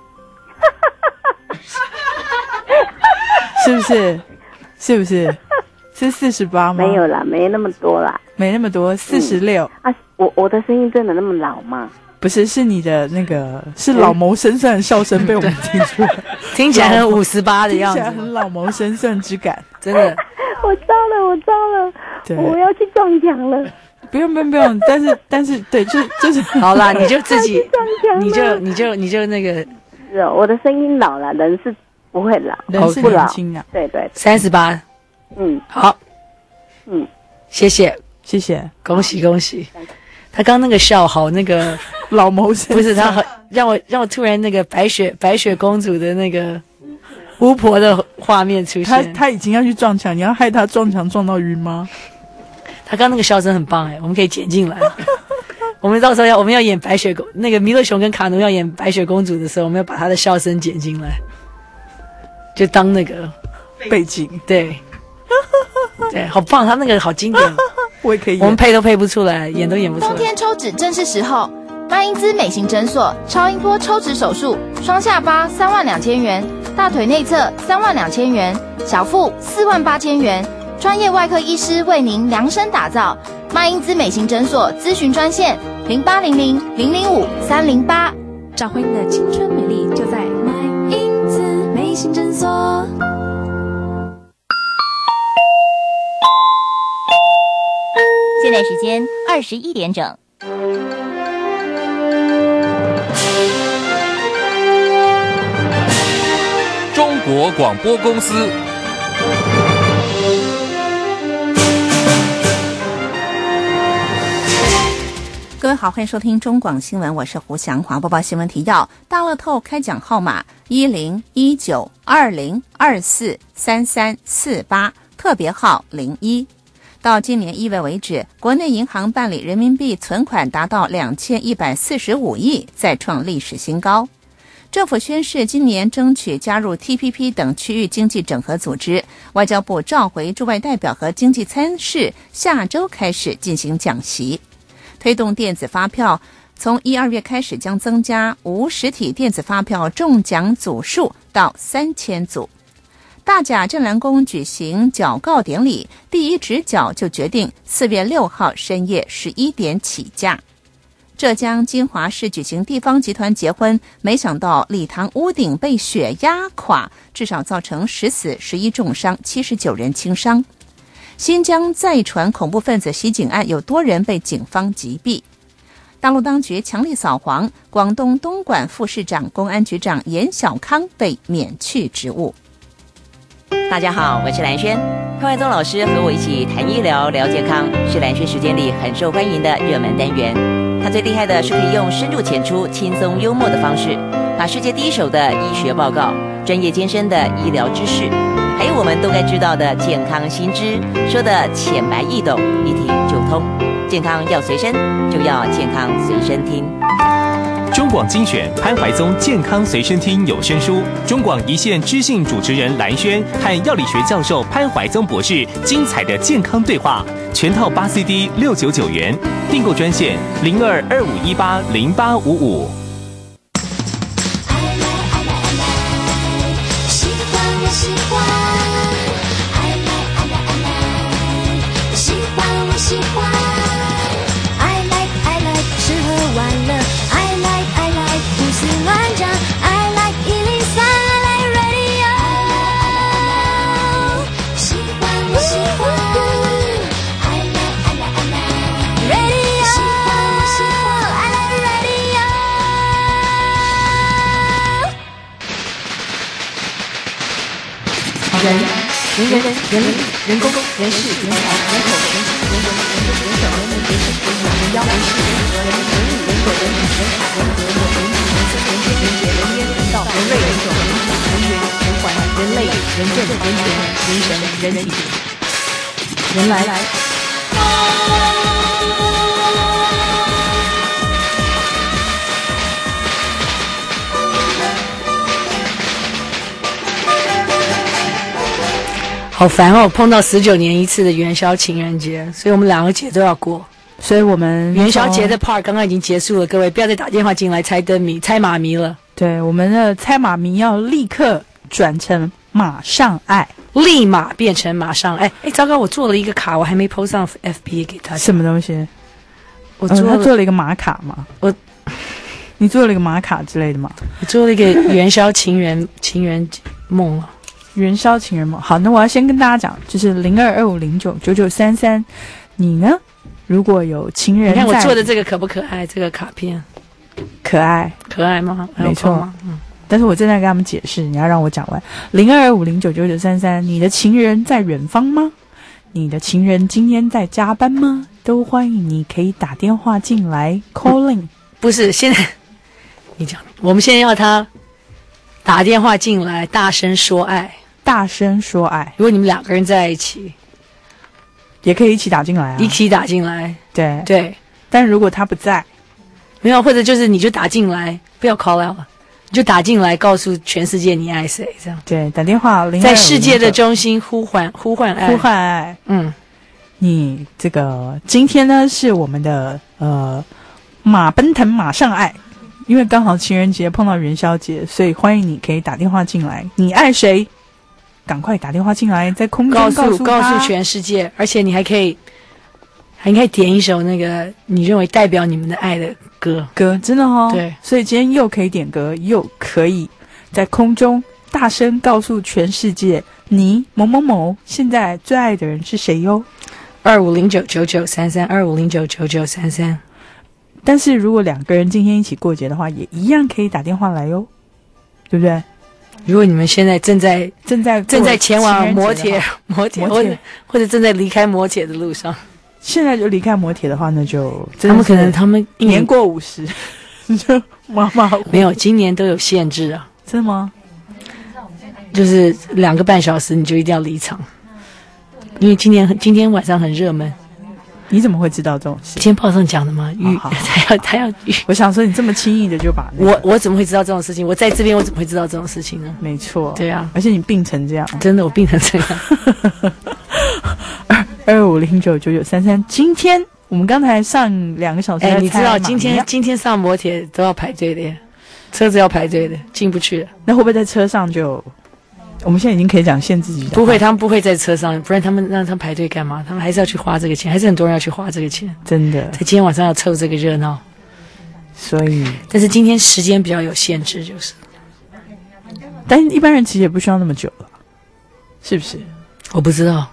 是不是？是不是？是48吗？ 没有啦，没那么多啦， 没那么多，46。 我的声音真的那么老吗？ 不是，是你的那个是老谋深算的笑声被我们听出来， 听起来很58的样子， 听起来很老谋深算之感， 真的。 我糟了，我要去撞墙了。 不用，但是对，就是好啦，你就自己，你就那个， 是哦，我的声音老了，人是不会老， 人是年轻啊， 对对 ，38，好，谢谢，恭喜，他刚那个笑好那个老谋深算， 不是他让我突然那个白雪公主的那个巫婆的画面出现， 他已经要去撞墙，你要害他撞墙撞到晕吗？ 他刚那个笑声很棒我们可以剪进来。我们到时候我们要演白雪公那个弥勒熊跟卡奴要演白雪公主的时候，我们要把他的笑声剪进来，就当那个背景。 对，好棒，他那个好经典。 我也可以演， 我们配都配不出来，演都演不出来。 冬天抽脂正是时候，麦因兹美型诊所超音波抽脂手术，双下巴32000元，大腿内侧32000元，小腹48000元。专业外科医师为您量身打造，麦因兹美型诊所咨询专线0800-005-308， 找回你的青春美丽，就在麦因兹美型诊所。 现在时间21点整。 中国广播公司。 各位好，欢迎收听中广新闻，我是胡祥华。播报新闻提要：大乐透开奖号码101920243348，特别号01。到今年1月为止，国内银行办理人民币存款达到2145亿，再创历史新高。政府宣示，今年争取加入 TPP 等区域经济整合组织。外交部召回驻外代表和经济参事，下周开始进行讲习。推动电子发票，从1、2月开始将增加无实体电子发票中奖组数到3000组。大甲镇澜宫举行缴告典礼，第一指缴就决定4月6号深夜11点起驾。浙江金华市举行地方集团结婚，没想到礼堂屋顶被雪压垮，至少造成10死11重伤，79人轻伤。新疆再传恐怖分子袭警案，有多人被警方击毙。大陆当局强力扫黄，广东东莞副市长、公安局长严小康被免去职务。 大家好，我是蓝轩。潘怀宗老师和我一起谈医疗、聊健康，是蓝轩时间里很受欢迎的热门单元。他最厉害的是可以用深入浅出、轻松幽默的方式，把世界第一手的医学报告、专业艰深的医疗知识，还有我们都该知道的健康新知，说的浅白易懂，一听就通。健康要随身，就要健康随身听。 中广精选潘怀宗健康随身听有声书，中广一线知性主持人蓝轩和药理学教授潘怀宗博士精彩的健康对话，全套8 CD 699元，订购专线0225180855。 人工、人事、人才、人口、人情、人文、人手、人手、人民、人事、人民、人妖、人事、人和、人民、人物、人果、人品、人才、人和、人人、人生、人天、人杰、人烟、人道、人类、人种、人体、人缘、人环、人类、人政、人权、人神、人体、人来。好烦哦！碰到19年一次的元宵情人节，所以我们2个节都要过。 所以我们元宵节的 part 刚刚已经结束了，各位不要再打电话进来猜灯谜、猜妈咪了。 对，我们的猜妈咪要立刻转成马上爱， 立马变成马上爱。哎，糟糕，我做了一个卡，我还没 post 上 FB 给他。 什么东西？ 他做了一个马卡吗？你做了一个马卡之类的吗？ 我做了一个元宵情人梦啊。 元宵情人梦。好，那我要先跟大家讲，就是0225099933，你呢？如果有情人， 你看我做的这个可不可爱？这个卡片可爱吗？ 没错。但是我正在跟他们解释，你要让我讲完。0225099933，你的情人在远方吗？你的情人今天在加班吗？都欢迎你可以打电话进来 calling。 不是，现在你讲，我们现在要他打电话进来，大声说爱。 大声说爱。 如果你们2个人在一起， 也可以一起打进来啊。 一起打进来。对。 但如果他不在， 没有，或者就是你就打进来，不要 call out 了，你就打进来，告诉全世界你爱谁，这样。 对，打电话在世界的中心呼唤爱。 你这个今天呢是我们的马奔腾马上爱。因为刚好情人节碰到元宵节，所以欢迎你可以打电话进来。你爱谁？赶快打电话进来，在空中告诉全世界。而且你还可以点一首那个你认为代表你们的爱的歌， 真的哦。 对， 所以今天又可以点歌，又可以在空中大声告诉全世界，你某某某现在最爱的人是谁哟。 25099933，25099933。 但是如果2个人今天一起过节的话，也一样可以打电话来哟，对不对？ 如果你们现在正在前往摩铁或者正在离开摩铁的路上， 现在就离开摩铁的话，那就他们可能他们年过50，就马马虎虎。 没有，今年都有限制啊。 真的吗？ 就是2个半小时你就一定要离场，因为今天晚上很热门。 你怎么会知道这种事？ 今天报上讲的吗？他要我想说你这么轻易的就把我怎么会知道这种事情？我在这边我怎么会知道这种事情呢？ 没错， 对啊， 而且你病成这样， 真的我病成这样。 25099933，今天我们刚才上2个小时， 你知道今天上摩铁都要排队的耶，车子要排队的，进不去了。 那会不会在车上就？我们现在已经可以讲限制级的。 不会，他们不会在车上，不然他们让他们排队干嘛？他们还是要去花这个钱，还是很多人要去花这个钱。 真的， 在今天晚上要凑这个热闹， 所以， 但是今天时间比较有限制，就是。 但一般人其实也不需要那么久了，是不是？ 我不知道。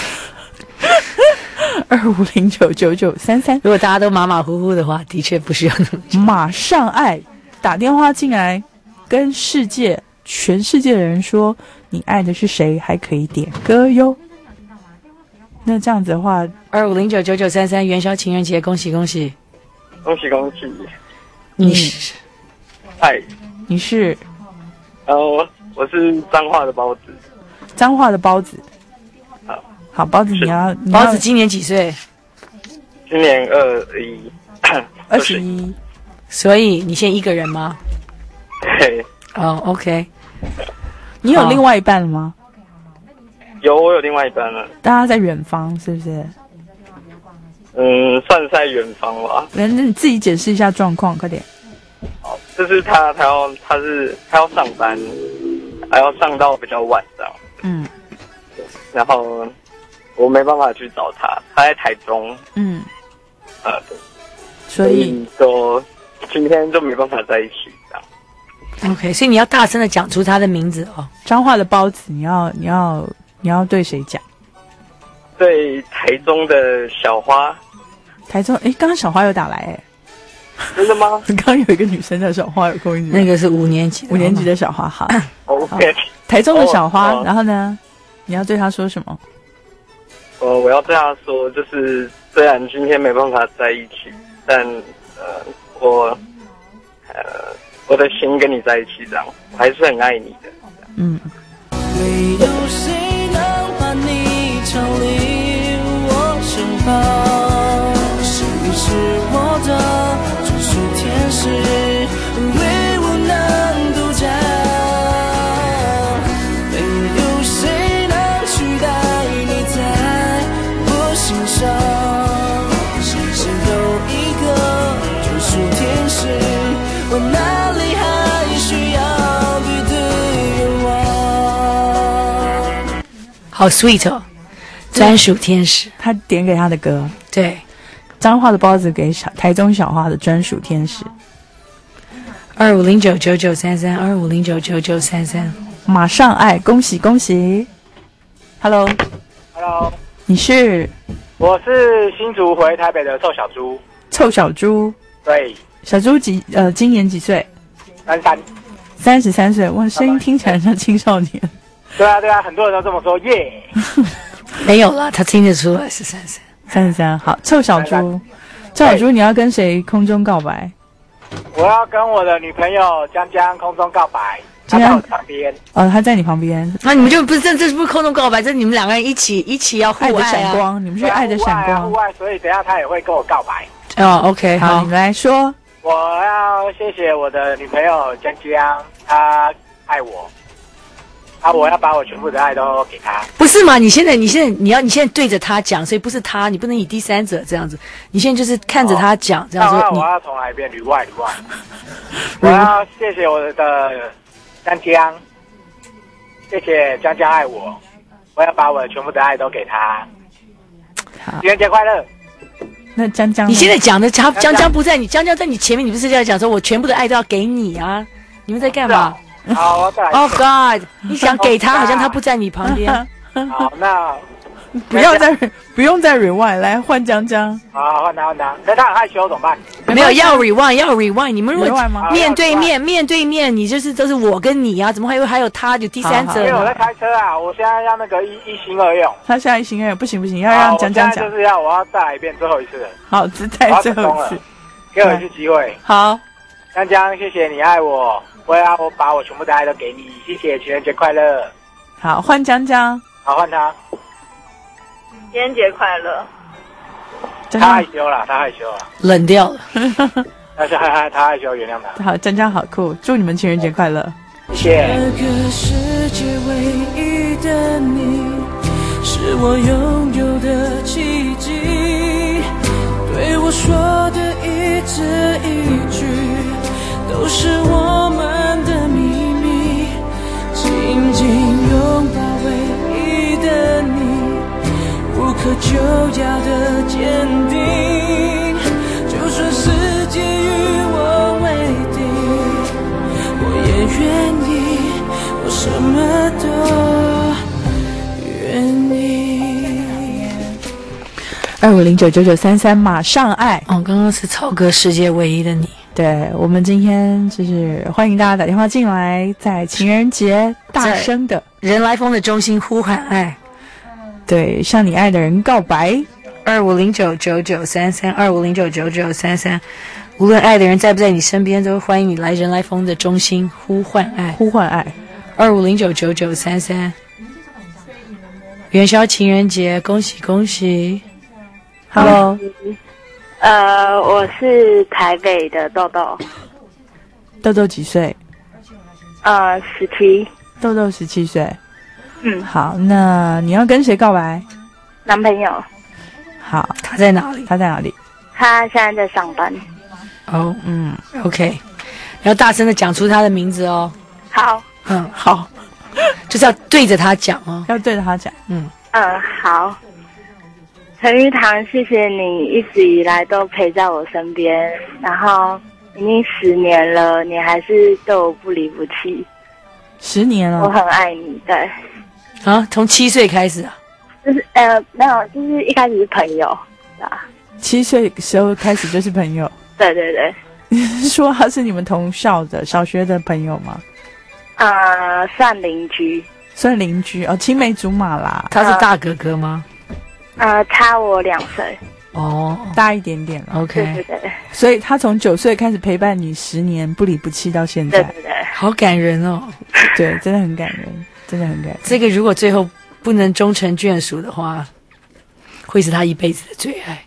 25099933， 如果大家都马马虎虎的话，的确不需要那么久。 马上爱打电话进来，跟全世界的人说你爱的是谁，还可以点歌哟。那这样子的话 ，25099933元宵情人节，恭喜恭喜， 恭喜恭喜！ 你是？ 嗨， 你是？ 我是彰化的包子。 彰化的包子。好，包子包子今年几岁？ 今年 21。 所以你现在一个人吗？ 对。 OK。 你有另外一半了吗？ 我有另外一半了。 大家在远方，是不是？ 算在远方吧。 那你自己解释一下状况，快点。 好，就是他要上班，还要上到比较晚这样。然后我没办法去找他，他在台中。所以就今天就没办法在一起这样。 OK， 所以你要大声的讲出他的名字哦。 彰化的包子，你要对谁讲？ 对台中的小花。 台中，刚刚小花有打来真的吗？ 刚刚有一个女生叫小花有跟我讲， 那个是5年级的小花。好 ，OK。 台中的小花，然后呢，你要对她说什么？ 我要对她说，就是虽然今天没办法在一起，但我的心跟你在一起，这样我还是很爱你的。 会有谁能把你常离我身旁？是你是我的专属天使，为我能独占。没有谁能取代你在我心上，谁有一个专属天使，我哪里还需要别的愿望？ 好 sweet 哦，专属天使， 他点给他的歌， 对， 彰化的包子给台中小花的专属天使。 25099933，25099933， 马上爱，恭喜恭喜 ！Hello， 你是？ 我是新竹回台北的臭小猪。 臭小猪， 对， 小猪今年几岁？33岁，哇，声音听起来像青少年。 对啊，很多人都这么说，耶。 没有啦，他听得出来是 33。好，臭小猪，你要跟谁空中告白？ 我要跟我的女朋友江江空中告白，她在我旁边。 她在你旁边。 那你们就不是这不是空中告白，这你们2个人一起要互爱的闪光，你们是爱的闪光。 互爱，所以等一下她也会跟我告白。 OK， 好， 你来说。 我要谢谢我的女朋友江江，她爱我。我要把我全部的爱都给他。 不是嘛？你现在对着他讲，所以不是他，你不能以第三者这样子。你现在就是看着他讲，这样说。 我要从哪一边？旅外。我要谢谢我的江江，谢谢江江爱我，我要把我全部的爱都给他。情人节快乐！ 那江江， 你现在讲的江江不在你，江江在你前面，你不是在讲说我全部的爱都要给你啊？你们在干嘛？ 好，我再来。 Oh God！ 你想给他，好像他不在你旁边。 好，那不用再 rewind， 来换江江。 好，换他。可是他很害羞，怎么办？ 没有要 rewind， 你们如果面对面，你就是都是我跟你啊，怎么还有他有第三者？ 因为我在开车啊，我现在要那个一心二用。 他现在一心二用，不行，要让江江讲。 就是我要再来一遍最后一次了。 好，只再最后一次， 给我一次机会。 好， 江江，谢谢你爱我，我把我全部的爱都给你，谢谢，情人节快乐。 好，换江江。 好，换他。 情人节快乐。 他害羞了， 冷掉了。 他害羞，原谅他。 好，江江好酷，祝你们情人节快乐。 谢谢。 这个世界唯一的你，是我拥有的奇迹。对我说的一字一句，都是我们的秘密。紧紧拥抱唯一的你，无可救药的坚定。就算世界与我为敌，我也愿意，我什么都愿意。 25099933马上爱。 刚刚是曹哥世界唯一的你。 对，我们今天就是欢迎大家打电话进来，在情人节大声的人来疯的中心呼喊爱， 对，向你爱的人告白。 25099933，25099933，无论爱的人在不在你身边，都欢迎你来人来疯的中心呼唤爱，25099933。元宵情人节，恭喜恭喜 ！Hello。 我是台北的豆豆。 豆豆几岁 ？17。 豆豆17岁。好，那你要跟谁告白？ 男朋友。 好， 他在哪里？ 他现在在上班。 OK， 要大声的讲出他的名字哦。 好。 好， 就是要对着他讲哦， 要对着他讲。 好。陈玉堂，谢谢你一直以来都陪在我身边，然后已经10年了，你还是对我不离不弃。 10年了， 我很爱你。对。 从7岁开始啊？ 就是没有，就是一开始是朋友，对吧 ？7岁的时候开始就是朋友。 对对对。 你是说他是你们同校的小学的朋友吗？ 算邻居。 算邻居哦，青梅竹马啦。 他是大哥哥吗？ 差我2岁。 大一点点了。 OK。 对对对。 所以他从9岁开始陪伴你10年，不离不弃到现在。 对对对。 好感人哦。 对，真的很感人，真的很感人。 这个如果最后不能终成眷属的话，会是他一辈子的最爱。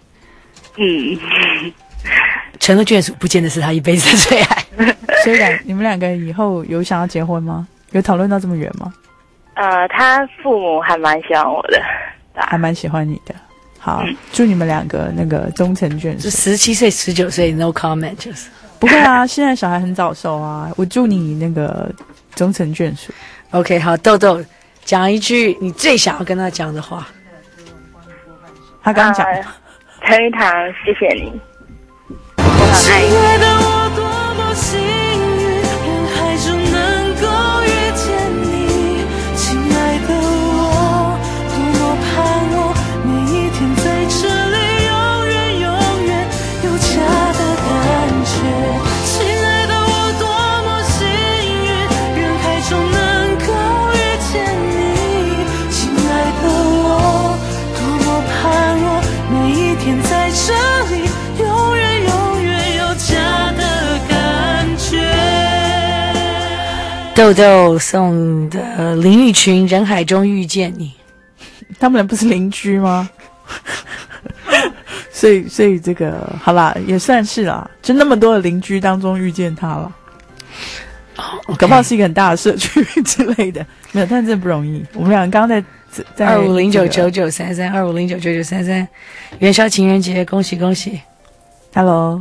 成了眷属，不见得是他一辈子的最爱。 所以你们两个以后有想要结婚吗？有讨论到这么远吗？ 他父母还蛮喜欢我的。 还蛮喜欢你的。好，祝你们两个那个终成眷属。 17岁、19岁 ，no comment， 就是。 不会啊，现在小孩很早熟啊。我祝你那个终成眷属。 OK， 好，豆豆讲一句你最想要跟他讲的话。 他刚讲。 陈玉堂，谢谢你，我很爱你。 豆豆送的林育群《人海中遇见你》， 他们不是邻居吗？所以这个好啦，也算是啦，就那么多的邻居当中遇见他了。搞不好是一个很大的社区之类的，没有，但是真的不容易。我们两个刚刚在 25099933，25099933，元宵情人节，恭喜恭喜 ！Hello，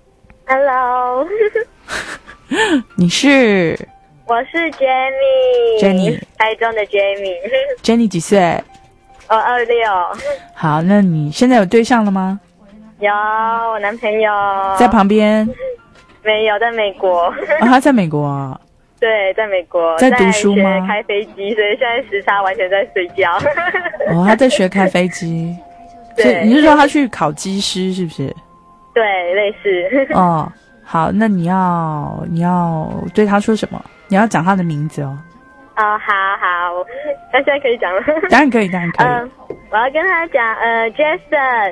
你是？ 我是 Jenny， 台中的 Jenny。Jenny 几岁 ？26。 好，那你现在有对象了吗？ 有，我男朋友在旁边。 没有，在美国。 他在美国啊。 对，在美国， 在读书吗？ 在学开飞机，所以现在时差完全在睡觉。 哦，他在学开飞机。对，你是说他去考机师是不是？ 对，类似。 哦，好，那你要对他说什么？你要讲他的名字哦。 好，那现在可以讲了。 当然可以。 我要跟他讲，Jason，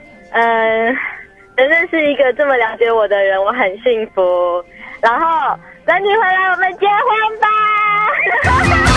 能认识一个这么了解我的人，我很幸福。然后等你回来，我们结婚吧。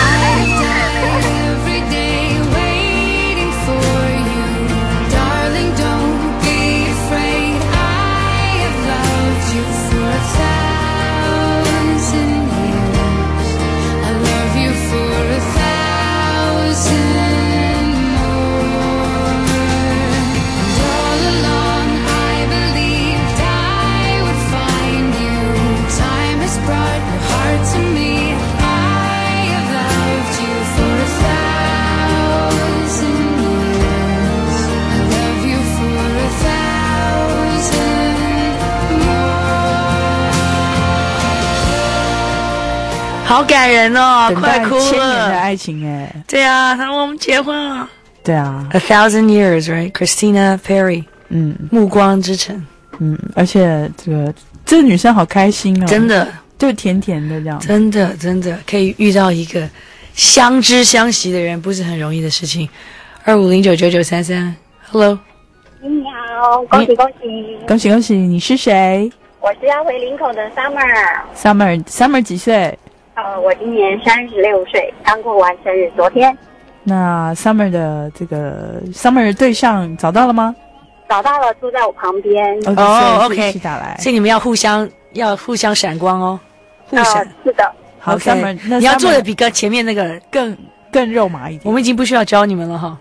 好感人哦，快哭了！ 1000年的爱情哎， 对啊，他说我们结婚了。 对啊 ，1000 years right? Christina Perri， 暮光之城， 而且这个女生好开心哦， 真的， 就甜甜的这样， 真的可以遇到一个相知相惜的人，不是很容易的事情。25099933 ，Hello， 你好，恭喜恭喜， 恭喜恭喜！你是谁？ 我是要回林口的 Summer 几岁？ 我今年36岁，刚过完生日，昨天。 那 Summer 的Summer 的对象找到了吗？ 找到了，住在我旁边。 哦 ，OK， 一起打来。 所以你们要互相闪光哦，互闪。 是的。 好 ，Summer， 你要做的比前面那个更肉麻一点。 我们已经不需要教你们了哈。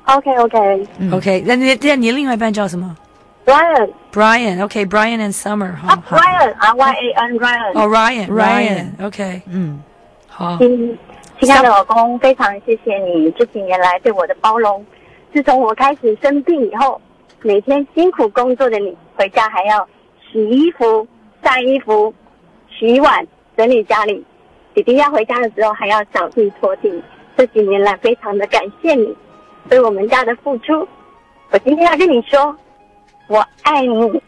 OK， 那你另外一半叫什么？Brian，OK，Brian and Summer 哈。 Ryan RYAN Ryan。 哦 Ryan，OK， 好。 亲爱的老公，非常谢谢你这几年来对我的包容。自从我开始生病以后，每天辛苦工作的你，回家还要洗衣服、晒衣服、洗碗、整理家里。弟弟要回家的时候还要扫地拖地。这几年来，非常的感谢你对我们家的付出。我今天要跟你说，我爱你。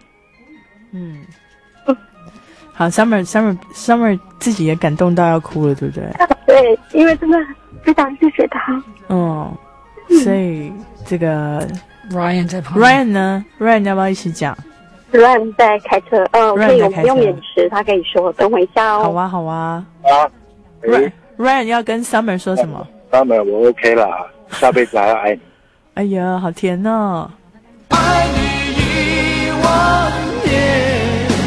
好 ，Summer 自己也感动到要哭了，对不对？ 对，因为真的非常谢谢他。 所以这个 Ryan 在旁边。 Ryan 呢 ？Ryan 要不要一起讲 ？Ryan 在开车，可以，我们用免持，他可以说，等我一下哦。 好啊。Ryan 要跟 Summer 说什么 ？Summer， 我 OK 啦，下辈子还要爱你。 哎呀，好甜哦！ 爱你1万年，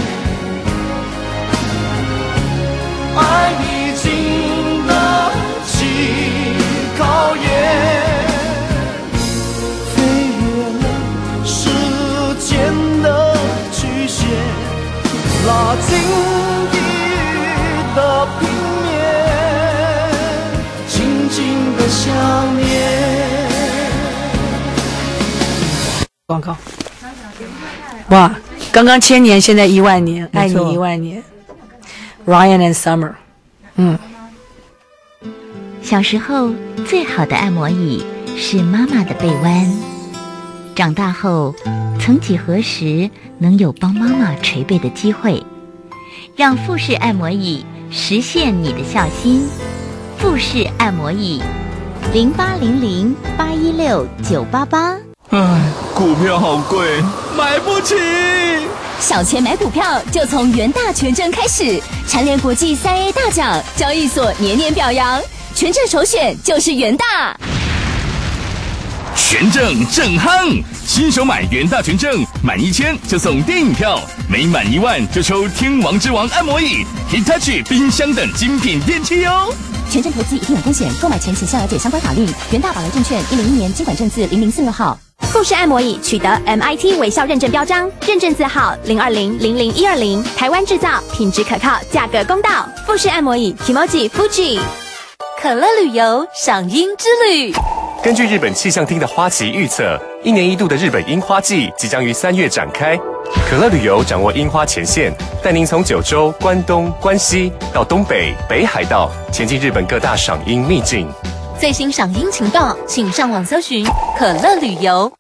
爱你经得起考验，飞越了时间的局限，拉近地狱的平面，紧紧的想念。 广告。哇，刚刚1000年，现在1万年，爱你1万年。Ryan and Summer。 小时候最好的按摩椅是妈妈的背弯，长大后曾几何时能有帮妈妈捶背的机会，让富士按摩椅实现你的孝心。富士按摩椅，0800816988。 股票好贵，买不起。 小钱买股票就从元大权证开始，蝉联国际3A 大奖，交易所年年表扬，权证首选就是元大。 权证正夯，新手买元大权证，满1000就送电影票，每满1万就抽天王之王按摩椅、Hitachi 冰箱等精品电器哦。 权证投资一定有风险，购买前请详了解相关法律。元大保留证券101年金管证字0046号。富士按摩椅取得 MIT 微笑认证标章，认证字号02000120，台湾制造，品质可靠，价格公道。富士按摩椅 Kimoji Fuji。可乐旅游赏樱之旅。 根据日本气象厅的花期预测，1年1度的日本樱花季即将于3月展开， 可乐旅游掌握樱花前线，带您从九州、关东、关西到东北、北海道，前进日本各大赏樱秘境。 最新赏樱情报，请上网搜寻可乐旅游。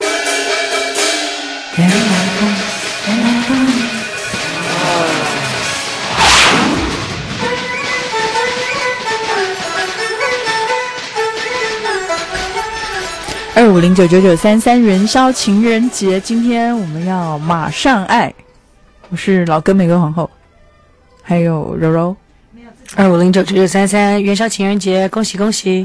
25099933元宵情人节，今天我们要马上爱。我是老哥玫瑰皇后，还有柔柔。 25099933元宵情人节，恭喜恭喜！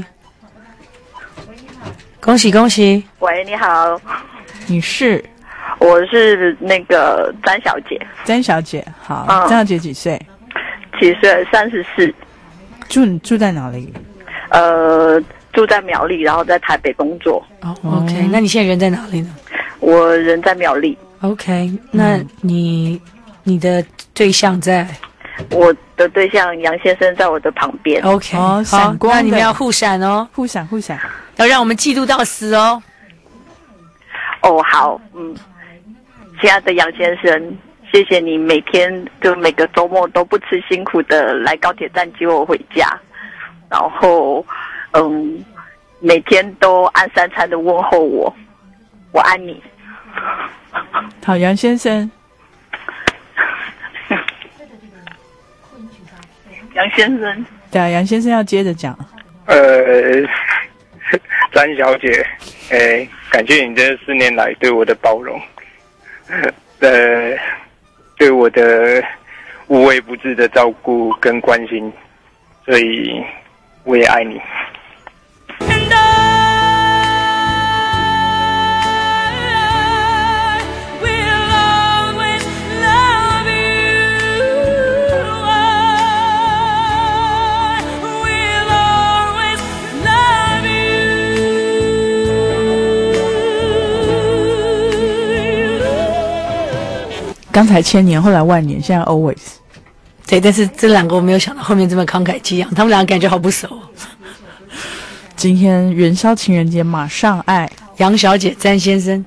恭喜恭喜！ 喂，你好， 你是？ 我是那个詹小姐。 詹小姐，好，詹小姐几岁 ？7岁，34。 住在哪里？ 住在苗栗，然后在台北工作。 OK， 那你现在人在哪里呢？ 我人在苗栗。 OK， 那你的对象在？ 我的对象杨先生在我的旁边。 OK， 好，那你们要互闪哦， 互闪， 要让我们嫉妒到死哦。 哦，好，亲爱的杨先生，谢谢你每个周末都不辞辛苦的来高铁站接我回家，然后每天都按3餐的问候我，我爱你。 好，杨先生。 杨先生， 对啊，杨先生要接着讲。 詹小姐，感谢你这4年来对我的包容，对我的无微不至的照顾跟关心，所以我也爱你。 刚才千年，后来万年，现在 always。 对，但是这两个我没有想到后面这么慷慨激昂，他们两个感觉好不熟。 今天元宵情人节，马上爱杨小姐、詹先生，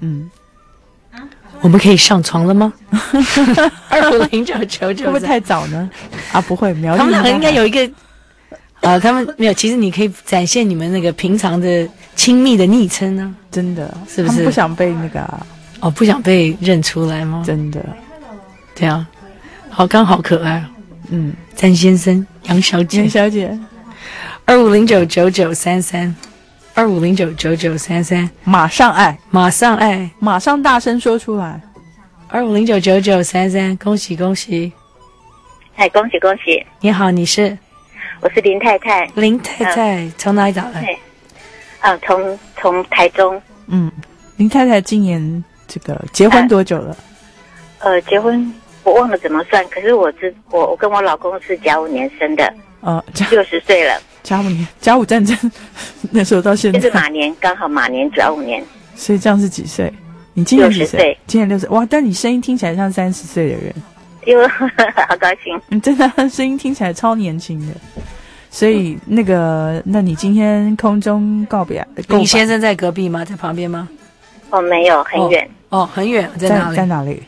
我们可以上床了吗？250999 会不会太早呢？啊，不会，苗栗他们两个应该有一个，他们没有。其实你可以展现你们那个平常的亲密的昵称呢， 真的， 是不是？ 他们不想被那个不想被认出来吗？ 真的， 这样，好，刚好可爱。詹先生、杨小姐、25099933，25099933， 马上爱， 马上爱， 马上大声说出来。 25099933，恭喜恭喜！ 嗨，恭喜恭喜！ 你好，你是？ 我是林太太。 林太太，从哪里打来？ 从台中。 林太太今年这个结婚多久了？ 结婚我忘了怎么算，可是我跟我老公是甲午年生的，60岁了。 甲午年，甲午战争那时候到现在就是马年，刚好马年甲午年。 所以这样是几岁？你今年几岁？60 岁。 今年60岁，哇！但你声音听起来像30岁的人。 好高兴。 你真的声音听起来超年轻的。所以那你今天空中告别？ 李先生在隔壁吗？在旁边吗？ 没有，很远。 很远，在哪里？ 在哪里？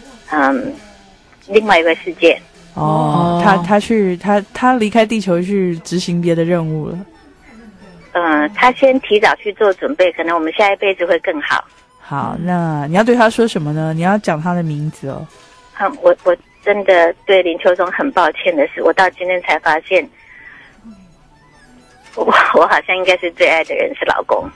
另外一个世界。 他离开地球去执行别的任务了。 他先提早去做准备，可能我们下一辈子会更好。 好，那你要对他说什么呢？你要讲他的名字哦。 我真的对林秋松很抱歉的是，我到今天才发现，我好像应该是最爱的人是老公。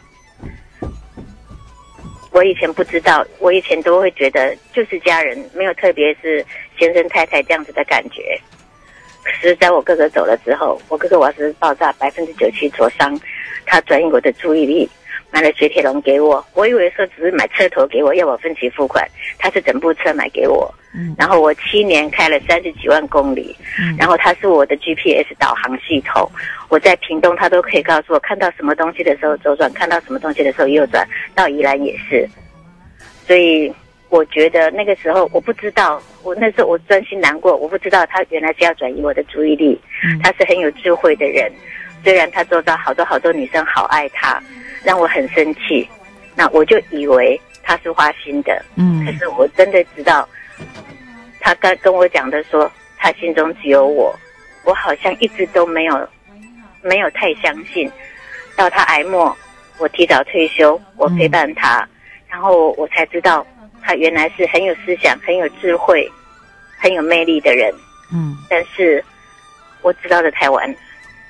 我以前不知道，我以前都会觉得就是家人，没有特别是先生太太这样子的感觉。可是在我哥哥走了之后，我哥哥瓦斯爆炸，97%挫伤，他转移我的注意力，买了雪铁龙给我。我以为说只是买车头给我，要我分期付款，他是整部车买给我。然后我7年开了30几万公里，然后他是我的 GPS 导航系统。我在屏东，他都可以告诉我看到什么东西的时候左转，看到什么东西的时候右转，到宜兰也是。所以我觉得那个时候我不知道，那时候我专心难过，我不知道他原来是要转移我的注意力。他是很有智慧的人，虽然他周遭好多女生好爱他，让我很生气。那我就以为他是花心的，可是我真的知道，他刚跟我讲的说，他心中只有我，我好像一直都没有太相信，到他癌末，我提早退休，我陪伴他，然后我才知道，他原来是很有思想、很有智慧、很有魅力的人，但是我知道的太晚了。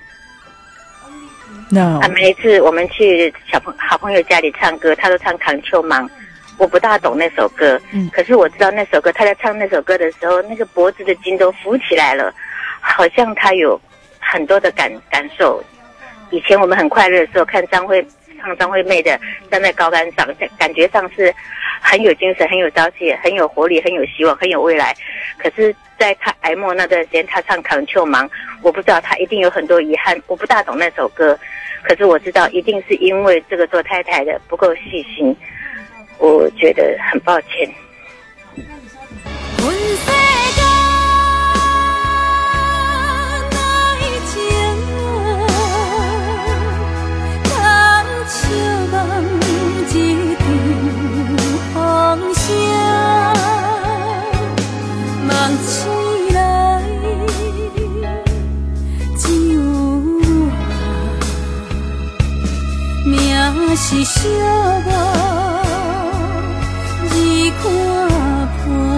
每一次我们去好朋友家里唱歌，他都唱《扛秋芒》，我不大懂那首歌，可是我知道那首歌，他在唱那首歌的时候，那个脖子的筋都浮起来了，好像他有很多的感受。以前我们很快乐的时候，看张惠妹的站在高杆上，感觉上是很有精神、很有朝气、很有活力、很有希望、很有未来。可是在他癌末那段时间，他唱《扛秋芒》，我不知道他一定有很多遗憾，我不大懂那首歌，可是我知道一定是因为这个做太太的不够细心，我觉得很抱歉。 是寂寞已看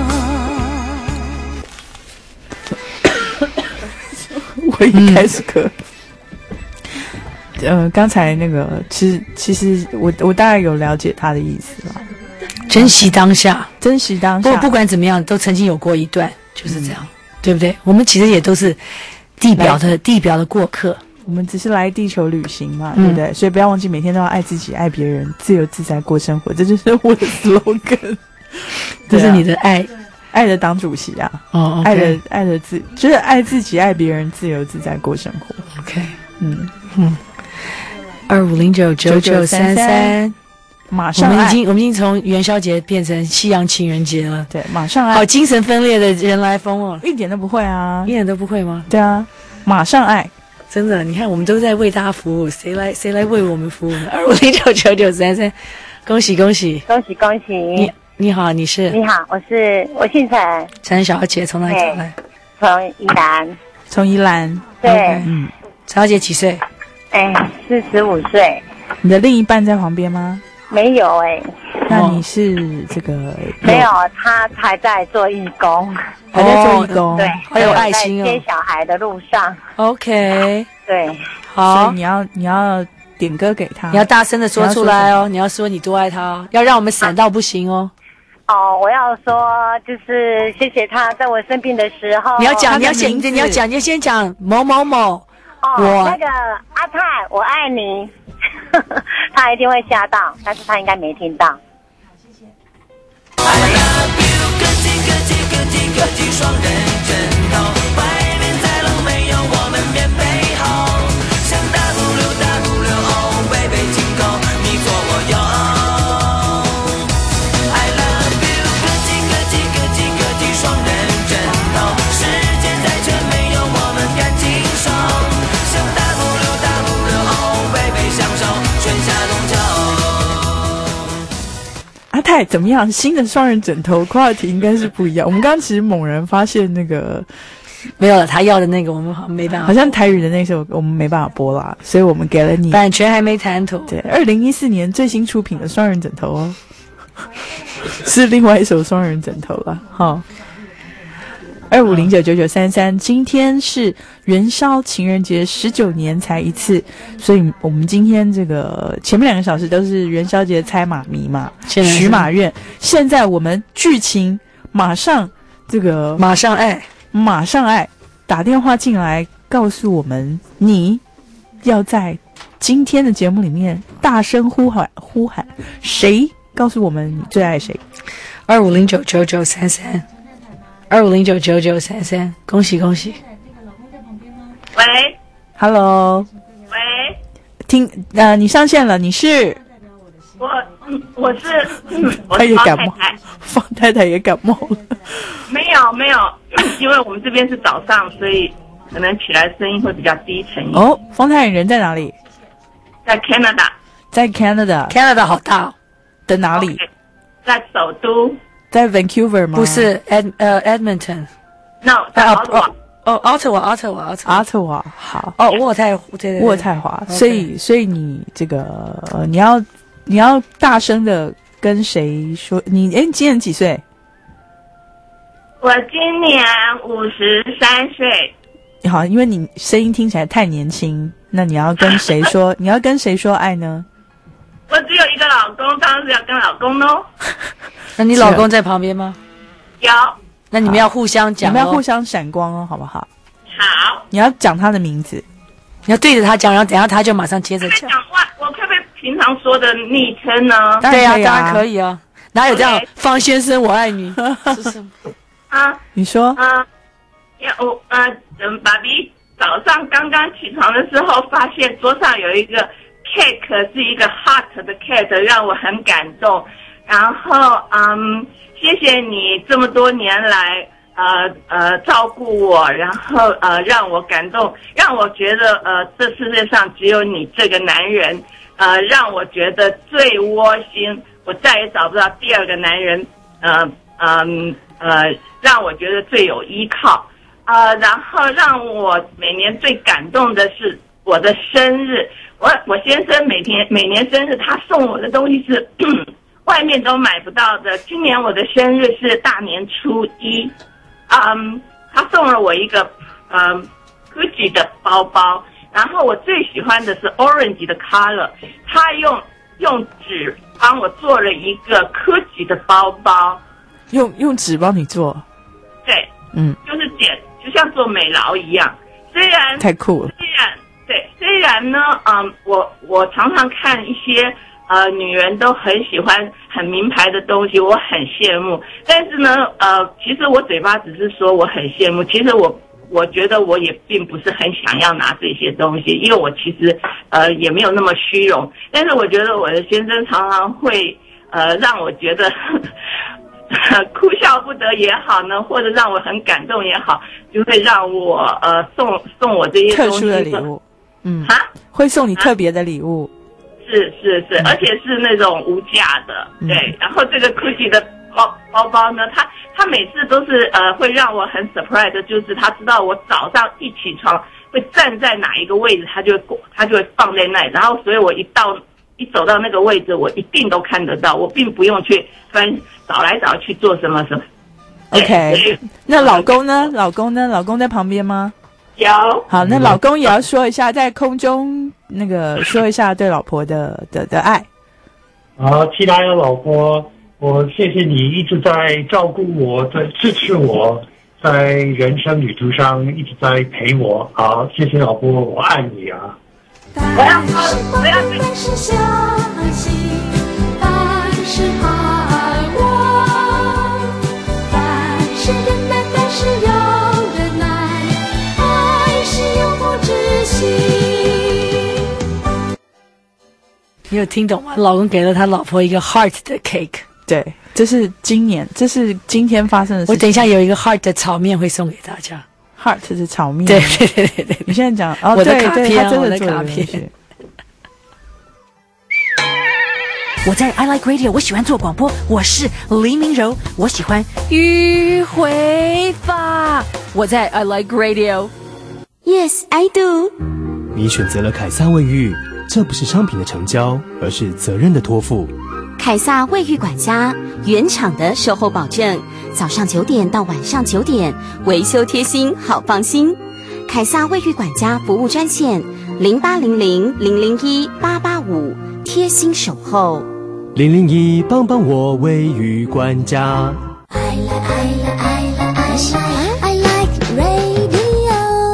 破。我一开始咳。刚才那个，其实我大概有了解他的意思啦。 珍惜当下， 珍惜当下。 不管怎么样，都曾经有过一段，就是这样，对不对？我们其实也都是地表的过客。 我们只是来地球旅行嘛，对不对？所以不要忘记每天都要爱自己、爱别人，自由自在过生活，这就是我的 slogan。 这是你的爱的党主席啊！ 哦， okay， 爱的就是爱自己、爱别人，自由自在过生活。 OK， 25099933，马上爱。我们已经从元宵节变成西洋情人节了。 对，马上爱。 好精神分裂的人来疯哦！ 一点都不会啊， 一点都不会吗？ 对啊，马上爱。 真的，你看我们都在为大家服务，谁来为我们服务呢？25099933，恭喜恭喜恭喜恭喜！ 你好，你是？ 你好，我姓陈。 陈小姐从哪里找来？ 从宜兰。 从宜兰。 对。 陈小姐几岁 ？45岁。 你的另一半在旁边吗？ 没有那你是这个？ 没有，他还在做义工。 还在做义工， 对， 好有爱心哦。 接小孩的路上 ，OK， 对， 好，所以你要点歌给他， 你要大声的说出来哦，你要说你多爱他哦，要让我们闪到不行哦。 我要说就是谢谢他在我生病的时候。 你要先讲某某某。 那个阿泰，我爱你，他一定会吓到，但是他应该没听到。 科技双人枕头，外面再冷没有我们棉被厚，像大湖流哦，北北京口，你左我右。I love you， 科技双人枕头，时间再久没有我们感情熟，像大湖流哦，北北相守，春夏冬秋。 阿泰怎么样？新的双人枕头 quality 应该是不一样。我们刚刚其实猛然发现那个没有了，他要的那个我们没办法， 好像台语的那首我们没办法播啦，所以我们给了你版权还没谈妥。 对，2014年最新出品的双人枕头哦，是另外一首双人枕头了。好，25099933，今天是元宵情人节，19年才一次，所以我们今天这个前面2个小时都是元宵节猜马迷嘛，许马愿。现在我们剧情马上爱，打电话进来告诉我们，你要在今天的节目里面大声呼喊谁？告诉我们你最爱谁 ？25099933。25099933，恭喜恭喜！ 喂 ，Hello， 喂， 你上线了，你是？ 我是， 他也感冒，方太太也感冒了。 没有，因为我们这边是早上，所以可能起来声音会比较低沉一点。 哦，方太太人在哪里？ 在 Canada。 在 Canada 好大哦。 的哪里？ 在首都。 在 Vancouver 吗？ 不是 Edmonton。No， 在Ottawa。 Ottawa 好。 渥太华，对， 渥太华。所以你这个你要大声的跟谁说？你今年几岁？ 我今年53岁。 好，因为你声音听起来太年轻，那你要跟谁说？你要跟谁说爱呢？ 我只有一个老公，当然是要跟老公咯。 那你老公在旁边吗？ 有。 那你们要互相讲， 你们要互相闪光哦，好不好？ 好。 你要讲他的名字， 你要对着他讲，然后等一下他就马上接着讲。 我可不可以平常说的昵称呢？ 对啊，当然可以啊。哪有这样？方先生，我爱你。是什么？ 你说。 爸比早上刚刚起床的时候，发现桌上有一个 cake， 是一个 heart 的 cake， 让我很感动。然后谢谢你这么多年来照顾我，然后让我感动，让我觉得这世界上只有你这个男人，让我觉得最窝心，我再也找不到第二个男人，让我觉得最有依靠。然后让我每年最感动的是我的生日，我先生每年生日他送我的东西是外面都买不到的。今年我的生日是大年初一，他送了我一个Gucci 的包包，然后我最喜欢的是 orange 的 color， 他用纸帮我做了一个 Gucci 的包包， 用纸帮你做， 对，就是就像做美劳一样，虽然太酷了。 虽然呢，我常常看一些女人都很喜欢很名牌的东西，我很羡慕。但是呢，其实我嘴巴只是说我很羡慕，其实我觉得我也并不是很想要拿这些东西，因为我其实也没有那么虚荣。但是我觉得我的先生常常会让我觉得。哭笑不得也好呢，或者让我很感动也好，就会让我送我这些东西， 特殊的礼物，会送你特别的礼物， 是，而且是那种无价的，对。然后这个 Gucci 的包包呢，他每次都是会让我很 surprise， 就是他知道我早上一起床会站在哪一个位置，他就会放在那里，然后所以我一走到那个位置，我一定都看得到，我并不用去找来找去做什么。 OK， 那老公呢？老公在旁边吗？ 有。 好，那老公也要说一下，在空中那个说一下对老婆的爱。 好，亲爱的老婆，我谢谢你一直在照顾我，在支持我，在人生旅途上一直在陪我。好，谢谢老婆，我爱你啊。 我要对。 你有听懂吗？老公给了他老婆一个 heart 的 cake， 对，这是今天发生的事情。 我等一下有一个 heart 的炒面会送给大家。 heart 是炒面， 对。 你现在讲我的卡片， 他真的我的卡片。 我在 I Like Radio， 我喜欢做广播，我是黎明柔，我喜欢迂回法。我在 I Like Radio。Yes, I do。 你选择了凯撒卫浴，这不是商品的成交，而是责任的托付。 凯撒卫浴管家，原厂的售后保证，早上9点到晚上9点，维修贴心，好放心。凯撒卫浴管家服务专线0800-001-885，贴心守候。 001帮我卫浴管家。 I like radio。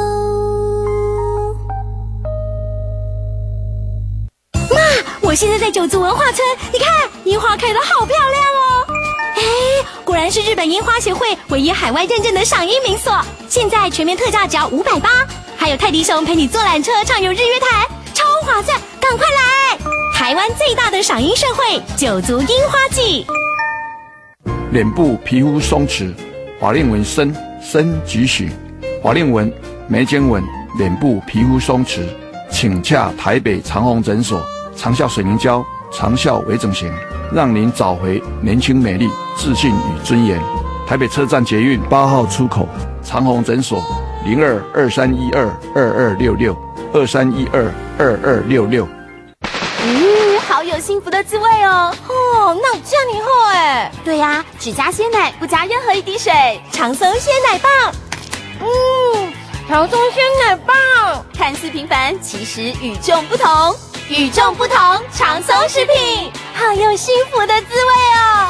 妈，我现在在九族文化村，你看樱花开得好漂亮哦！哎，果然是日本樱花协会唯一海外认证的赏樱名所。现在全面特价只要580，还有泰迪熊陪你坐缆车畅游日月潭，超划算，赶快来！台湾最大的赏樱盛会——九族樱花季。 脸部皮肤松弛，法令纹深即许，法令纹、眉间纹、脸部皮肤松弛，请洽台北长虹诊所，长效水凝胶，长效微整形。 让您找回年轻美丽、自信与尊严。台北车站捷运8号出口，长虹诊所02-2312-2266，2312-2266。 好有幸福的滋味哦！ 那有这样你好哎？ 对呀，只加鲜奶，不加任何一滴水，长松鲜奶棒。 长松鲜奶棒， 看似平凡，其实与众不同。与众不同，长松食品，好有幸福的滋味哦！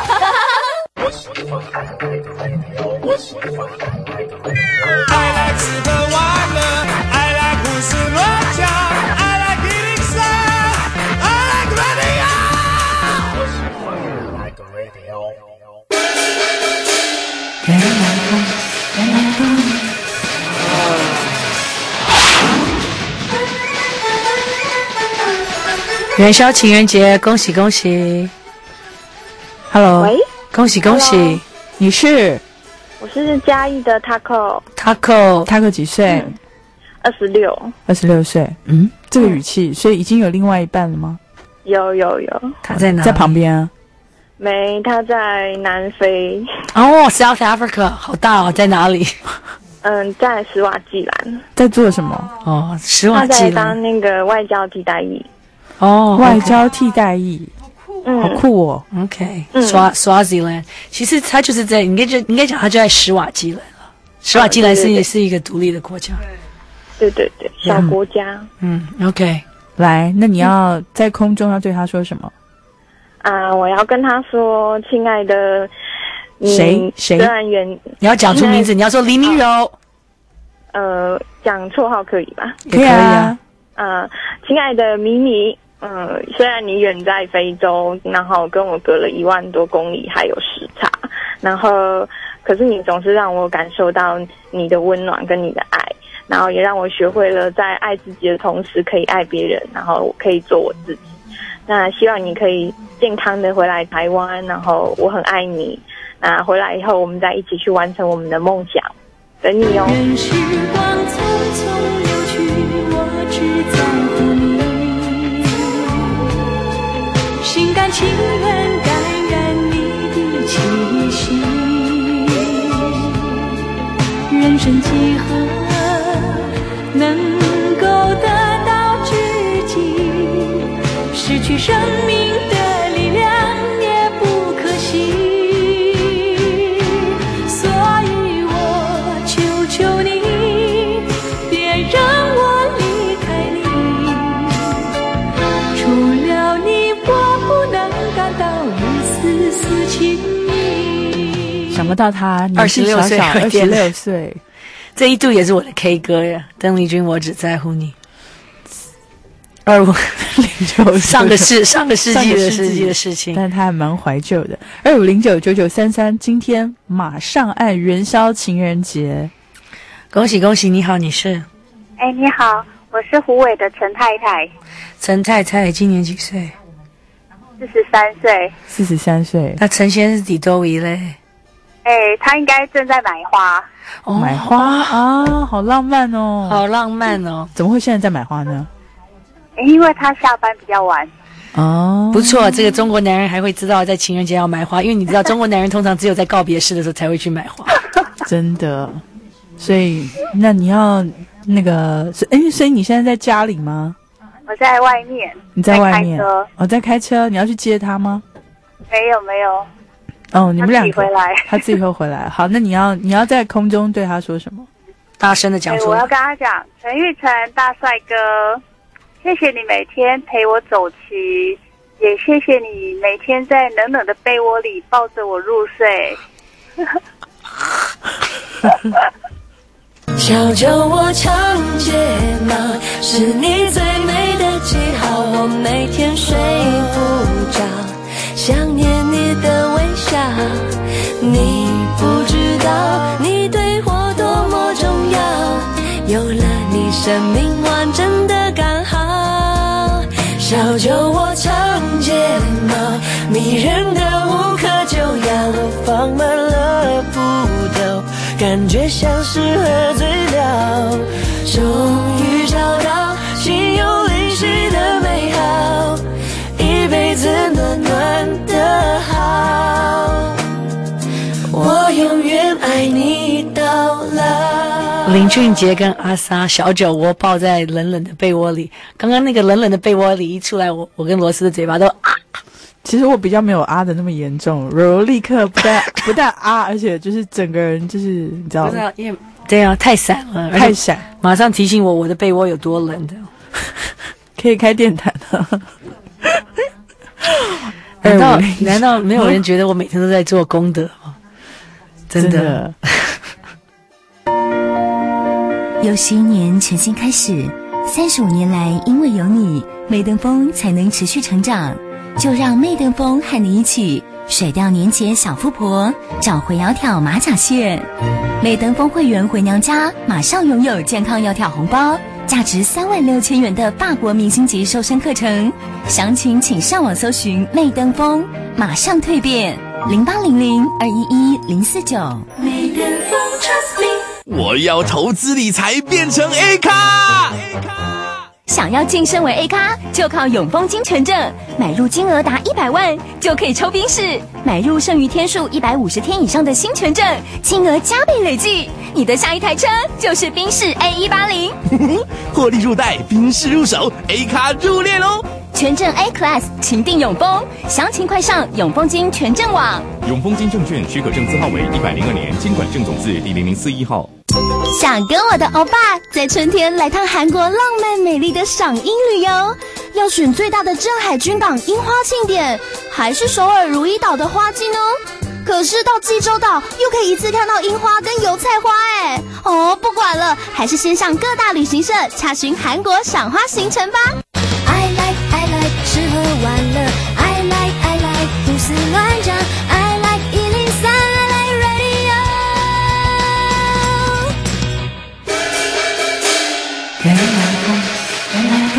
元宵情人节，恭喜恭喜 ！Hello， 喂， 恭喜恭喜！ Hello， 你是？ 我是嘉义的 Taco 几岁 ？26 岁。这个语气，所以已经有另外一半了吗？ 有。 他在哪？ 在旁边啊？ 没，他在南非。 South Africa， 好大哦，在哪里？ 在史瓦济兰。 在做什么？ 史瓦济兰。 他在当那个外交替代役。 外交替代役，好酷哦。 OK， Swaziland， 其实他就是在，应该讲他就在史瓦济兰了。史瓦济兰是一个独立的国家。 对，小国家。 OK， 来，那你要在空中要对他说什么？ 我要跟他说，亲爱的， 谁？ 虽然你要讲出名字，你要说黎明柔。 讲绰号可以吧？ 可以啊。 亲爱的米米。虽然你远在非洲，然后跟我隔了1万多公里，还有时差，然后可是你总是让我感受到你的温暖跟你的爱，然后也让我学会了在爱自己的同时可以爱别人，然后我可以做我自己。那希望你可以健康的回来台湾，然后我很爱你。那回来以后，我们再一起去完成我们的梦想，等你哦。 时光匆匆流去，我只在乎你。心甘情愿感染你的气息，人生几何能够得到知己？失去生命的力量也不可惜，所以我求求你，别让我离开你，除了你想不到他 26岁，这一度也是我的 K 歌呀。邓丽君，我只在乎你。2509，上个世纪的事情， 但他还蛮怀旧的。25099933，今天马上按元宵情人节， 恭喜恭喜！你好，你是？ 你好，我是虎尾的陈太太。 陈太太今年几岁 ？43岁。 43岁。 那陈先生几多位嘞？ 他应该正在买花。 买花啊，好浪漫哦！ 好浪漫哦！ 怎么会现在在买花呢？ 因为他下班比较晚。 不错，这个中国男人还会知道在情人节要买花，因为你知道中国男人通常只有在告别式的时候才会去买花。 真的，所以那你要那个，所以你现在在家里吗？ 我在外面。 你在外面？ 我在开车。你要去接他吗？ 没有。 你们两个回来， 他自己会回来。好，那你要在空中对他说什么？ 大声的讲出来。 我要跟他讲，陈玉成大帅哥，谢谢你每天陪我走棋，也谢谢你每天在冷冷的被窝里抱着我入睡。 小酒窝长睫毛是你最美的记号，我每天睡不着，想念你的微笑，你不知道你对我多么重要，有了你生命完整的刚好。小酒窝长睫毛迷人的无可救药，我放慢了步调，感觉像是喝醉了，终于找到心有灵犀的美好，一辈子暖暖的林俊杰跟阿莎小酒窝抱在冷冷的被窝里，刚刚那个冷冷的被窝里一出来，我跟罗斯的嘴巴都啊。 其实我比较没有啊的那么严重，柔柔立刻不但啊，而且就是整个人就是你知道， 不知道因为对啊太闪了， 太闪， 马上提醒我的被窝有多冷的， 可以开电台了。 难道没有人觉得我每天都在做功德吗？真的。 又是一年全新开始，35年来，因为有你，媚登峰才能持续成长。就让媚登峰和你一起甩掉年前小富婆，找回窈窕马甲线。媚登峰会员回娘家，马上拥有健康窈窕红包，价值36000元的法国明星级瘦身课程。详情请上网搜寻媚登峰，马上蜕变，0800-211-049。 媚登峰 Trust me， 我要投资理财变成 A 咖。 想要晋升为 A 咖，就靠永丰金权证，买入金额达100万就可以抽宾士，买入剩余天数150天以上的新权证，金额加倍累计，你的下一台车就是宾士 A180。 获利入袋，宾士入手 ，A 咖入列喽！ 权证 A Class， 请定永丰，详情快上永丰金权证网。 永丰金证券许可证字号为102年金管证总字第004号。 想跟我的欧巴在春天来趟韩国浪漫美丽的赏樱旅游，要选最大的镇海军港樱花庆典，还是首尔如意岛的花季呢？可是到济州岛又可以一次看到樱花跟油菜花哎！不管了，还是先上各大旅行社查询韩国赏花行程吧。 I like 吃喝玩乐 I like 胡思乱想 I like 103 I like radio。 原来风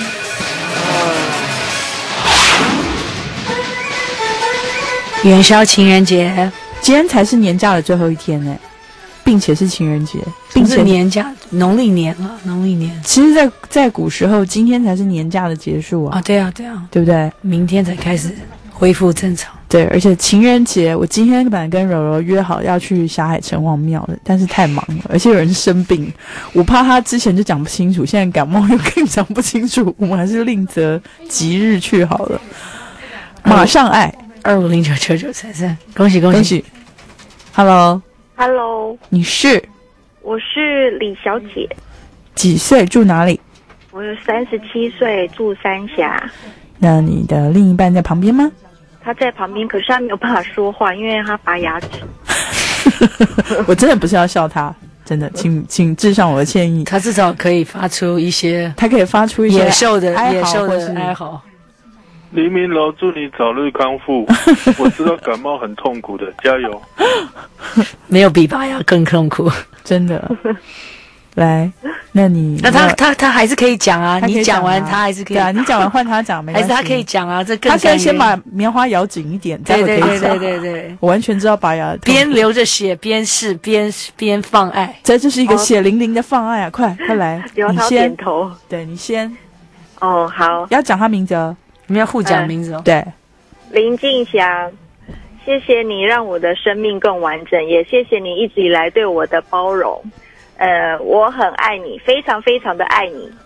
元宵情人节， 今天才是年假的最后一天呢，并且是情人节，并且年假农历年了，农历年。 其实在古时候，今天才是年假的结束啊！ 对啊， 对不对？ 明天才开始恢复正常。 对，而且情人节，我今天本来跟柔柔约好要去霞海城隍庙的，但是太忙了，而且有人生病，我怕他之前就讲不清楚，现在感冒又更讲不清楚，我们还是另择吉日去好了。马上爱 25099933，恭喜恭喜 ！Hello， 你是？ 我是李小姐。 几岁？住哪里？ 我有37岁，住三峡。 那你的另一半在旁边吗？ 他在旁边，可是他没有办法说话，因为他拔牙齿。 我真的不是要笑他，真的，请致上我的歉意。 他至少可以发出一些， 他可以发出一些野兽的哀嚎。 黎明柔，祝你早日康复。我知道感冒很痛苦的，加油。 没有比拔牙更痛苦， 真的。来，那他还是可以讲啊，你讲完他还是可以。 对啊，你讲完换他讲，没关系。 还是他可以讲啊，这更他可以先把棉花咬紧一点，再可以讲。 对， 我完全知道拔牙， 边流着血边试边放爱， 这就是一个血淋淋的放爱啊！快来，你先点头。 对，你先。 好， 要讲他名字哦。 我们要互讲名字哦。 对， 林静霞，谢谢你让我的生命更完整，也谢谢你一直以来对我的包容。我很爱你，非常非常的爱你。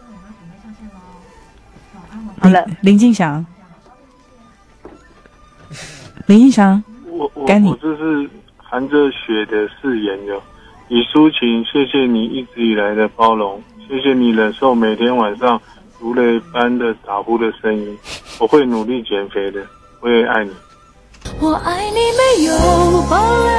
好了， 林静祥， 我这是含着血的誓言哟。李抒情，谢谢你一直以来的包容，谢谢你忍受每天晚上如雷般的打呼的声音，我会努力减肥的，我也爱你。 我爱你没有保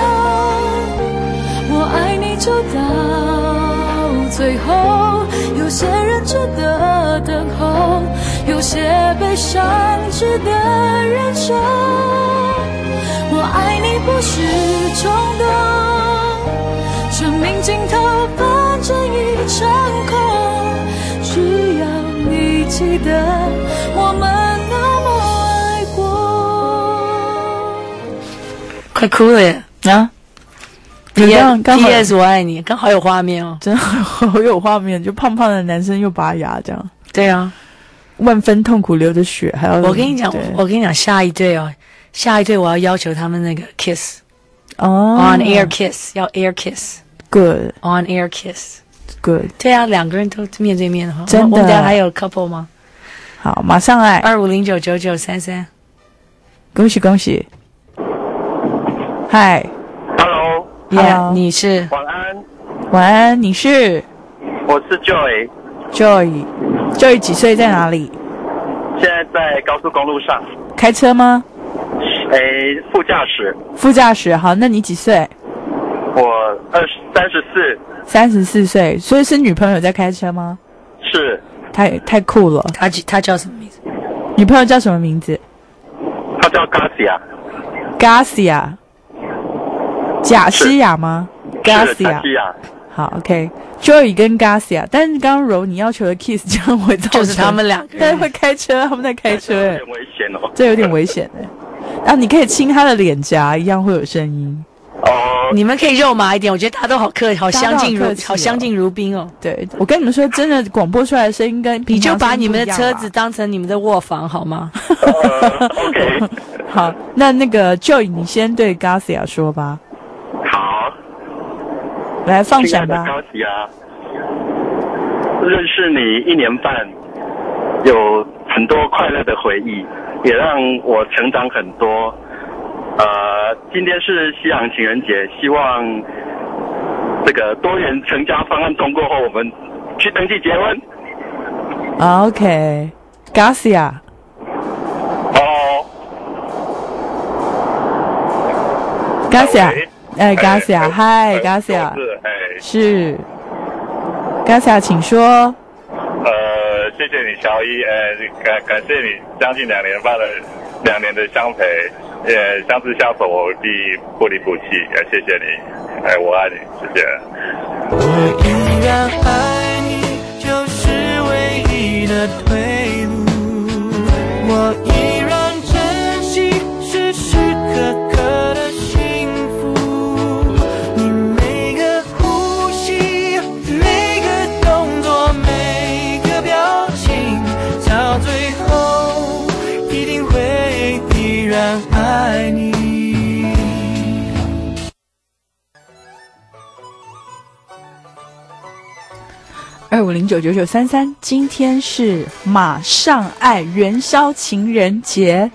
留，我爱你就到最后。有些人值得等候，有些悲伤值得忍受。我爱你不是冲动，生命尽头反正一场空，只要你记得我们那么爱过。 快哭了耶啊！P.S. 我爱你，刚好有画面哦， 真好有画面，就胖胖的男生又拔牙这样。 对啊， 万分痛苦流着血，还要我跟你讲，下一对我要求他们那个 kiss，on air kiss， 要 air kiss。 Good on air kiss。 Good， 对啊，两个人都面对面哈。 真的。 我们等下还有 couple 吗？ 好，马上来。 25099933， 恭喜恭喜。嗨 ，Hello， yeah， 你是？ 晚安。 晚安，你是？ 我是 Joy。 Joy 几岁？在哪里？ 现在在高速公路上。 开车吗？ 副驾驶。 副驾驶，好，那你几岁？ 我 34岁，所以是女朋友在开车吗？ 是。 太酷了。 他叫什么名字？ 女朋友叫什么名字？ 她叫 Garcia。 贾西亚吗 ？Garcia。好 ，OK。Joy 跟 Garcia， 但是刚刚柔你要求的 kiss 这样会造成就是他们两个人， 但是会开车，他们在开车， 有点危险哦。 这有点危险哎。然后你可以亲他的脸颊，一样会有声音。 你们可以肉麻一点，我觉得大家都好客气，好相敬如宾哦。 对，我跟你们说，真的广播出来的声音跟你就把你们的车子当成你们的卧房好吗 ？OK。 好，那个 Joy， 你先对 Garcia 说吧。 好， 来放闪吧。 Garcia， 认识你1年半，有很多快乐的回忆，也让我成长很多。今天是西洋情人节，希望这个多元成家方案通过后，我们去登记结婚。 OK，Garcia。Garcia， 嗨 ，Garcia， 是 Garcia， 请说。 谢谢你，乔伊，感谢你将近2年半的2年的相陪，相知相守，我必不离不弃，谢谢你，我爱你，谢谢。 我依然爱你，就是唯一的退路。我依然珍惜时时刻刻的幸福。你每个呼吸，每个动作，每个表情，到最后一定会依然爱你。 25099933，今天是马上爱元宵情人节。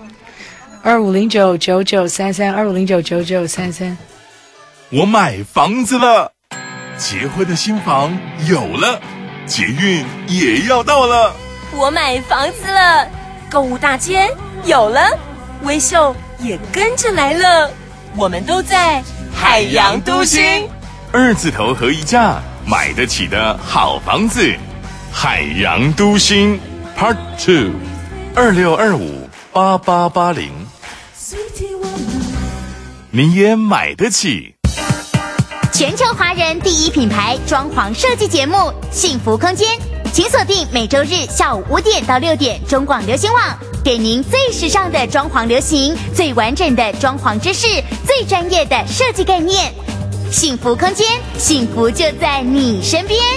25099933 25099933， 我买房子了，结婚的新房有了，捷运也要到了。 我买房子了，购物大街有了，微秀也跟着来了。我们都在海洋都心 ，2字头合一价，买得起的好房子，海洋都心 Part 2 26258880，你也买得起。 全球华人第一品牌装潢设计节目《幸福空间》，请锁定每周日下午5点到6点中广流行网，给您最时尚的装潢流行，最完整的装潢知识，最专业的设计概念。幸福空间，幸福就在你身边。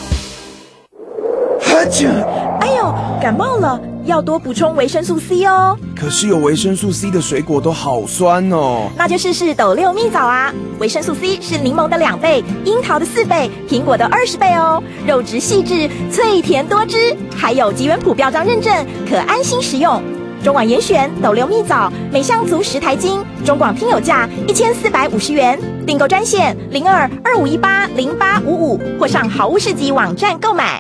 哎呦，感冒了，要多补充维生素 C 哦。 可是有维生素 C 的水果都好酸哦。 那就试试斗六蜜枣啊，维生素 C 是柠檬的2倍，樱桃的4倍，苹果的20倍哦。肉质细致，脆甜多汁，还有吉原普标章认证，可安心食用。中广严选斗六蜜枣，每箱足10台斤，中广听友价1450元，订购专线0225180855，或上好物市集网站购买。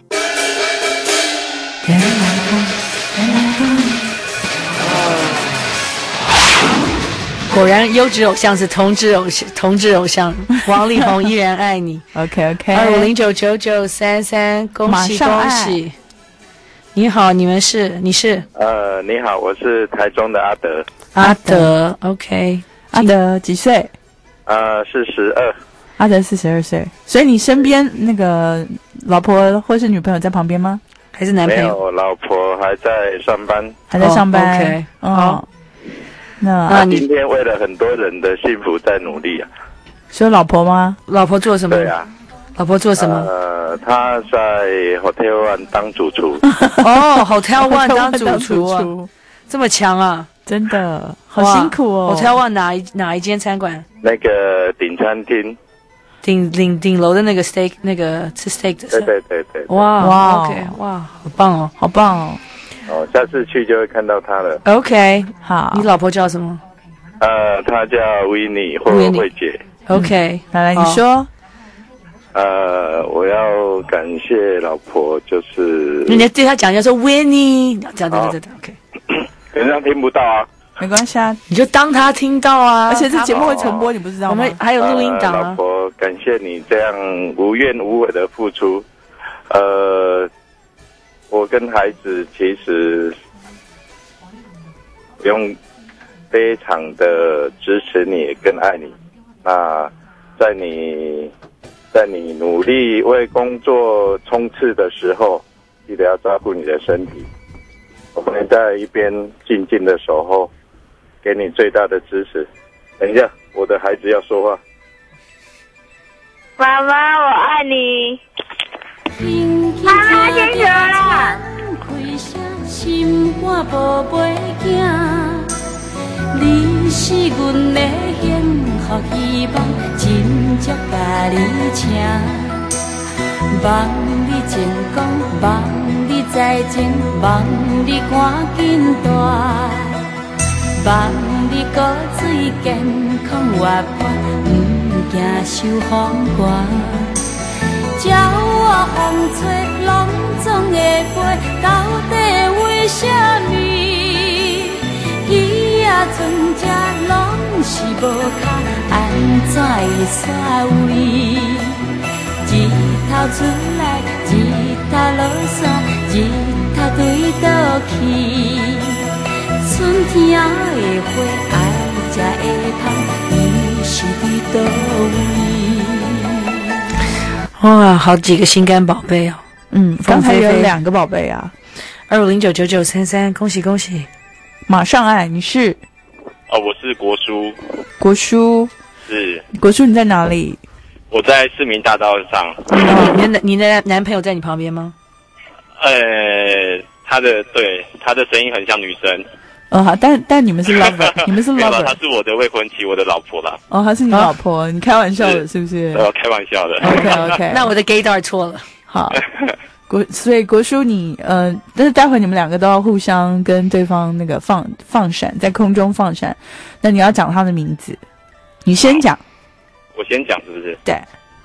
果然优质偶像是同志偶像，王力宏依然爱你。 OK， 25099933，恭喜恭喜！你好，你是？ 你好，我是台中的阿德。 阿德 ，OK， 阿德几岁 ？42。 阿德42岁，所以你身边那个老婆或是女朋友在旁边吗？还是男朋友？ 没有，老婆还在上班。 还在上班。 OK， 好。 那今天为了很多人的幸福在努力啊。 说老婆吗？ 老婆做什么？ 对啊。 老婆做什么？ 她在 Hotel One 当主厨。 哦 ，Hotel One 当主厨啊，这么强啊！ 真的好辛苦哦。 Hotel One 哪一间餐馆？ 那个鼎餐厅。 顶楼的那个 steak 那个吃 steak 的。 对。 哇 ，OK， 哇，好棒哦， 好棒哦。 哦，下次去就会看到他了。 OK， 好。 你老婆叫什么？ 她叫维尼或慧姐。 OK， 来，你说。 我要感谢老婆，就是你对他讲，要说 Winnie， 这样对 ，OK。 人家听不到啊， 没关系啊， 你就当他听到啊。 而且这节目会重播，你不知道吗？ 我们还有录音档啊。 老婆，感谢你这样无怨无悔的付出。我跟孩子其实不用非常的支持你，更爱你。那在你努力为工作冲刺的时候，记得要照顾你的身体。我们在一边静静的守候，给你最大的支持。等一下，我的孩子要说话。 妈妈，我爱你。妈妈，辛苦了。心肝宝贝囝，你是阮的幸福希望，真足甲你请。望你成功，望你在前，望你赶紧大，望你骨髓健康活泼，不惊受风寒。鸟啊风吹，拢总会飞，到底为什么？鱼啊船只拢是无脚，安怎会煞位？一头出来，一头落山，一头对倒去。春天的花爱吃会芳，伊是伫倒位？ 哇，好几个心肝宝贝哦。 刚才有2个宝贝啊。 25099933，恭喜恭喜！ 马上爱，你是？ 我是国书。 国书是。 国书，你在哪里？ 我在市民大道上。 你的男朋友在你旁边吗？ 他的声音很像女生。 好，但你们是 lover， 你们是 lover。 她是我的未婚妻，我的老婆啦。 她是你老婆，你开玩笑的，是不是？ 开玩笑的。 OK， 那我的 gaydar 错了。 好，所以国书你但是待会你们2个都要互相跟对方那个放闪，在空中放闪。那你要讲他的名字，你先讲。 我先讲是不是？ 对。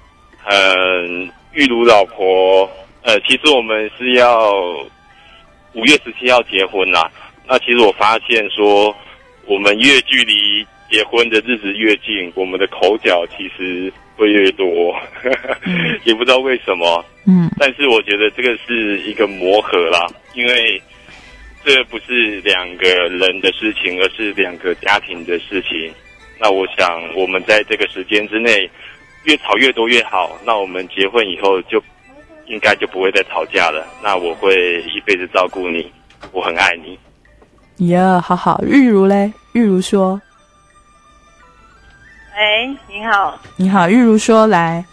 玉如老婆，其实我们是要5月17号结婚啦。那其实我发现说，我们越距离结婚的日子越近，我们的口角其实会越多，也不知道为什么。但是我觉得这个是一个磨合啦，因为这不是2个人的事情，而是2个家庭的事情。那我想我们在这个时间之内，越吵越多越好。那我们结婚以后就应该就不会再吵架了。那我会一辈子照顾你，我很爱你。 好好。玉如嘞？玉如说。 你好。 你好，玉如说来。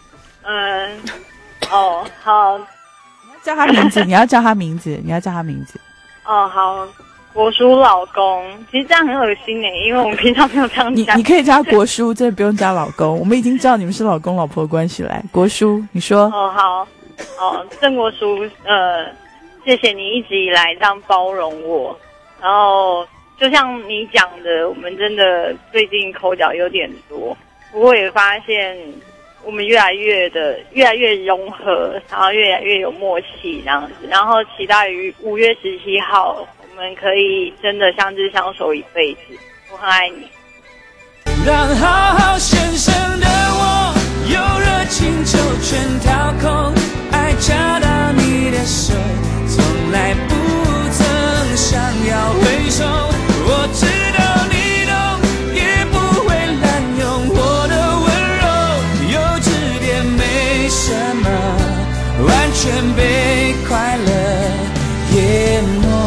好。 叫他名字，你要叫他名字。 好。国书老公，其实这样很恶心因为我们平常没有这样讲。 你可以加国书，真的不用加老公。我们已经知道你们是老公老婆的关系来。国书，你说。 好。郑国书，谢谢你一直以来这样包容我。然后就像你讲的，我们真的最近口角有点多，不过也发现我们越来越融合，然后越来越有默契这样子。然后期待于5月17号，我们可以真的相知相守一辈子。我很爱你。 让好好先生的我有热情就全掏空，爱掐到你的手，从来不曾想要回首。我知道你懂，也不会滥用我的温柔，幼稚点没什么，完全被快乐淹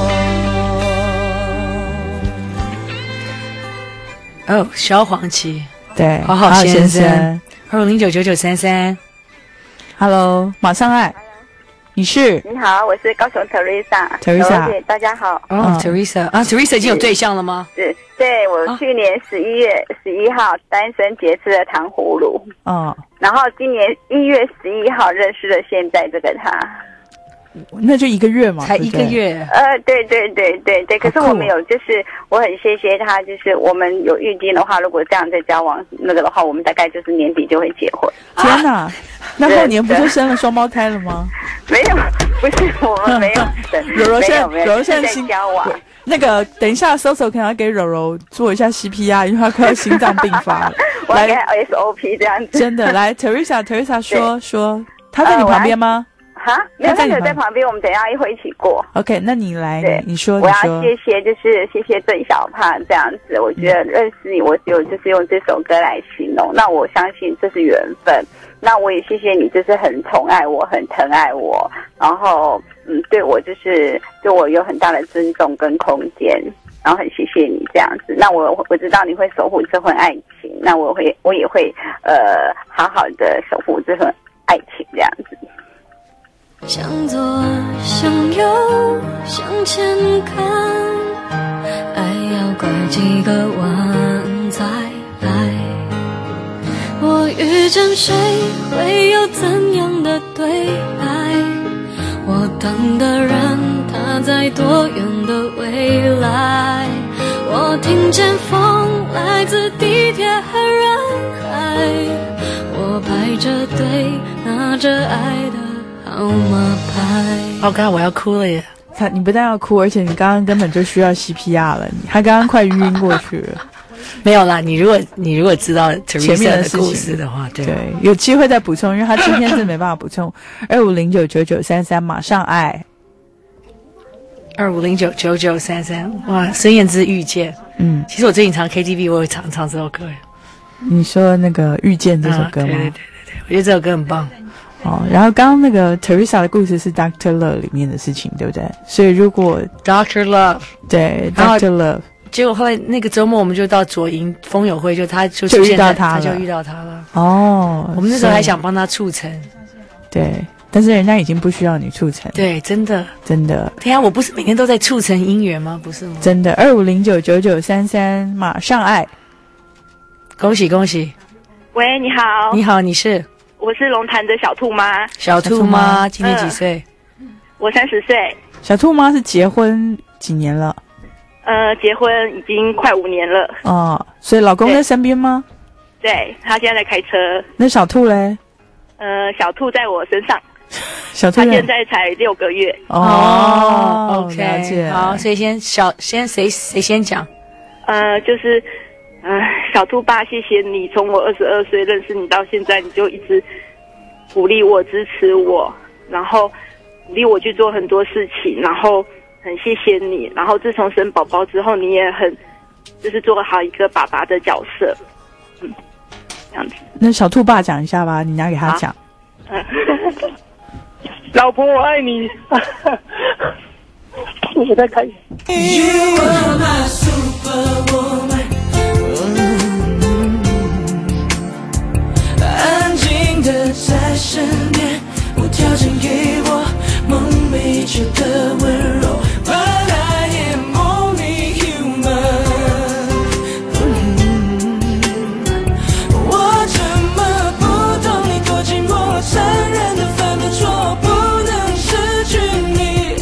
没。萧煌奇， 对， 好好先生，25099933。 Hello， 马上爱。 你是？ 你好，我是高雄 Teresa。大家好。 Teresa 啊 ，Teresa 已经有对象了吗？ 是，对我去年11月11号单身节吃了糖葫芦。然后今年1月11号认识了现在这个他。 那就1个月嘛， 才1个月。 对。可是我们有，就是我很谢谢他，就是我们有预定的话，如果这样再交往那个的话，我们大概就是年底就会结婚。 天哪！那后年不就生了双胞胎了吗？ 没有，不是我们没有。 柔柔现在在交往。 那个，等一下，Soso 可能要给柔柔做一下 CPR，因为他快要心脏病发了。 我要给他 SOP 这样子。 真的，来 ，Teresa 说，他在你旁边吗？ 没有，他有在旁边，我们等一下会一起过。 OK， 那你来，你说。 我要谢谢郑小胖这样子，我觉得认识你，我就是用这首歌来形容。那我相信这是缘分。那我也谢谢你，就是很宠爱我，很疼爱我，然后对我就是对我有很大的尊重跟空间，然后很谢谢你这样子。那我知道你会守护这份爱情，那我也会好好的守护这份爱情这样子。 向左向右向前看，爱要拐几个弯再来。我遇见谁会有怎样的对白？我等的人他在多远的未来？我听见风来自地铁和人海，我排着队拿着爱的号码牌。 刚刚我要哭了耶！ 你不但要哭，而且你刚刚根本就需要 CPR 了，他刚刚快晕过去了。 没有啦，你如果知道前面的故事的话，对， 有机会再补充，因为他今天是没办法补充。25099933马上爱 ，25099933，哇，孙燕姿遇见，其实我最近唱 KTV， 我有唱这首歌。 你说那个遇见这首歌吗？ 对，我觉得这首歌很棒。 然后刚刚那个 Teresa 的故事是 Dr. Love 里面的事情，对不对？所以如果 Dr. Love， 对 Dr. Love。 结果后来那个周末我们就到左营风友会，他就遇到他了。我们那时候还想帮他促成， 对，但是人家已经不需要你促成。 对，真的。对啊，我不是每天都在促成姻缘吗？不是吗？ 真的。25099933马上爱， 恭喜恭喜！ 喂，你好。 你好，你是？ 我是龙潭的小兔妈。 小兔妈今年几岁？ 我30岁。 小兔妈是结婚几年了？ 结婚已经快5年了。 所以老公在身边吗？ 对，他现在在开车。 那小兔嘞？ 小兔在我身上。 小兔他现在才6个月。 OK， 了解。 好，所以先谁先讲？ 就是小兔爸，谢谢你，从我22岁认识你到现在，你就一直鼓励我、支持我，然后鼓励我去做很多事情，然后。很谢谢你，然后自从生宝宝之后，你也很就是做好一个爸爸的角色，这样子。 那小兔爸讲一下吧，你拿给他讲。 老婆，我爱你。我在开。You are my superwoman。安静的在身边，无条件给我梦寐求的温柔。But I am only human。我怎么不懂你多寂寞，残忍的犯了错，不能失去你。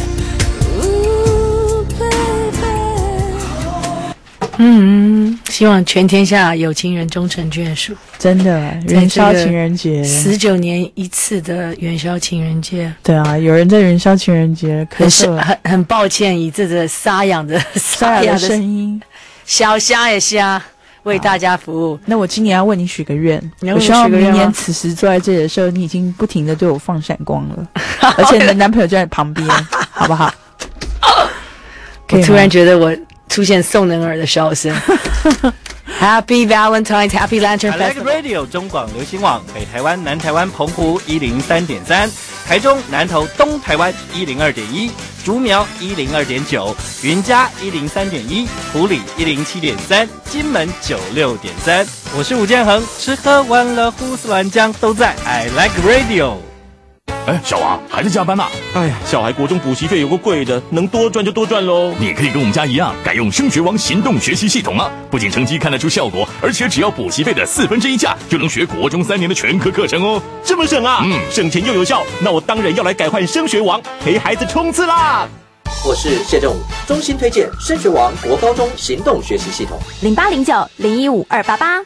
希望全天下有情人终成眷属。 真的，元宵情人节 19年一次的元宵情人节。 对啊，有人在元宵情人节很抱歉，以这个沙哑的声音， 小虾也虾为大家服务。 那我今年要为你许个愿，我希望明年此时坐在这里的时候，你已经不停的对我放闪光了，而且你的男朋友就在旁边，好不好？ 我突然觉得我出现宋能尔的笑声。Happy Valentine's, Happy Lantern I Like Radio 中广流行网，北台湾、南台湾、澎湖103.3，台中、南投、东台湾102.1，竹苗102.9，云嘉103.1，埔里107.3，金门96.3。我是吴建衡，吃喝玩乐胡思乱讲都在 I Like Radio。 小王还在加班吗？ 哎呀，小孩国中补习费有个贵的，能多赚就多赚喽。 你也可以跟我们家一样，改用升学王行动学习系统啊！不仅成绩看得出效果，而且只要补习费的1/4价，就能学国中3年的全科课程哦。 这么省啊？省钱又有效，那我当然要来改换升学王，陪孩子冲刺啦！ 我是谢正武，衷心推荐升学王国高中行动学习系统。 0809015288。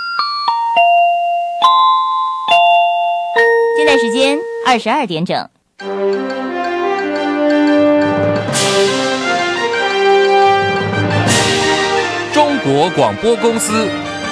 现在时间22点整。 中国广播公司。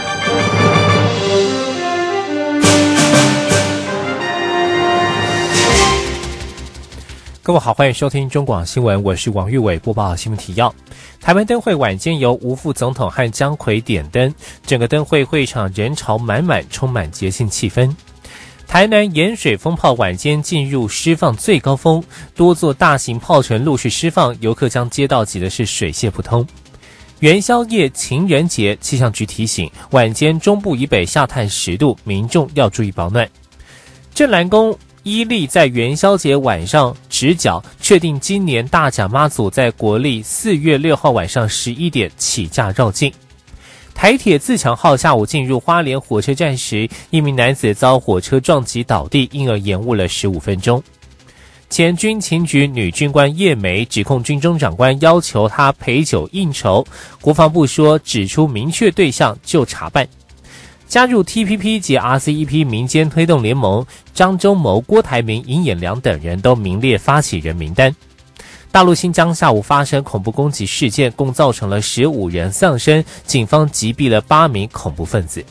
各位好，欢迎收听中广新闻，我是王玉伟，播报新闻提要。台湾灯会晚间由吴副总统和江蕙点灯，整个灯会会场人潮满满，充满节庆气氛。台南盐水风炮晚间进入释放最高峰，多座大型炮城陆续释放，游客将街道挤的是水泄不通。元宵夜情人节，气象局提醒，晚间中部以北下探10度，民众要注意保暖。镇澜宫依例在元宵节晚上执角，确定今年大甲妈祖在国历4月6号晚上11点起驾绕境。台铁自强号下午进入花莲火车站时，一名男子遭火车撞击倒地，因而延误了15分钟。前军情局女军官叶梅指控军中长官要求她陪酒应酬，国防部说指出明确对象就查办。加入 TPP 及 RCEP 民间推动联盟，张忠谋、郭台铭、尹衍良等人都名列发起人名单。大陆新疆下午发生恐怖攻击事件，共造成了15人丧生，警方击毙了8名恐怖分子。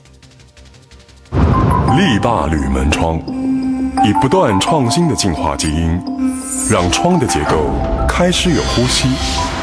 力霸铝门窗，以不断创新的进化基因，让窗的结构开始有呼吸，